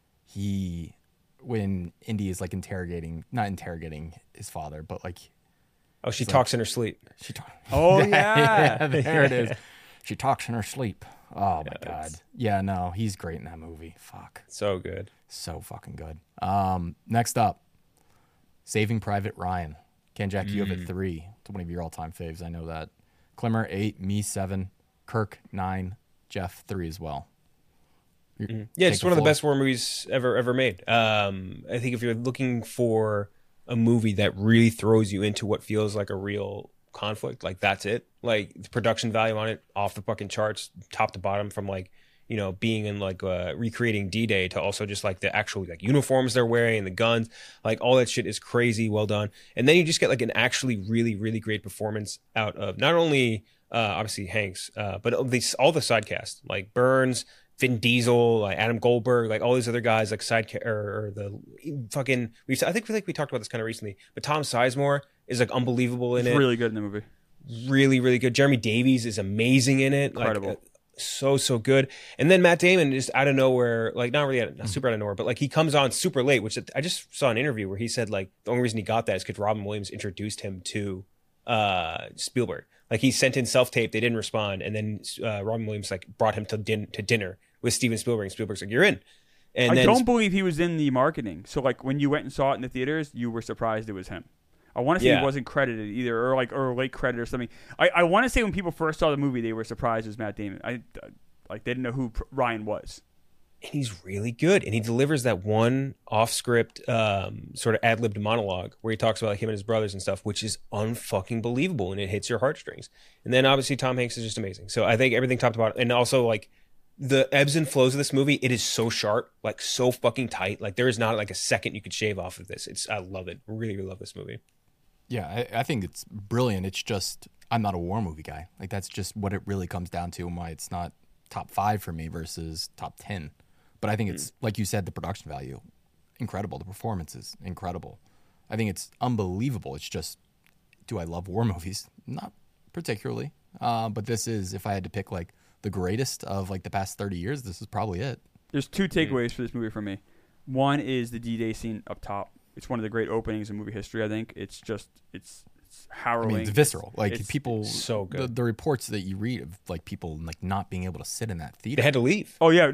Indy is like not interrogating his father, but like. Oh, she talks in her sleep. Oh yeah, there it is. She talks in her sleep. Oh my God. Yeah, no, he's great in that movie. Fuck. So good. So fucking good. Next up, Saving Private Ryan. Kenjack, you have it 3. It's one of your all-time faves. I know that. Clemmer 8, me 7, Kirk 9, Jeff 3 as well. Yeah, it's one of the best war movies ever made. I think if you're looking for a movie that really throws you into what feels like a real conflict, like that's it. Like the production value on it off the fucking charts, top to bottom, from like, you know, being in like recreating D-Day to also just like the actual like uniforms they're wearing and the guns, like all that shit is crazy well done. And then you just get like an actually really, really great performance out of not only obviously Hanks, but all the side cast, like Burns, Vin Diesel, like Adam Goldberg, like all these other guys, like or the fucking. I think we talked about this kind of recently, but Tom Sizemore is like unbelievable in it. Really good in the movie. Really, really good. Jeremy Davies is amazing in it. Incredible. Like, so good. And then Matt Damon just out of nowhere, like not super out of nowhere, but like he comes on super late, which I just saw an interview where he said like the only reason he got that is because Robin Williams introduced him to Spielberg. Like he sent in self-tape, they didn't respond, and then Robin Williams like brought him to dinner with Steven Spielberg, and Spielberg's like, "You're in." And I don't believe he was in the marketing. So like when you went and saw it in the theaters, you were surprised it was him. I want to say he wasn't credited either, or late credit or something. I want to say when people first saw the movie, they were surprised it was Matt Damon. They didn't know who Ryan was. And he's really good, and he delivers that one off-script sort of ad-libbed monologue where he talks about like him and his brothers and stuff, which is unfucking believable, and it hits your heartstrings. And then obviously Tom Hanks is just amazing. So I think everything top to bottom, and also like the ebbs and flows of this movie, it is so sharp, like so fucking tight. Like there is not like a second you could shave off of this. I love it. Really, really love this movie. Yeah, I think it's brilliant. It's just I'm not a war movie guy. Like that's just what it really comes down to, and why it's not top 5 for me versus top 10. But I think it's, like you said, the production value, incredible. The performance is incredible. I think it's unbelievable. It's just, do I love war movies? Not particularly. But this is, if I had to pick like the greatest of like the past 30 years, this is probably it. There's 2 takeaways for this movie for me. One is the D-Day scene up top. It's one of the great openings in movie history, I think. It's harrowing. I mean, it's visceral. Like it's people, so good. The reports that you read of like people like not being able to sit in that theater. They had to leave. Oh yeah,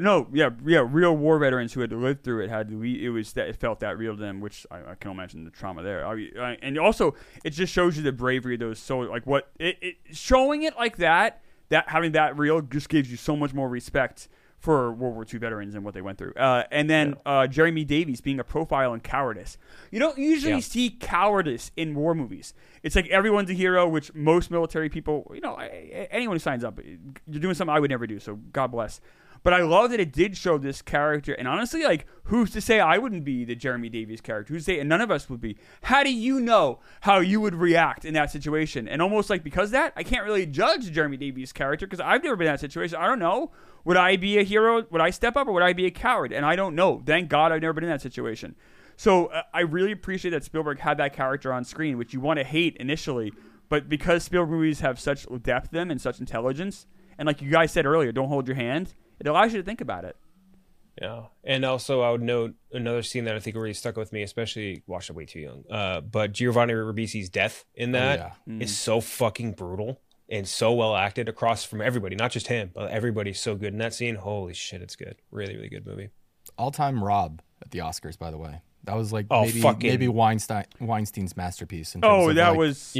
real war veterans who had lived through it had to leave. It felt that real to them, which I can imagine the trauma there. And also, it just shows you the bravery of those soldiers. Like what it showing it like that having that real just gives you so much more respect for World War II veterans and what they went through. And then Jeremy Davies being a profile in cowardice. You don't usually see cowardice in war movies. It's like everyone's a hero, which most military people, anyone who signs up, you're doing something I would never do, so God bless. But I love that it did show this character, and honestly, like, who's to say I wouldn't be the Jeremy Davies character? Who's to say, and none of us would be. How do you know how you would react in that situation? And almost like because of that, I can't really judge Jeremy Davies' character because I've never been in that situation. I don't know. Would I be a hero? Would I step up or would I be a coward? And I don't know. Thank God I've never been in that situation. So I really appreciate that Spielberg had that character on screen, which you want to hate initially, but because Spielberg movies have such depth in them and such intelligence, and like you guys said earlier, don't hold your hand, it allows you to think about it. Yeah. And also I would note another scene that I think really stuck with me, especially watched it way too young. But Giovanni Ribisi's death in that is so fucking brutal and so well acted across from everybody, not just him, but everybody's so good in that scene. Holy shit, it's good. Really, really good movie. All-time Rob at the Oscars, by the way. That was like maybe Weinstein's masterpiece. Obviously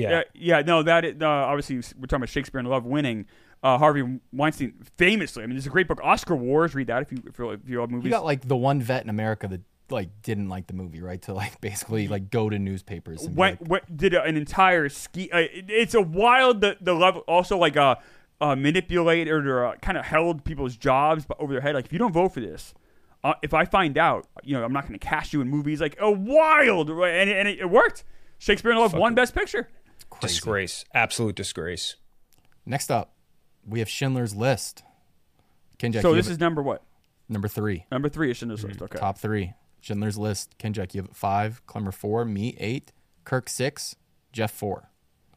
we're talking about Shakespeare in Love winning. Harvey Weinstein famously, I mean, there's a great book, Oscar Wars. Read that if you love movies. You got like the one vet in America that like didn't like the movie, right? To like basically like go to newspapers and did an entire ski. It's a wild the level. Also like manipulated or kind of held people's jobs over their head. Like if you don't vote for this. If I find out, I'm not going to cast you in movies. Like a wild, and it worked. Shakespeare in Love won Best Picture. Crazy. Disgrace, absolute disgrace. Next up, we have Schindler's List. Kenjack, so this is number what? Number 3. Number 3 is Schindler's List. Okay. Top 3. Schindler's List. Kenjack, you have it 5. Clemmer 4. Me 8. Kirk 6. Jeff 4.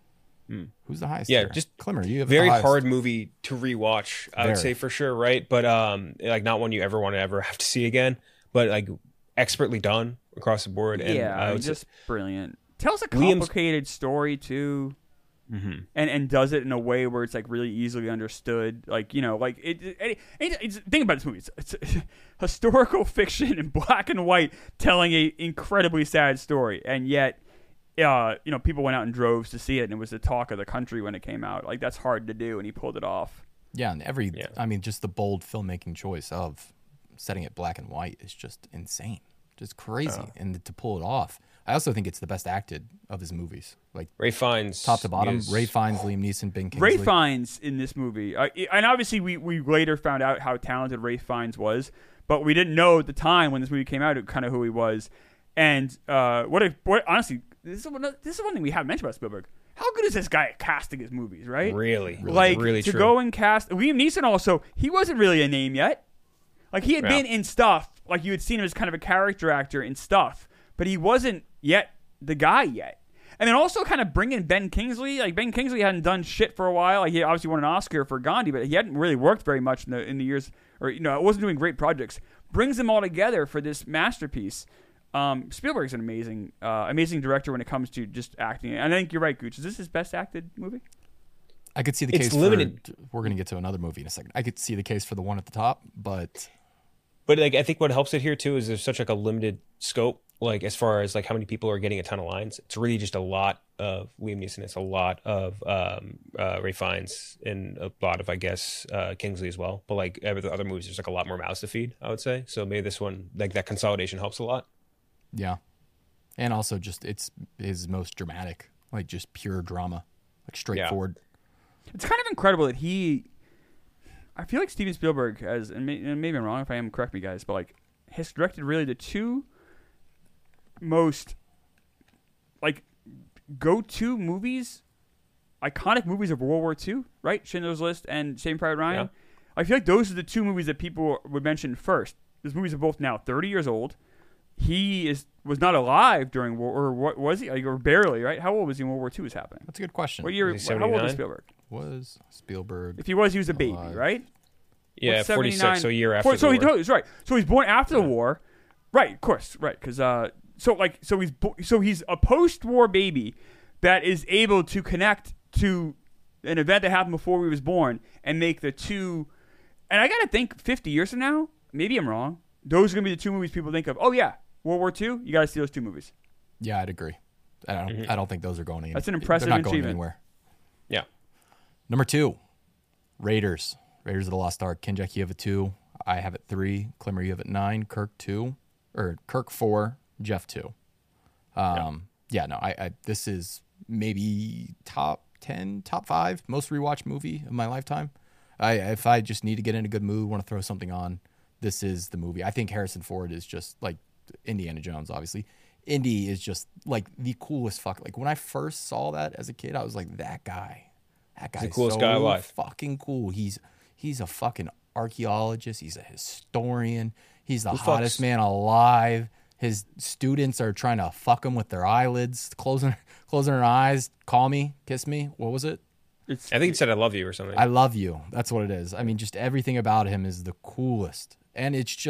Who's the highest? Yeah, there? just Clemmer. You have very the hard movie to rewatch. I would say for sure, right? But like not one you ever want to ever have to see again. But like expertly done across the board. And just brilliant. Tells a complicated story too, and does it in a way where it's like really easily understood. Like like it's think about this movie. It's historical fiction in black and white, telling a incredibly sad story, and yet. People went out in droves to see it, and it was the talk of the country when it came out. Like that's hard to do, and he pulled it off. Yeah, and I mean, just the bold filmmaking choice of setting it black and white is just insane, just crazy, and to pull it off. I also think it's the best acted of his movies, like Ralph Fiennes, top to bottom. Ralph Fiennes, Liam Neeson, Ben Kingsley. Ralph Fiennes in this movie, and obviously we later found out how talented Ralph Fiennes was, but we didn't know at the time when this movie came out kind of who he was. And honestly, this is one thing we haven't mentioned about Spielberg. How good is this guy at casting his movies, right? Really to true. Go and cast Liam Neeson. Also, he wasn't really a name yet. Like he had been in stuff, like you had seen him as kind of a character actor in stuff, but he wasn't yet the guy yet. And then also kind of bring in Ben Kingsley. Like Ben Kingsley hadn't done shit for a while. Like he obviously won an Oscar for Gandhi, but he hadn't really worked very much in the years, or wasn't doing great projects. Brings them all together for this masterpiece. Spielberg's an amazing director when it comes to just acting. And I think you're right, Gooch. Is this his best acted movie? I could see the case limited. We're going to get to another movie in a second. I could see the case for the one at the top, but like I think what helps it here too is there's such like a limited scope. Like as far as like how many people are getting a ton of lines, it's really just a lot of Liam Neeson. It's a lot of Ralph Fiennes and a lot of Kingsley as well. But like every the other movies, there's like a lot more mouths to feed, I would say. So maybe this one, like that consolidation, helps a lot. Yeah, and also just it's his most dramatic, like just pure drama, like straightforward. Yeah. It's kind of incredible that I feel like Steven Spielberg has, and maybe I'm wrong if I am, correct me guys, but like has directed really the two most like go-to movies, iconic movies of World War II, right? Schindler's List and Saving Private Ryan. Yeah. I feel like those are the two movies that people would mention first. These movies are both now 30 years old. He was not alive during war, or what was he? Or barely, right? How old was he when World War II was happening? That's a good question. What year? How old was Spielberg? Was Spielberg? If he was a baby, right? Yeah, 46. So a year after. So he's right. So he's born after the war, right? Of course, right? Because so he's a post-war baby that is able to connect to an event that happened before he was born and make the two. And I gotta think, 50 years from now, maybe I'm wrong. Those are gonna be the two movies people think of. Oh yeah, World War II. You got to see those two movies. Yeah, I'd agree. I don't think those are going anywhere. That's an impressive They're not achievement. Going anywhere. Yeah. Number 2, Raiders. Raiders of the Lost Ark. Kenjack, you have it 2. I have it 3. Climmer, you have it 9. Kirk 2. Or Kirk 4. Jeff 2. This is maybe top 10, top 5 most rewatched movie of my lifetime. If I just need to get in a good mood, want to throw something on, this is the movie. I think Harrison Ford is just like Indiana Jones, obviously. Indy is just like the coolest fuck. Like when I first saw that as a kid, I was like, that guy's the coolest guy alive. Fucking cool. He's a fucking archaeologist. He's a historian. He's the hottest man alive. His students are trying to fuck him with their eyelids, closing their eyes. Call me, kiss me. What was it? I think he said, "I love you" or something. I love you. That's what it is. I mean, just everything about him is the coolest. And it's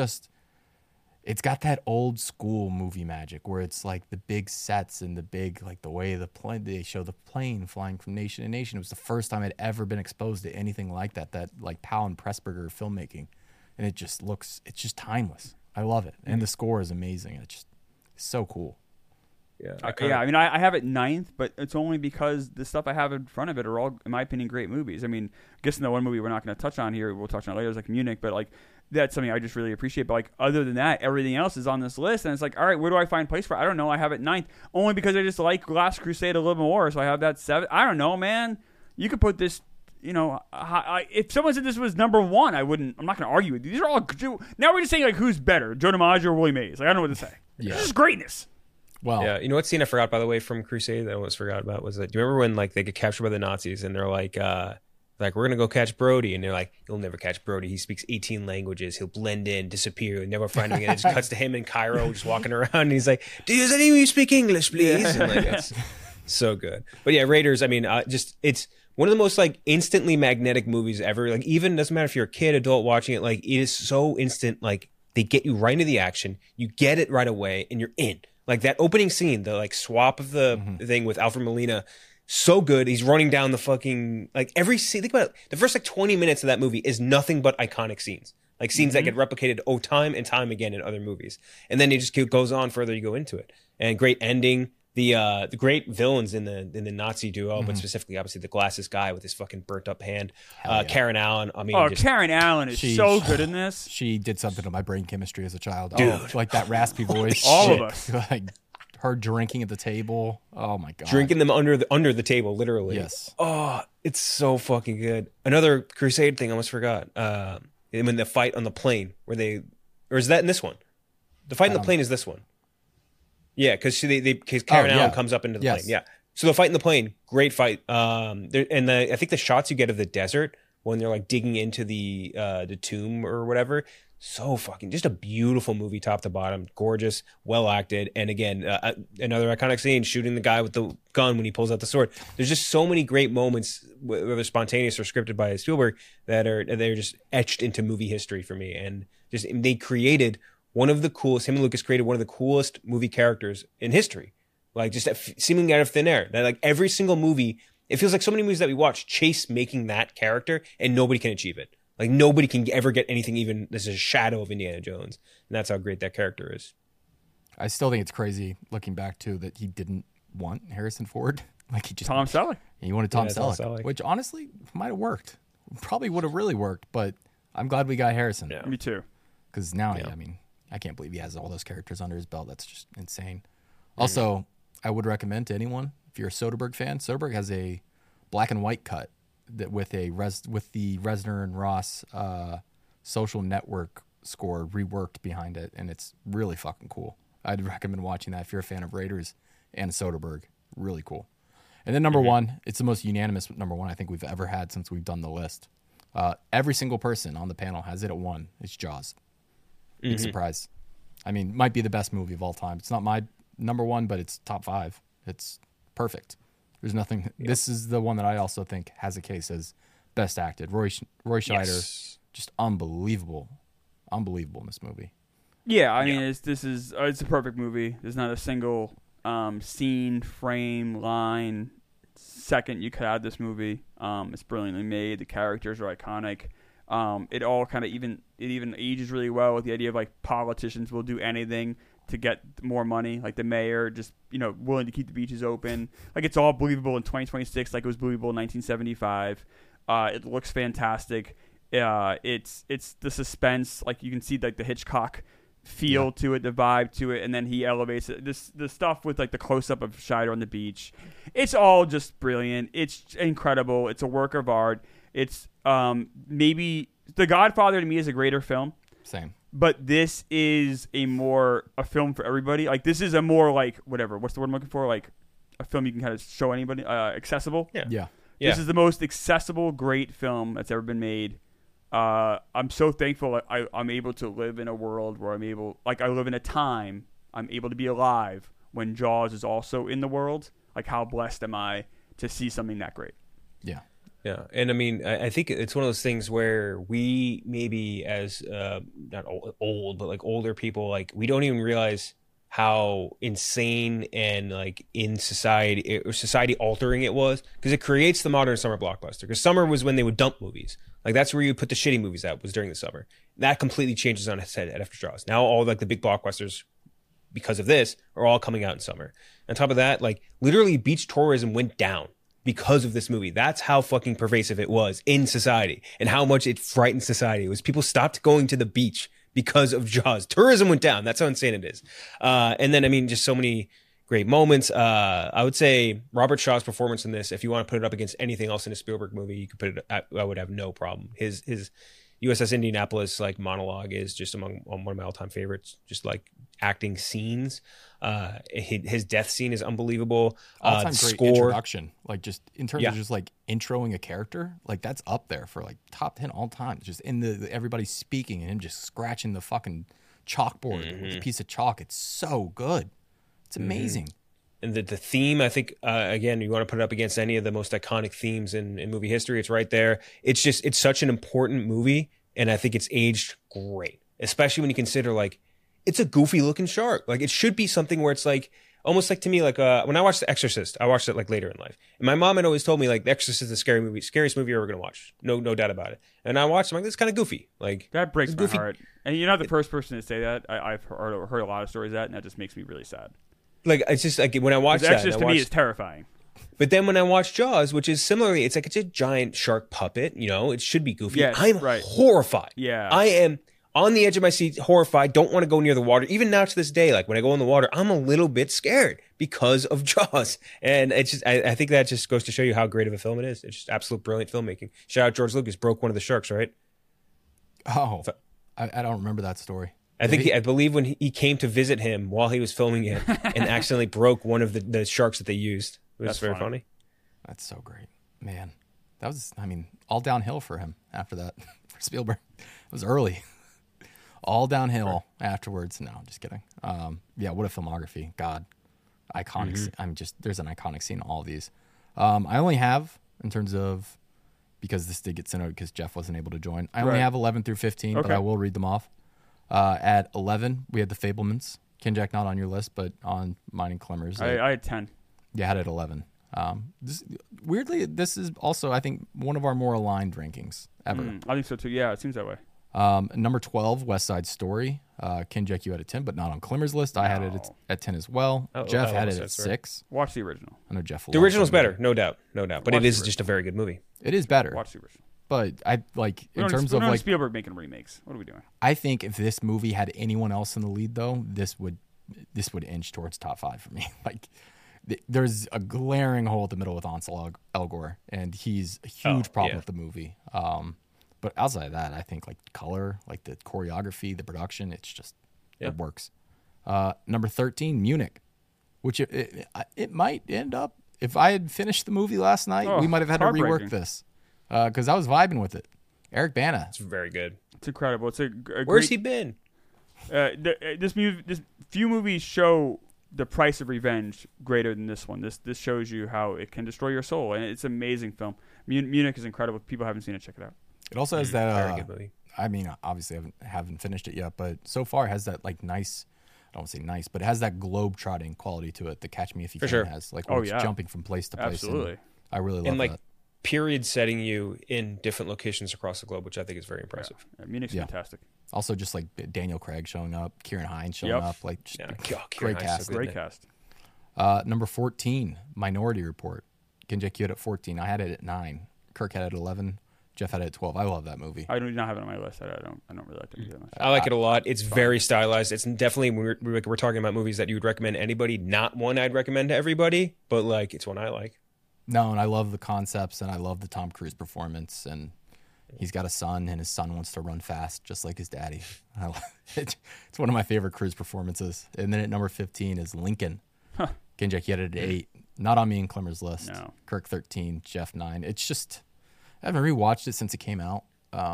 got that old school movie magic where it's like the big sets and the big, like the way they show the plane flying from nation to nation. It was the first time I'd ever been exposed to anything like that like Powell and Pressburger filmmaking. And it's just timeless. I love it. And the score is amazing. It's just so cool. Yeah, I mean, I have it 9th, but it's only because the stuff I have in front of it are all, in my opinion, great movies. I mean, I guess in the one movie we're not going to touch on here, we'll touch on it later, is like Munich, but like that's something I just really appreciate. But like other than that, everything else is on this list, and it's like, all right, where do I find place for it? I don't know. I have it 9th only because I just like Last Crusade a little more, so I have that 7th. I don't know, man. You could put this. If someone said this was number 1, I'm not going to argue with you. These are all now we're just saying like who's better, Joe DiMaggio or Willie Mays. Like I don't know what to say. Yeah. This is greatness. Well, yeah, you know what scene I forgot, by the way, from Crusade that I almost forgot about was that, do you remember when like they get captured by the Nazis and they're like we're gonna go catch Brody, and they're like, you'll never catch Brody. He speaks 18 languages. He'll blend in, disappear. You'll never find him again. It just cuts to him in Cairo, just walking around, and he's like, does any of you speak English, please? And like, it's so good. But yeah, Raiders. I mean, it's one of the most like instantly magnetic movies ever. Like even doesn't matter if you're a kid, adult watching it. Like it is so instant. Like they get you right into the action. You get it right away, and you're in. Like that opening scene, the like swap of the thing with Alfred Molina, so good. He's running down the fucking, like every scene. Think about it. The first like 20 minutes of that movie is nothing but iconic scenes. Like scenes that get replicated time and time again in other movies. And then it just goes on further. You go into it. And great ending. the great villains in the Nazi duo, but specifically, obviously, the glasses guy with his fucking burnt up hand, Karen Allen. I mean, Karen Allen is so good in this. She did something to my brain chemistry as a child. Dude. Like that raspy voice. All of us. Like her drinking at the table. Oh my god. Drinking them under the table, literally. Yes. Oh, it's so fucking good. Another Crusade thing I almost forgot. When the fight on the plane, or is that in this one? The fight in the plane is this one. Yeah, because Karen Allen comes up into the plane. Yeah. So the fight in the plane, great fight. I think the shots you get of the desert when they're like digging into the tomb or whatever, so fucking just a beautiful movie, top to bottom, gorgeous, well acted, and again another iconic scene, shooting the guy with the gun when he pulls out the sword. There's just so many great moments, whether spontaneous or scripted by Spielberg, they're just etched into movie history for me, and they created one of the coolest. Him and Lucas created one of the coolest movie characters in history, like just seemingly out of thin air. That like every single movie, it feels like so many movies that we watch chase making that character, and nobody can achieve it. Like nobody can ever get anything even there's a shadow of Indiana Jones, and that's how great that character is. I still think it's crazy looking back to that he didn't want Harrison Ford. Like he just Tom Selleck. He wanted Tom Selleck, which honestly might have worked. Probably would have really worked, but I'm glad we got Harrison. Yeah. Me too. Because now, I mean, I can't believe he has all those characters under his belt. That's just insane. Also, I would recommend to anyone, if you're a Soderbergh fan, Soderbergh has a black and white cut that with the Reznor and Ross Social Network score reworked behind it, and it's really fucking cool. I'd recommend watching that if you're a fan of Raiders and Soderbergh. Really cool. And then number one, it's the most unanimous number one I think we've ever had since we've done the list. Every single person on the panel has it at one. It's Jaws. Big surprise. I mean, might be the best movie of all time. It's not my number one, but it's top 5. It's perfect. There's nothing. Yeah. This is the one that I also think has a case as best acted. Roy Scheider, just unbelievable in this movie. Yeah, I mean, it's a perfect movie. There's not a single scene, frame, line, second you cut out of this movie. It's brilliantly made. The characters are iconic. It all kind of even ages really well with the idea of like politicians will do anything to get more money, like the mayor just willing to keep the beaches open. Like it's all believable in 2026, like it was believable in 1975. It looks fantastic. It's the suspense, like you can see like the Hitchcock feel to it, the vibe to it, and then he elevates it. The stuff with like the close up of Scheider on the beach, it's all just brilliant. It's incredible. It's a work of art. It's maybe The Godfather to me is a greater film. Same. But this is a film for everybody. Like this is a more like whatever. What's the word I'm looking for? Like a film you can kind of show anybody. Accessible. Yeah. This is the most accessible, great film that's ever been made. I'm so thankful I'm able to live in a world where I live in a time I'm able to be alive when Jaws is also in the world. Like how blessed am I to see something that great? Yeah. Yeah, and I mean, I think it's one of those things where we maybe as not old, but like older people, like we don't even realize how insane and like in society altering it was, because it creates the modern summer blockbuster. Because summer was when they would dump movies, like that's where you put the shitty movies out, was during the summer. That completely changes on its head after Jaws. Now all like the big blockbusters, because of this, are all coming out in summer. On top of that, like literally beach tourism went down because of this movie. That's how fucking pervasive it was in society and how much it frightened society. It was people stopped going to the beach because of Jaws. Tourism went down. That's how insane it is. And then, I mean, just so many great moments. I would say Robert Shaw's performance in this, if you want to put it up against anything else in a Spielberg movie, you could put it, I would have no problem. His USS Indianapolis like monologue is just one of my all-time favorites. Just like acting scenes. His death scene is unbelievable. All-time great introduction. Like just in terms of just like introing a character, like that's up there for like top 10 all time. Just in everybody speaking and him just scratching the fucking chalkboard with a piece of chalk. It's so good. It's amazing. And the theme, I think, again, you want to put it up against any of the most iconic themes in movie history, it's right there. It's such an important movie, and I think it's aged great, especially when you consider, like, it's a goofy-looking shark. Like, it should be something where it's, like, almost like to me, like, when I watched The Exorcist, I watched it, like, later in life. And my mom had always told me, like, The Exorcist is the scariest movie you're ever going to watch. No doubt about it. And I watched it, I'm like, this is kind of goofy. Like, that breaks my heart. And you're not the first person to say that. I've heard a lot of stories of that, and that just makes me really sad. Like it's just like when I watch that, Exorcist to me is terrifying. But then when I watch Jaws, which is similarly, it's a giant shark puppet. You know, it should be goofy. Yes, I'm horrified. Yeah, I am on the edge of my seat, horrified. Don't want to go near the water. Even now to this day, like when I go in the water, I'm a little bit scared because of Jaws. And it's just, I think that just goes to show you how great of a film it is. It's just absolute brilliant filmmaking. Shout out George Lucas, broke one of the sharks, right? Oh, I don't remember that story. I believe when he came to visit him while he was filming it and accidentally broke one of the sharks that they used. It was very funny. That's so great, man. That was, all downhill for him after that. For Spielberg, it was early. All downhill afterwards. No, I'm just kidding. Yeah, what a filmography. God, iconic. There's an iconic scene in all of these. I only have, in terms of, because this did get sent out because Jeff wasn't able to join. I only have 11 through 15, but I will read them off. At 11, we had The Fablemans. Kenjack, not on your list, but on mine and Klimmer's. I had 10. Yeah, I had it at 11. Weirdly, this is also, I think, one of our more aligned rankings ever. I think so too. Yeah, it seems that way. Number 12, West Side Story. Kenjack, you had it 10, but not on Klimmer's list. I had it at 10 as well. Jeff had it at 6. Watch the original. I know Jeff. The original's better, no doubt. But it is just a very good movie. It is better. Watch the original. But I like in terms of like Spielberg making remakes. What are we doing? I think if this movie had anyone else in the lead, though, this would inch towards top 5 for me. Like, there's a glaring hole at the middle with Ansel Elgort, and he's a huge problem with the movie. But outside of that, I think like color, like the choreography, the production, it's just it works. Number 13, Munich, which it might end up. If I had finished the movie last night, we might have had to rework this because I was vibing with it. Eric Bana, it's very good. It's incredible. It's a Where's he been? This few movies show the price of revenge greater than this one. This shows you how it can destroy your soul, and it's an amazing film. Munich is incredible. If people haven't seen it, check it out. It also has that. Very good movie. I mean, obviously, I haven't finished it yet, but so far it has that like nice. I don't want to say nice, but it has that globe-trotting quality to it. The Catch Me If You Can has, like, it's jumping from place to place. Absolutely, I really love and like that. Period setting you in different locations across the globe, which I think is very impressive. Munich's fantastic. Also, just like Daniel Craig showing up, Kieran Hines showing up, like just great cast. So great cast. Number 14, Minority Report. Kenjack, you had it at 14. I had it at 9. Kirk had it at 11. Jeff had it at 12. I love that movie. I do not have it on my list. I don't really like it that much. I like it a lot. It's very stylized. It's definitely we're talking about movies that you would recommend anybody. Not one I'd recommend to everybody, but like it's one I like. No, and I love the concepts, and I love the Tom Cruise performance, and he's got a son, and his son wants to run fast just like his daddy. It's one of my favorite Cruise performances. And then at number 15 is Lincoln. Kenjack, you had it at 8. Not on me and Klimmer's list. No. Kirk 13, Jeff 9. It's just, I haven't rewatched it since it came out.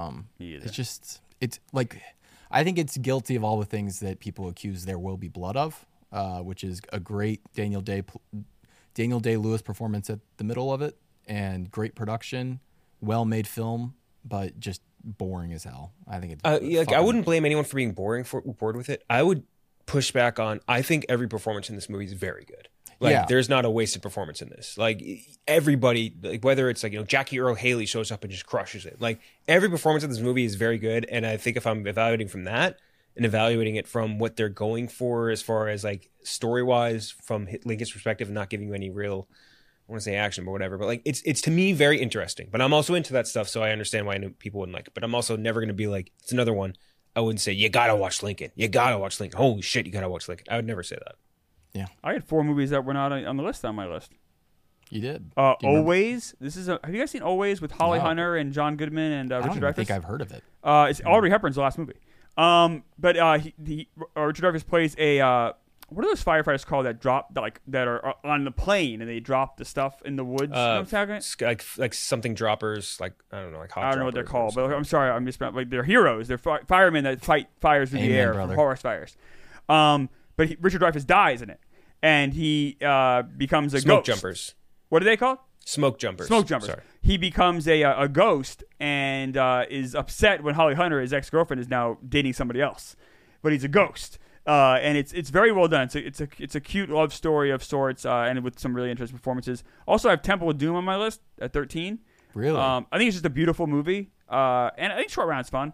It's like, I think it's guilty of all the things that people accuse There Will Be Blood of, which is a great Daniel Day-Lewis performance at the middle of it, and great production, well-made film, but just boring as hell. I think it's I wouldn't blame anyone for being bored with it. I would push back on, I think every performance in this movie is very good. Like, there's not a wasted performance in this. Like, everybody, like, whether it's like, Jackie Earle Haley shows up and just crushes it. Like, every performance in this movie is very good. And I think if I'm evaluating from that and evaluating it from what they're going for as far as like story-wise from Lincoln's perspective and not giving you any real, I want to say action, but whatever. But like, it's to me very interesting. But I'm also into that stuff, so I understand why people wouldn't like it. But I'm also never going to be like, it's another one. I wouldn't say, you got to watch Lincoln. You got to watch Lincoln. Holy shit, you got to watch Lincoln. I would never say that. Yeah, I had 4 movies that were not on the list on my list. You did. Always. This is have you guys seen Always with Holly Hunter and John Goodman and Richard Dreyfuss? I think I've heard of it. It's Audrey Hepburn's last movie. But Richard Dreyfuss plays a what are those firefighters called that are on the plane and they drop the stuff in the woods? You know what I'm talking about? Like something droppers, like I don't know, like hot. I don't know what they're called, but I'm sorry, I'm mispronouncing. Like they're heroes. They're firemen that fight fires through the air from forest fires. But Richard Dreyfuss dies in it, and he becomes a smoke ghost. Jumpers. What are they called? Smoke jumpers. Smoke jumpers. Sorry. He becomes a ghost and is upset when Holly Hunter, his ex-girlfriend, is now dating somebody else, but he's a ghost. And it's very well done. It's a cute love story of sorts, and with some really interesting performances. Also, I have Temple of Doom on my list at 13. Really? I think it's just a beautiful movie, and I think Short Round's fun.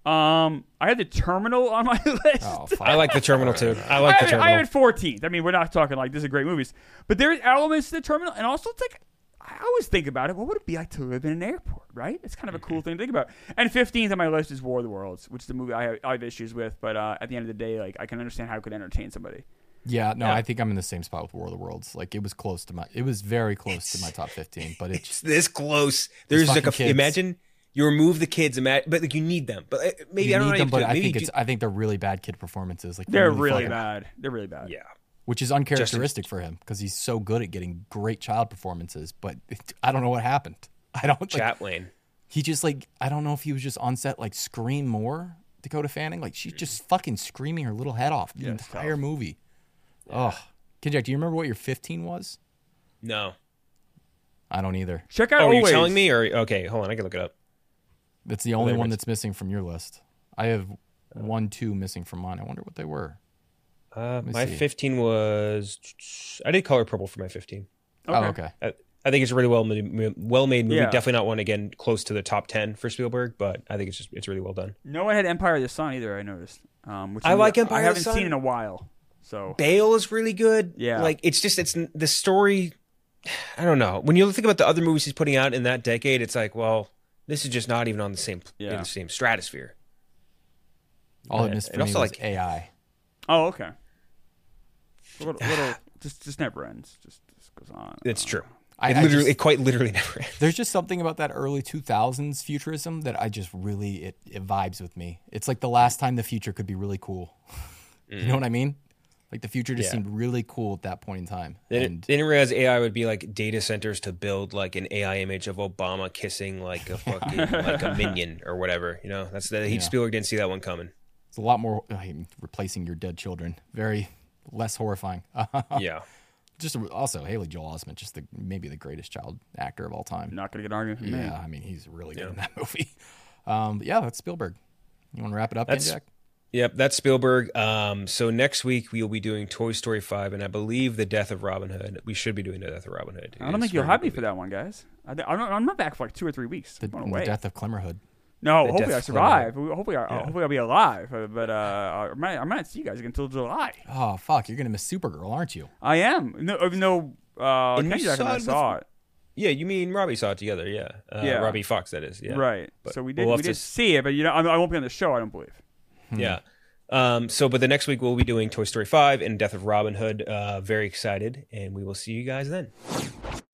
I had The Terminal on my list. Oh, fuck. I like The Terminal too. I like The Terminal. I have it 14th. I mean, we're not talking like this is great movies, but there's elements to The Terminal, and also it's like I always think about it. What would it be like to live in an airport? Right? It's kind of a cool thing to think about. And 15th on my list is War of the Worlds, which is the movie I have issues with, but at the end of the day, like I can understand how it could entertain somebody. Yeah, no, I think I'm in the same spot with War of the Worlds. Like it was very close to my top 15, but it's this close. There's like imagine you remove the kids, but like you need them. But maybe I don't know. Them, but I think they're really bad kid performances. Like they're really bad. They're really bad. Yeah. Which is uncharacteristic for him because he's so good at getting great child performances. But I don't know what happened. I don't. Chatelaine. He just I don't know if he was just on set scream more. Dakota Fanning, she's just fucking screaming her little head off the entire movie. Yeah. Oh, Kinjack, do you remember what your 15 was? No, I don't either. Check out. Are you telling me or okay? Hold on, I can look it up. That's the only one that's missing from your list. I have 1, 2 missing from mine. I wonder what they were. My 15 was I did Color Purple for my 15. Okay. Oh, okay. I think it's a really well made movie. Yeah. Definitely not one again close to the top 10 for Spielberg, but I think it's really well done. No one had Empire of the Sun either. I noticed. Which I like Empire. I haven't seen in a while. So Bale is really good. Yeah, it's the story. I don't know. When you think about the other movies he's putting out in that decade, it's like, well, this is just not even on the same in the same stratosphere. All it missed for me was AI. Oh, okay. Little just never ends. Just goes on. It's true. It quite literally never ends. There's just something about that early 2000s futurism that I just really it vibes with me. It's like the last time the future could be really cool. You know what I mean? Like the future just seemed really cool at that point in time. They didn't realize AI would be like data centers to build like an AI image of Obama kissing like a fucking like a minion or whatever. You know, Spielberg didn't see that one coming. It's a lot more replacing your dead children. Very less horrifying. Yeah. Just also Haley Joel Osment, just maybe the greatest child actor of all time. Not gonna get argued. Yeah, I mean he's really good in that movie. But yeah, that's Spielberg. You want to wrap it up, Jack? Yep, that's Spielberg. So next week we'll be doing Toy Story 5, and I believe The Death of Robin Hood. We should be doing The Death of Robin Hood. I don't think you'll have me for that one, guys. I'm not back for 2 or 3 weeks. The Death of Clemmerhood. No, hopefully I survive. Hopefully I'll be alive. But I might not see you guys until July. Oh fuck! You're gonna miss Supergirl, aren't you? I am. No, even though Kenny and I saw it. Yeah, you mean Robbie saw it together? Yeah, Robbie Fox, that is. Yeah, right. But so we did see it, but I won't be on the show. I don't believe. Yeah. But the next week we'll be doing Toy Story 5 and Death of Robin Hood. Very excited, and we will see you guys then.